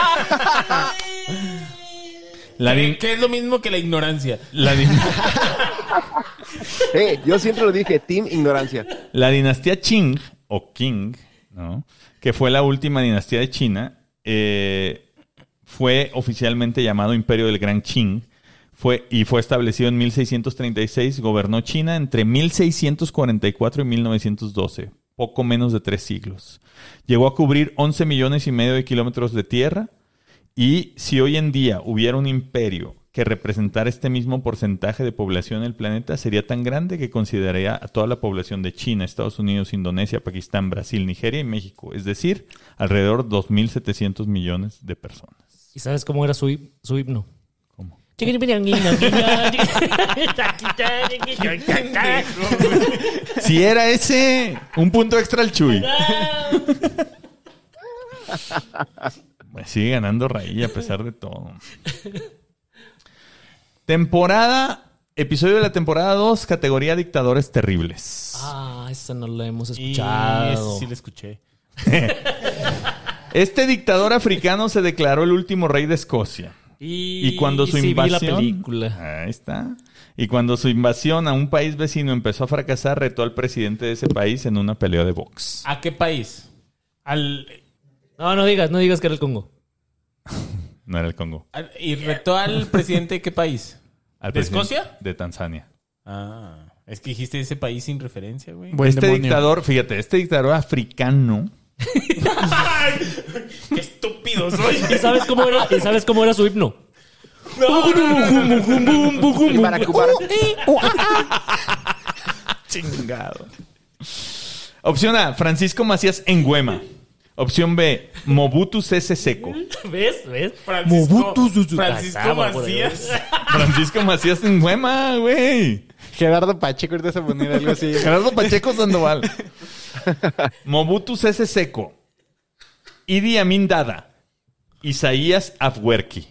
Speaker 3: es lo mismo que la ignorancia?
Speaker 5: Yo siempre lo dije, Team Ignorancia.
Speaker 4: La dinastía Qing, o Qing, ¿no? Que fue la última dinastía de China, fue oficialmente llamado Imperio del Gran Qing. Fue establecido en 1636. Gobernó China entre 1644 y 1912. Poco menos de 3 siglos. Llegó a cubrir 11 millones y medio de kilómetros de tierra. Y si hoy en día hubiera un imperio que representara este mismo porcentaje de población en el planeta, sería tan grande que consideraría a toda la población de China, Estados Unidos, Indonesia, Pakistán, Brasil, Nigeria y México. Es decir, alrededor de 2.700 millones de personas.
Speaker 1: ¿Y sabes cómo era su himno?
Speaker 4: ¿Cómo? Si era ese, un punto extra al Chuy. Sigue ganando Raí a pesar de todo. Episodio de la temporada 2, categoría Dictadores Terribles.
Speaker 1: Ah, esa no la hemos
Speaker 3: Y
Speaker 1: escuchado.
Speaker 3: sí la escuché.
Speaker 4: Este dictador africano se declaró el último rey de Escocia. Y cuando su
Speaker 1: sí vi
Speaker 4: invasión...
Speaker 1: la película.
Speaker 4: Ahí está. Y cuando su invasión a un país vecino empezó a fracasar, retó al presidente de ese país en una pelea de box.
Speaker 3: ¿A qué país?
Speaker 1: No digas que era el Congo.
Speaker 4: No era el Congo.
Speaker 3: ¿Y retó al presidente de qué país?
Speaker 4: Al
Speaker 3: ¿De
Speaker 4: presidente
Speaker 3: Escocia?
Speaker 4: De Tanzania.
Speaker 3: Ah, es que dijiste ese país sin referencia, güey.
Speaker 6: Buen
Speaker 4: Este
Speaker 6: demonio.
Speaker 4: dictador, fíjate, este dictador africano...
Speaker 3: ¡Qué estúpido soy!
Speaker 1: ¿Y sabes cómo era su himno?
Speaker 5: Baracubar.
Speaker 4: Chingado. Opción A, Francisco Macías Nguema. Opción B, Mobutu Sese Seko.
Speaker 1: ¿Ves?
Speaker 3: Francisco
Speaker 1: Estaba por ahí.
Speaker 3: Macías.
Speaker 4: Francisco Macías Nguema, güey.
Speaker 6: Gerardo Pacheco, ahorita se ponía algo así.
Speaker 4: Gerardo Pacheco Sandoval. Mobutu Sese Seko. Idi Amin Dada. Isaías Afwerki.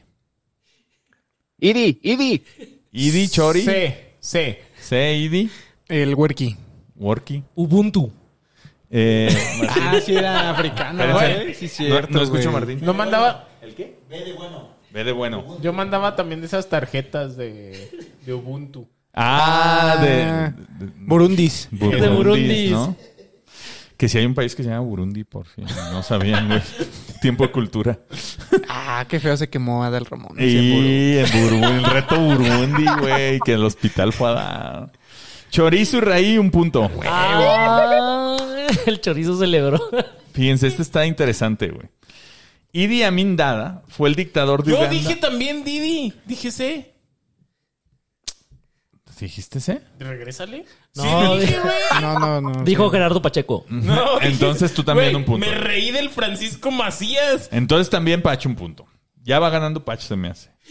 Speaker 5: Idi.
Speaker 4: Idi Chori.
Speaker 3: Sí.
Speaker 4: C. Idi.
Speaker 6: El Werki.
Speaker 4: Worky.
Speaker 1: Ubuntu.
Speaker 6: Ah, sí, era africano.
Speaker 4: Espérense.
Speaker 6: güey. Sí, cierto,
Speaker 4: no escucho,
Speaker 6: güey.
Speaker 4: Martín.
Speaker 3: No mandaba...
Speaker 4: Ve de bueno.
Speaker 3: Yo mandaba también de esas tarjetas de Ubuntu.
Speaker 4: De
Speaker 6: Burundis.
Speaker 1: De Burundis.
Speaker 4: ¿no? Que si hay un país que se llama Burundi, por fin. No sabían, güey. Tiempo de cultura.
Speaker 6: Ah, qué feo se quemó Adal Ramón.
Speaker 4: Y en Burundi, el reto Burundi, güey, que el hospital fue a dar. Chorizo y Raí, un punto.
Speaker 1: El chorizo celebró.
Speaker 4: Fíjense, este está interesante, güey. Idi Amin Dada fue el dictador de
Speaker 3: Yo
Speaker 4: Uganda.
Speaker 3: dije también Didi. Dije C.
Speaker 4: ¿Dijiste ese?
Speaker 3: Regrésale.
Speaker 1: No,
Speaker 3: Sí, dije, güey.
Speaker 6: No.
Speaker 1: Dijo Gerardo Pacheco.
Speaker 3: No, dije,
Speaker 4: Entonces tú también
Speaker 3: güey,
Speaker 4: un punto.
Speaker 3: Me reí del Francisco Macías.
Speaker 4: Entonces también Pacho un punto. Ya va ganando Pacho, se me hace.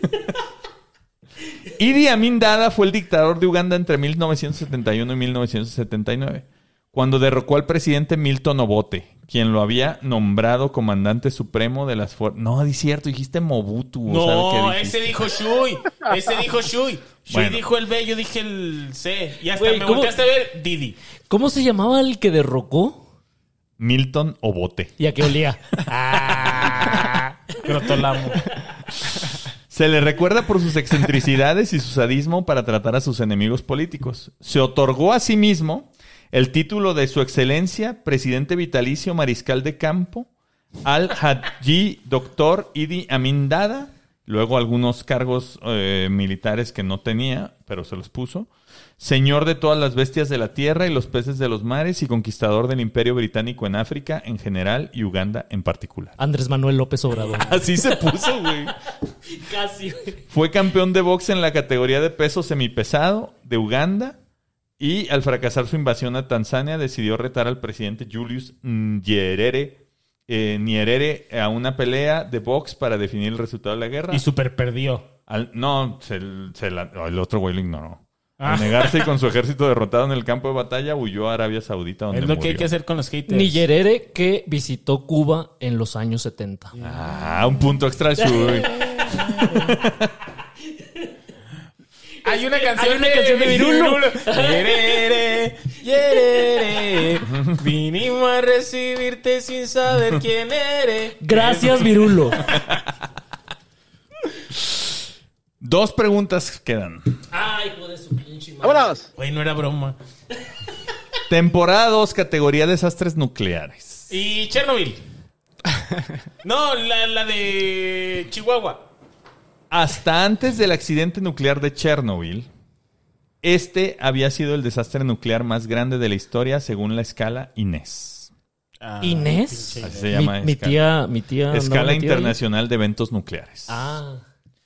Speaker 4: Idi Amin Dada fue el dictador de Uganda entre 1971 y 1979, cuando derrocó al presidente Milton Obote, quien lo había nombrado comandante supremo de las fuerzas... No, es cierto, dijiste Mobutu.
Speaker 3: No,
Speaker 4: ¿qué dijiste?
Speaker 3: ese dijo Shui. Shui
Speaker 4: Bueno.
Speaker 3: dijo el B, yo dije el C. Y hasta
Speaker 1: Güey,
Speaker 3: me
Speaker 1: ¿cómo?
Speaker 3: volteaste a ver Didi.
Speaker 1: ¿Cómo se llamaba el que derrocó?
Speaker 4: Milton Obote.
Speaker 1: ¿Y a qué olía?
Speaker 3: Crotolamo.
Speaker 4: Se le recuerda por sus excentricidades y su sadismo para tratar a sus enemigos políticos. Se otorgó a sí mismo el título de Su Excelencia, Presidente Vitalicio Mariscal de Campo, Al-Hajji Dr. Idi Amin Dada, luego algunos cargos militares que no tenía, pero se los puso. Señor de todas las bestias de la tierra y los peces de los mares y conquistador del Imperio Británico en África en general y Uganda en particular.
Speaker 1: Andrés Manuel López Obrador.
Speaker 4: Así se puso, güey.
Speaker 1: Casi, güey.
Speaker 4: Fue campeón de box en la categoría de peso semipesado de Uganda y al fracasar su invasión a Tanzania decidió retar al presidente Julius Nyerere a una pelea de box para definir el resultado de la guerra.
Speaker 3: Y super perdió.
Speaker 4: El otro güey lo ignoró. Al negarse y con su ejército derrotado en el campo de batalla, huyó a Arabia Saudita, donde
Speaker 3: Es lo
Speaker 4: murió.
Speaker 3: que hay que hacer con los haters.
Speaker 1: Nyerere, que visitó Cuba en los años 70.
Speaker 4: Un punto extra al Chuy.
Speaker 3: Hay una canción
Speaker 1: de Virulo.
Speaker 3: Yerere, yerere, vinimos a recibirte sin saber quién eres.
Speaker 1: Gracias, Virulo.
Speaker 4: 2 preguntas quedan.
Speaker 1: Ay, hijo de su pinche madre.
Speaker 5: ¡Vámonos!
Speaker 3: Güey, no era broma.
Speaker 4: Temporada 2, categoría desastres nucleares.
Speaker 3: Y Chernobyl. No, la de Chihuahua.
Speaker 4: Hasta antes del accidente nuclear de Chernobyl, este había sido el desastre nuclear más grande de la historia según la escala INES.
Speaker 1: ¿Inés?
Speaker 4: Así se llama.
Speaker 1: Mi tía
Speaker 4: Escala
Speaker 1: andaba metida
Speaker 4: Internacional de Eventos Nucleares.
Speaker 1: ahí.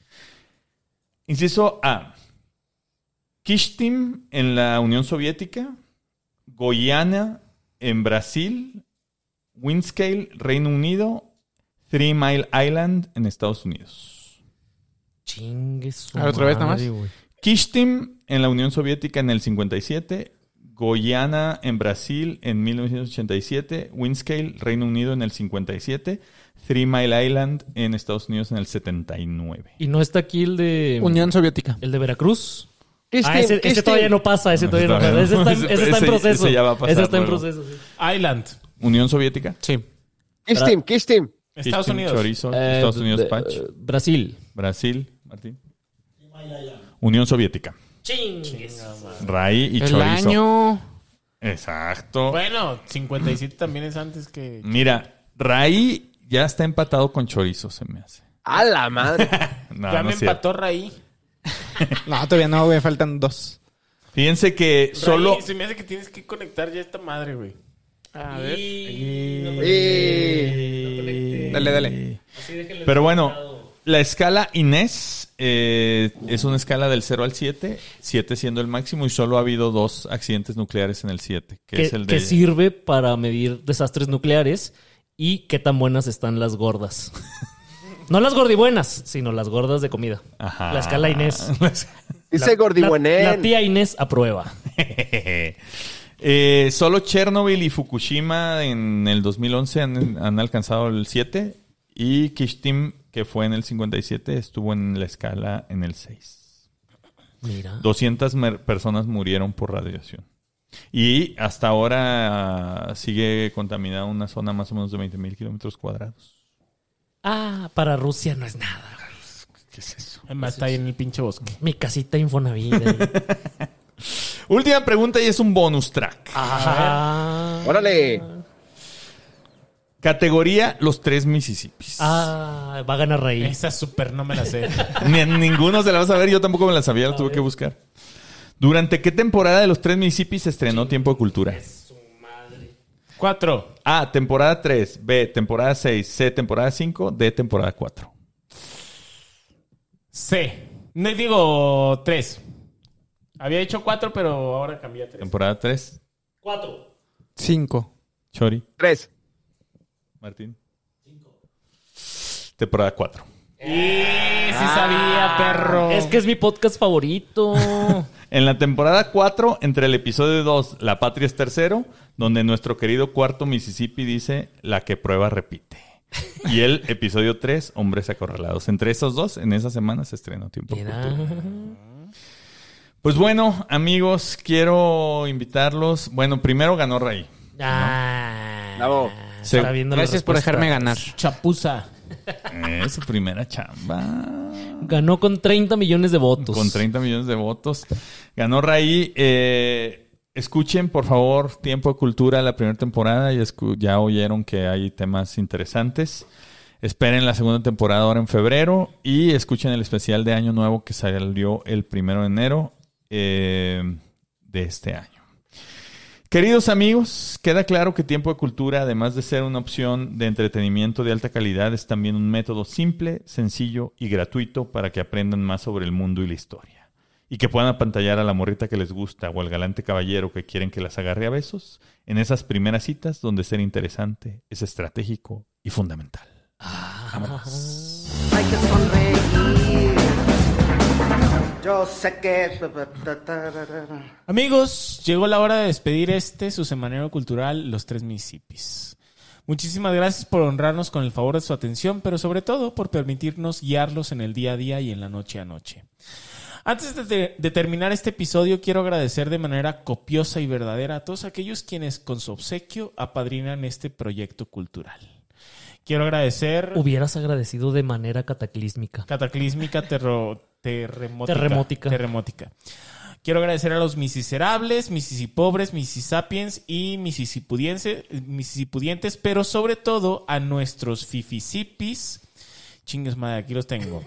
Speaker 4: Inciso A. Kishtim en la Unión Soviética, Goiânia en Brasil, Windscale, Reino Unido, 3 Mile Island en Estados Unidos.
Speaker 1: Chingue su
Speaker 6: A ver, otra vez nada más.
Speaker 1: madre, güey.
Speaker 4: Kishtim en la Unión Soviética en el 57, Goiânia en Brasil en 1987, Windscale, Reino Unido en el 57, 3 Mile Island en Estados Unidos en el 79.
Speaker 1: ¿Y no está aquí el de...
Speaker 6: Unión Soviética.
Speaker 1: el de Veracruz?
Speaker 5: Kistin,
Speaker 1: Ese
Speaker 5: Kistin.
Speaker 1: todavía no pasa, ese todavía no pasa. Ese está en proceso.
Speaker 4: Ese ya va a pasar
Speaker 1: Ese está en
Speaker 4: luego.
Speaker 1: proceso, sí.
Speaker 3: Island.
Speaker 4: Unión Soviética.
Speaker 6: Sí.
Speaker 5: Kistin, Kistin.
Speaker 3: Estados
Speaker 4: Kishtim,
Speaker 3: Unidos.
Speaker 4: Chorizo, Estados Unidos, Patch.
Speaker 1: Brasil.
Speaker 4: Brasil, Martín. Unión Soviética.
Speaker 1: Chingues.
Speaker 4: Raí y
Speaker 6: El
Speaker 4: Chorizo.
Speaker 6: año...
Speaker 4: Exacto.
Speaker 3: Bueno, 57 también es antes que...
Speaker 4: Mira, Raí ya está empatado con Chorizo, se me hace.
Speaker 5: ¡A la madre!
Speaker 4: No,
Speaker 3: ya
Speaker 4: no
Speaker 3: me
Speaker 4: es cierto.
Speaker 3: empató Raí.
Speaker 6: No, todavía no, güey. Faltan 2.
Speaker 4: Fíjense que solo...
Speaker 3: Raí, se me hace que tienes que conectar ya esta madre, güey.
Speaker 6: A ver.
Speaker 5: Dale,
Speaker 6: dale.
Speaker 4: Pero bueno, la escala INES es una escala del 0 al 7, 7 siendo el máximo, y solo ha habido 2 accidentes nucleares en el 7, que es el de...
Speaker 1: Que sirve para medir desastres nucleares y qué tan buenas están las gordas. No las gordibuenas, sino las gordas de comida.
Speaker 4: Ajá.
Speaker 1: La escala Inés.
Speaker 5: Dice Gordibuenén.
Speaker 1: La tía Inés aprueba.
Speaker 4: Solo Chernobyl y Fukushima en el 2011 han alcanzado el 7, y Kishtim, que fue en el 57, estuvo en la escala en el 6.
Speaker 1: Mira.
Speaker 4: 200 personas murieron por radiación. Y hasta ahora sigue contaminada una zona más o menos de 20,000 kilómetros cuadrados.
Speaker 1: Ah, para Rusia no es nada.
Speaker 4: ¿Qué es eso?
Speaker 3: Además está ahí en el pinche bosque.
Speaker 1: Mi casita Infonavit.
Speaker 4: Última pregunta y es un bonus track.
Speaker 1: Ah.
Speaker 5: ¡Órale!
Speaker 4: Categoría Los 3 Mississippis.
Speaker 1: Ah, va a ganar Raí.
Speaker 3: Esa súper no me la sé.
Speaker 4: Ninguno se la va a saber. Yo tampoco me la sabía, la tuve que buscar. ¿Durante qué temporada de Los 3 Mississippis se estrenó Tiempo de Cultura?
Speaker 3: 4.
Speaker 4: A, temporada 3. B, temporada 6. C, temporada 5. D, temporada 4.
Speaker 3: C. No digo 3. Había hecho 4, pero ahora cambié a 3.
Speaker 4: Temporada 3.
Speaker 1: 4.
Speaker 6: 5.
Speaker 4: Chori.
Speaker 5: 3.
Speaker 4: Martín. 5. Temporada 4.
Speaker 3: Y sí sabía, perro.
Speaker 1: Es que es mi podcast favorito.
Speaker 4: En la temporada 4, entre el episodio 2, La Patria es tercero, donde nuestro querido cuarto Mississippi dice, la que prueba repite. Y el episodio 3, Hombres acorralados. Entre esos dos, en esa semana se estrenó Tiempo de
Speaker 1: Mira.
Speaker 4: Cultura. Pues bueno, amigos, quiero invitarlos. Bueno, primero ganó Raí.
Speaker 1: Ah.
Speaker 5: Bravo.
Speaker 1: Está viendo la
Speaker 6: Gracias por
Speaker 1: respuesta.
Speaker 6: dejarme ganar.
Speaker 3: Chapuza.
Speaker 4: Su primera chamba.
Speaker 1: Ganó con 30 millones de votos.
Speaker 4: Con 30 millones de votos. Ganó Raí. Escuchen, por favor, Tiempo de Cultura, la primera temporada. Ya oyeron que hay temas interesantes. Esperen la segunda temporada ahora en febrero. Y escuchen el especial de Año Nuevo que salió el 1 de enero de este año. Queridos amigos, queda claro que Tiempo de Cultura, además de ser una opción de entretenimiento de alta calidad, es también un método simple, sencillo y gratuito para que aprendan más sobre el mundo y la historia. Y que puedan apantallar a la morrita que les gusta o al galante caballero que quieren que las agarre a besos en esas primeras citas donde ser interesante es estratégico y fundamental. Vámonos.
Speaker 7: Hay que sonreír. Yo sé que...
Speaker 3: Amigos, llegó la hora de despedir su semanero cultural, Los Tres Mississippis. Muchísimas gracias por honrarnos con el favor de su atención, pero sobre todo por permitirnos guiarlos en el día a día y en la noche a noche. Antes de terminar este episodio, quiero agradecer de manera copiosa y verdadera a todos aquellos quienes con su obsequio apadrinan este proyecto cultural. Quiero agradecer...
Speaker 1: Hubieras agradecido de manera cataclísmica.
Speaker 3: Terremótica. Quiero agradecer a los misiserables, misisipobres, misisapiens y misisipudientes, pero sobre todo a nuestros fifisipis. Chingues madre, aquí los tengo.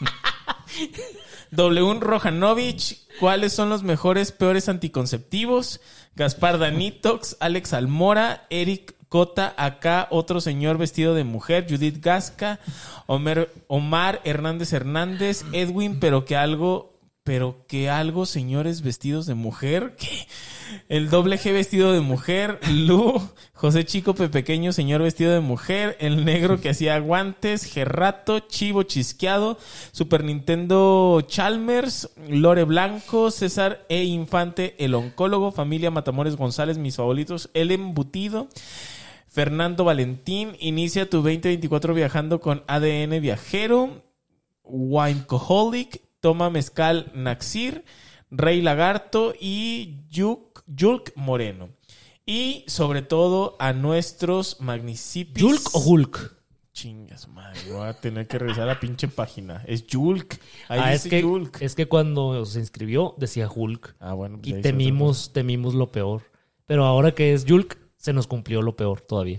Speaker 3: W. Rojanovich, ¿cuáles son los mejores, peores anticonceptivos? Gaspar Danitox, Alex Almora, Eric Cota, acá otro señor vestido de mujer, Judith Gasca, Omar Hernández, Edwin, pero que algo, señores vestidos de mujer, ¿qué? El doble G vestido de mujer, Lu, José Chico Pepequeño, señor vestido de mujer, el negro que hacía guantes, Gerrato, Chivo Chisqueado, Super Nintendo Chalmers, Lore Blanco, César E. Infante, el oncólogo, familia Matamores González, mis favoritos, El Embutido, Fernando Valentín, inicia tu 2024 viajando con ADN Viajero, Winecoholic, Toma Mezcal Naxir, Rey Lagarto y Yulk Moreno. Y sobre todo a nuestros magnicipis.
Speaker 1: ¿Yulk o Hulk?
Speaker 3: Chingas, madre, voy a tener que revisar la pinche página. Es Yulk. Ahí dice Yulk.
Speaker 1: Es que cuando se inscribió decía Hulk.
Speaker 3: Bueno, pues
Speaker 1: y temimos lo peor. Pero ahora que es Yulk, se nos cumplió lo peor todavía.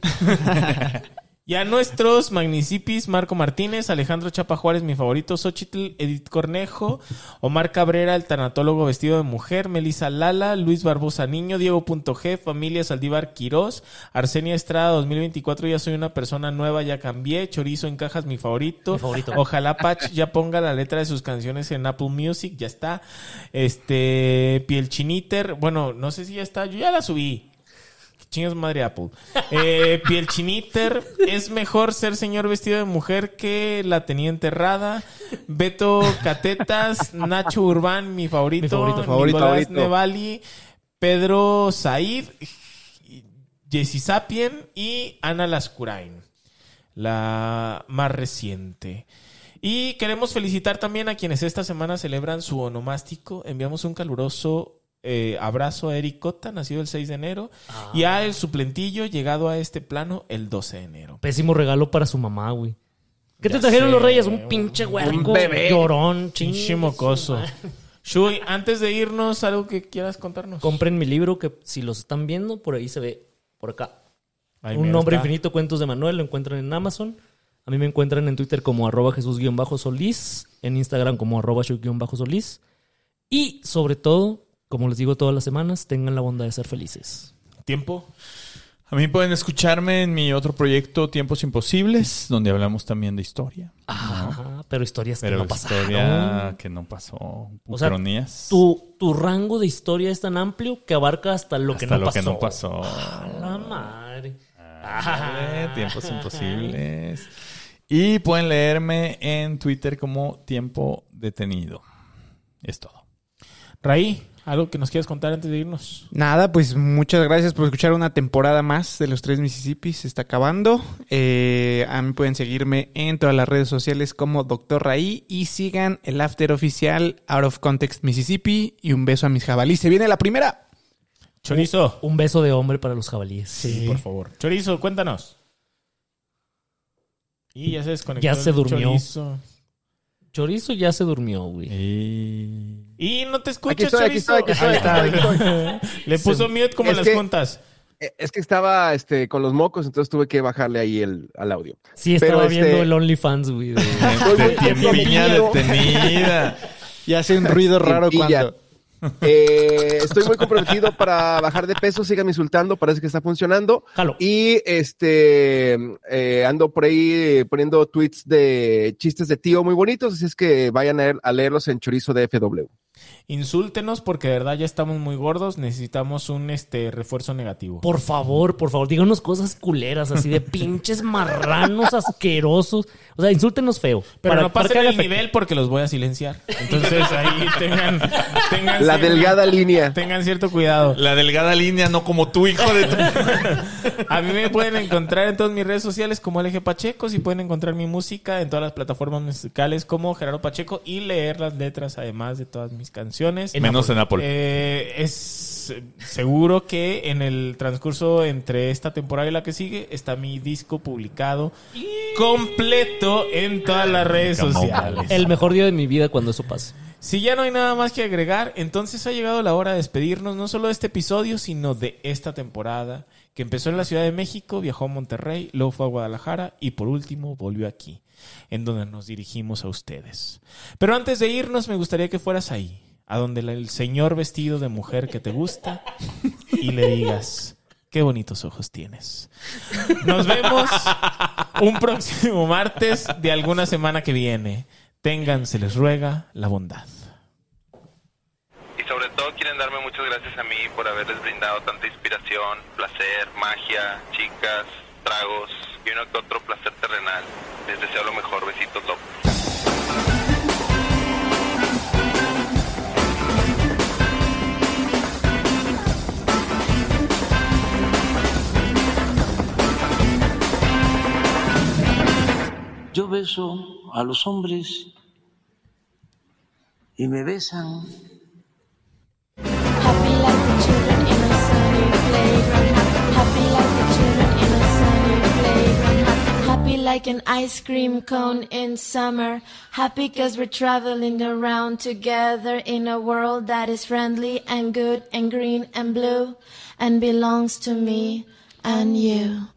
Speaker 3: Y a nuestros magnicipis, Marco Martínez, Alejandro Chapa Juárez, mi favorito, Xochitl, Edith Cornejo, Omar Cabrera, el tanatólogo vestido de mujer, Melissa Lala, Luis Barbosa Niño, Diego.g, familia Saldívar Quirós, Arsenia Estrada 2024, ya soy una persona nueva, ya cambié, Chorizo en cajas, mi favorito. Ojalá Patch ya ponga la letra de sus canciones en Apple Music, ya está. Piel Chiniter, bueno, no sé si ya está, yo ya la subí. Chingas madre Apple. Piel Chiniter, es mejor ser señor vestido de mujer que la tenía enterrada. Beto Catetas, Nacho Urbán, mi favorito. Nicolás Nevali, Pedro Said, Jessy Sapien y Ana Lascurain, la más reciente. Y queremos felicitar también a quienes esta semana celebran su onomástico. Enviamos un caluroso abrazo a Eric Cota, nacido el 6 de enero, y a el suplentillo, llegado a este plano el 12 de enero.
Speaker 1: Pésimo regalo para su mamá, güey. ¿Qué te trajeron los reyes? Un pinche huerco, llorón,
Speaker 3: pinche mocoso. Shui, antes de irnos, ¿algo que quieras contarnos?
Speaker 1: Compren mi libro, que si los están viendo, por ahí se ve, por acá.
Speaker 3: Ahí
Speaker 1: Un nombre infinito, Cuentos de Manuel, lo encuentran en Amazon. A mí me encuentran en Twitter como @Jesús_Solís, en Instagram como @Shuk_Solís. Y sobre todo, como les digo todas las semanas, tengan la bondad de ser felices.
Speaker 3: ¿Tiempo?
Speaker 4: A mí pueden escucharme en mi otro proyecto, Tiempos Imposibles, donde hablamos también de historia.
Speaker 1: Pero historias que no pasaron.
Speaker 4: Historia que no pasó.
Speaker 1: O sea,
Speaker 4: Ucronías.
Speaker 1: tu rango de historia es tan amplio que abarca hasta lo que no pasó.
Speaker 4: Que no pasó.
Speaker 1: La madre.
Speaker 4: Tiempos Imposibles. Y pueden leerme en Twitter como Tiempo Detenido. Es todo.
Speaker 3: Raí, ¿algo que nos quieras contar antes de irnos?
Speaker 6: Nada, pues muchas gracias por escuchar una temporada más de Los Tres Mississippis. Se está acabando. A mí pueden seguirme en todas las redes sociales como Dr. Raí y sigan el after oficial Out of Context Mississippi. Y un beso a mis jabalíes. Se viene la primera.
Speaker 3: Chorizo.
Speaker 1: Un beso de hombre para los jabalíes.
Speaker 3: Sí, por favor. Chorizo, cuéntanos. Y ya se desconectó.
Speaker 1: Ya se
Speaker 3: el
Speaker 1: durmió.
Speaker 3: Chorizo.
Speaker 1: Chorizo ya se durmió, güey.
Speaker 3: Y no te
Speaker 5: Aquí
Speaker 3: escuchas,
Speaker 5: estoy,
Speaker 3: Chorizo.
Speaker 5: aquí estoy.
Speaker 3: Le puso mute como en
Speaker 5: Es
Speaker 3: las
Speaker 5: que-
Speaker 3: juntas.
Speaker 5: Es que estaba con los mocos, entonces tuve que bajarle ahí al audio.
Speaker 1: Sí, estaba
Speaker 5: Pero,
Speaker 1: viendo el OnlyFans, güey.
Speaker 4: De tiempiña detenida.
Speaker 6: Y hace un ruido raro
Speaker 5: Tiempilla.
Speaker 6: cuando...
Speaker 5: Estoy muy comprometido para bajar de peso, síganme insultando, parece que está funcionando.
Speaker 1: Jalo.
Speaker 5: Y ando por ahí poniendo tweets de chistes de tío muy bonitos, así es que vayan a leerlos en Chorizo de FW.
Speaker 3: Insúltenos porque de verdad ya estamos muy gordos. Necesitamos un refuerzo negativo.
Speaker 1: Por favor, díganos cosas culeras, así de pinches marranos asquerosos. O sea, insúltenos feo.
Speaker 3: Pero no
Speaker 1: para
Speaker 3: pasen
Speaker 1: que haga
Speaker 3: el
Speaker 1: efecto.
Speaker 3: nivel porque los voy a silenciar. Entonces ahí tengan
Speaker 5: La delgada línea.
Speaker 3: Tengan cierto cuidado.
Speaker 4: La delgada línea, no como tú, hijo de tu...
Speaker 3: A mí me pueden encontrar en todas mis redes sociales como LG Pacheco. Si pueden encontrar mi música en todas las plataformas musicales como Gerardo Pacheco y leer las letras además de todas mis canciones.
Speaker 4: Menos en Apple.
Speaker 3: Es seguro que en el transcurso entre esta temporada y la que sigue está mi disco publicado completo en todas las redes sociales.
Speaker 1: El mejor día de mi vida cuando eso pase.
Speaker 3: Si ya no hay nada más que agregar, entonces ha llegado la hora de despedirnos no solo de este episodio, sino de esta temporada que empezó en la Ciudad de México, viajó a Monterrey, luego fue a Guadalajara y por último volvió aquí, en donde nos dirigimos a ustedes. Pero antes de irnos me gustaría que fueras ahí, a donde el señor vestido de mujer que te gusta y le digas: qué bonitos ojos tienes. Nos vemos un próximo martes de alguna semana que viene. Tengan, se les ruega, la bondad.
Speaker 2: Y sobre todo quieren darme muchas gracias a mí por haberles brindado tanta inspiración, placer, magia, chicas, tragos y uno que otro placer terrenal. Les deseo lo mejor. Besitos, locos.
Speaker 8: Yo beso a los hombres y me besan.
Speaker 9: Happy like the children in a sunny playground. Happy like the children in a sunny playground. Happy like an ice cream cone in summer. Happy 'cause we're traveling around together in a world that is friendly and good and green and blue and belongs to me and you.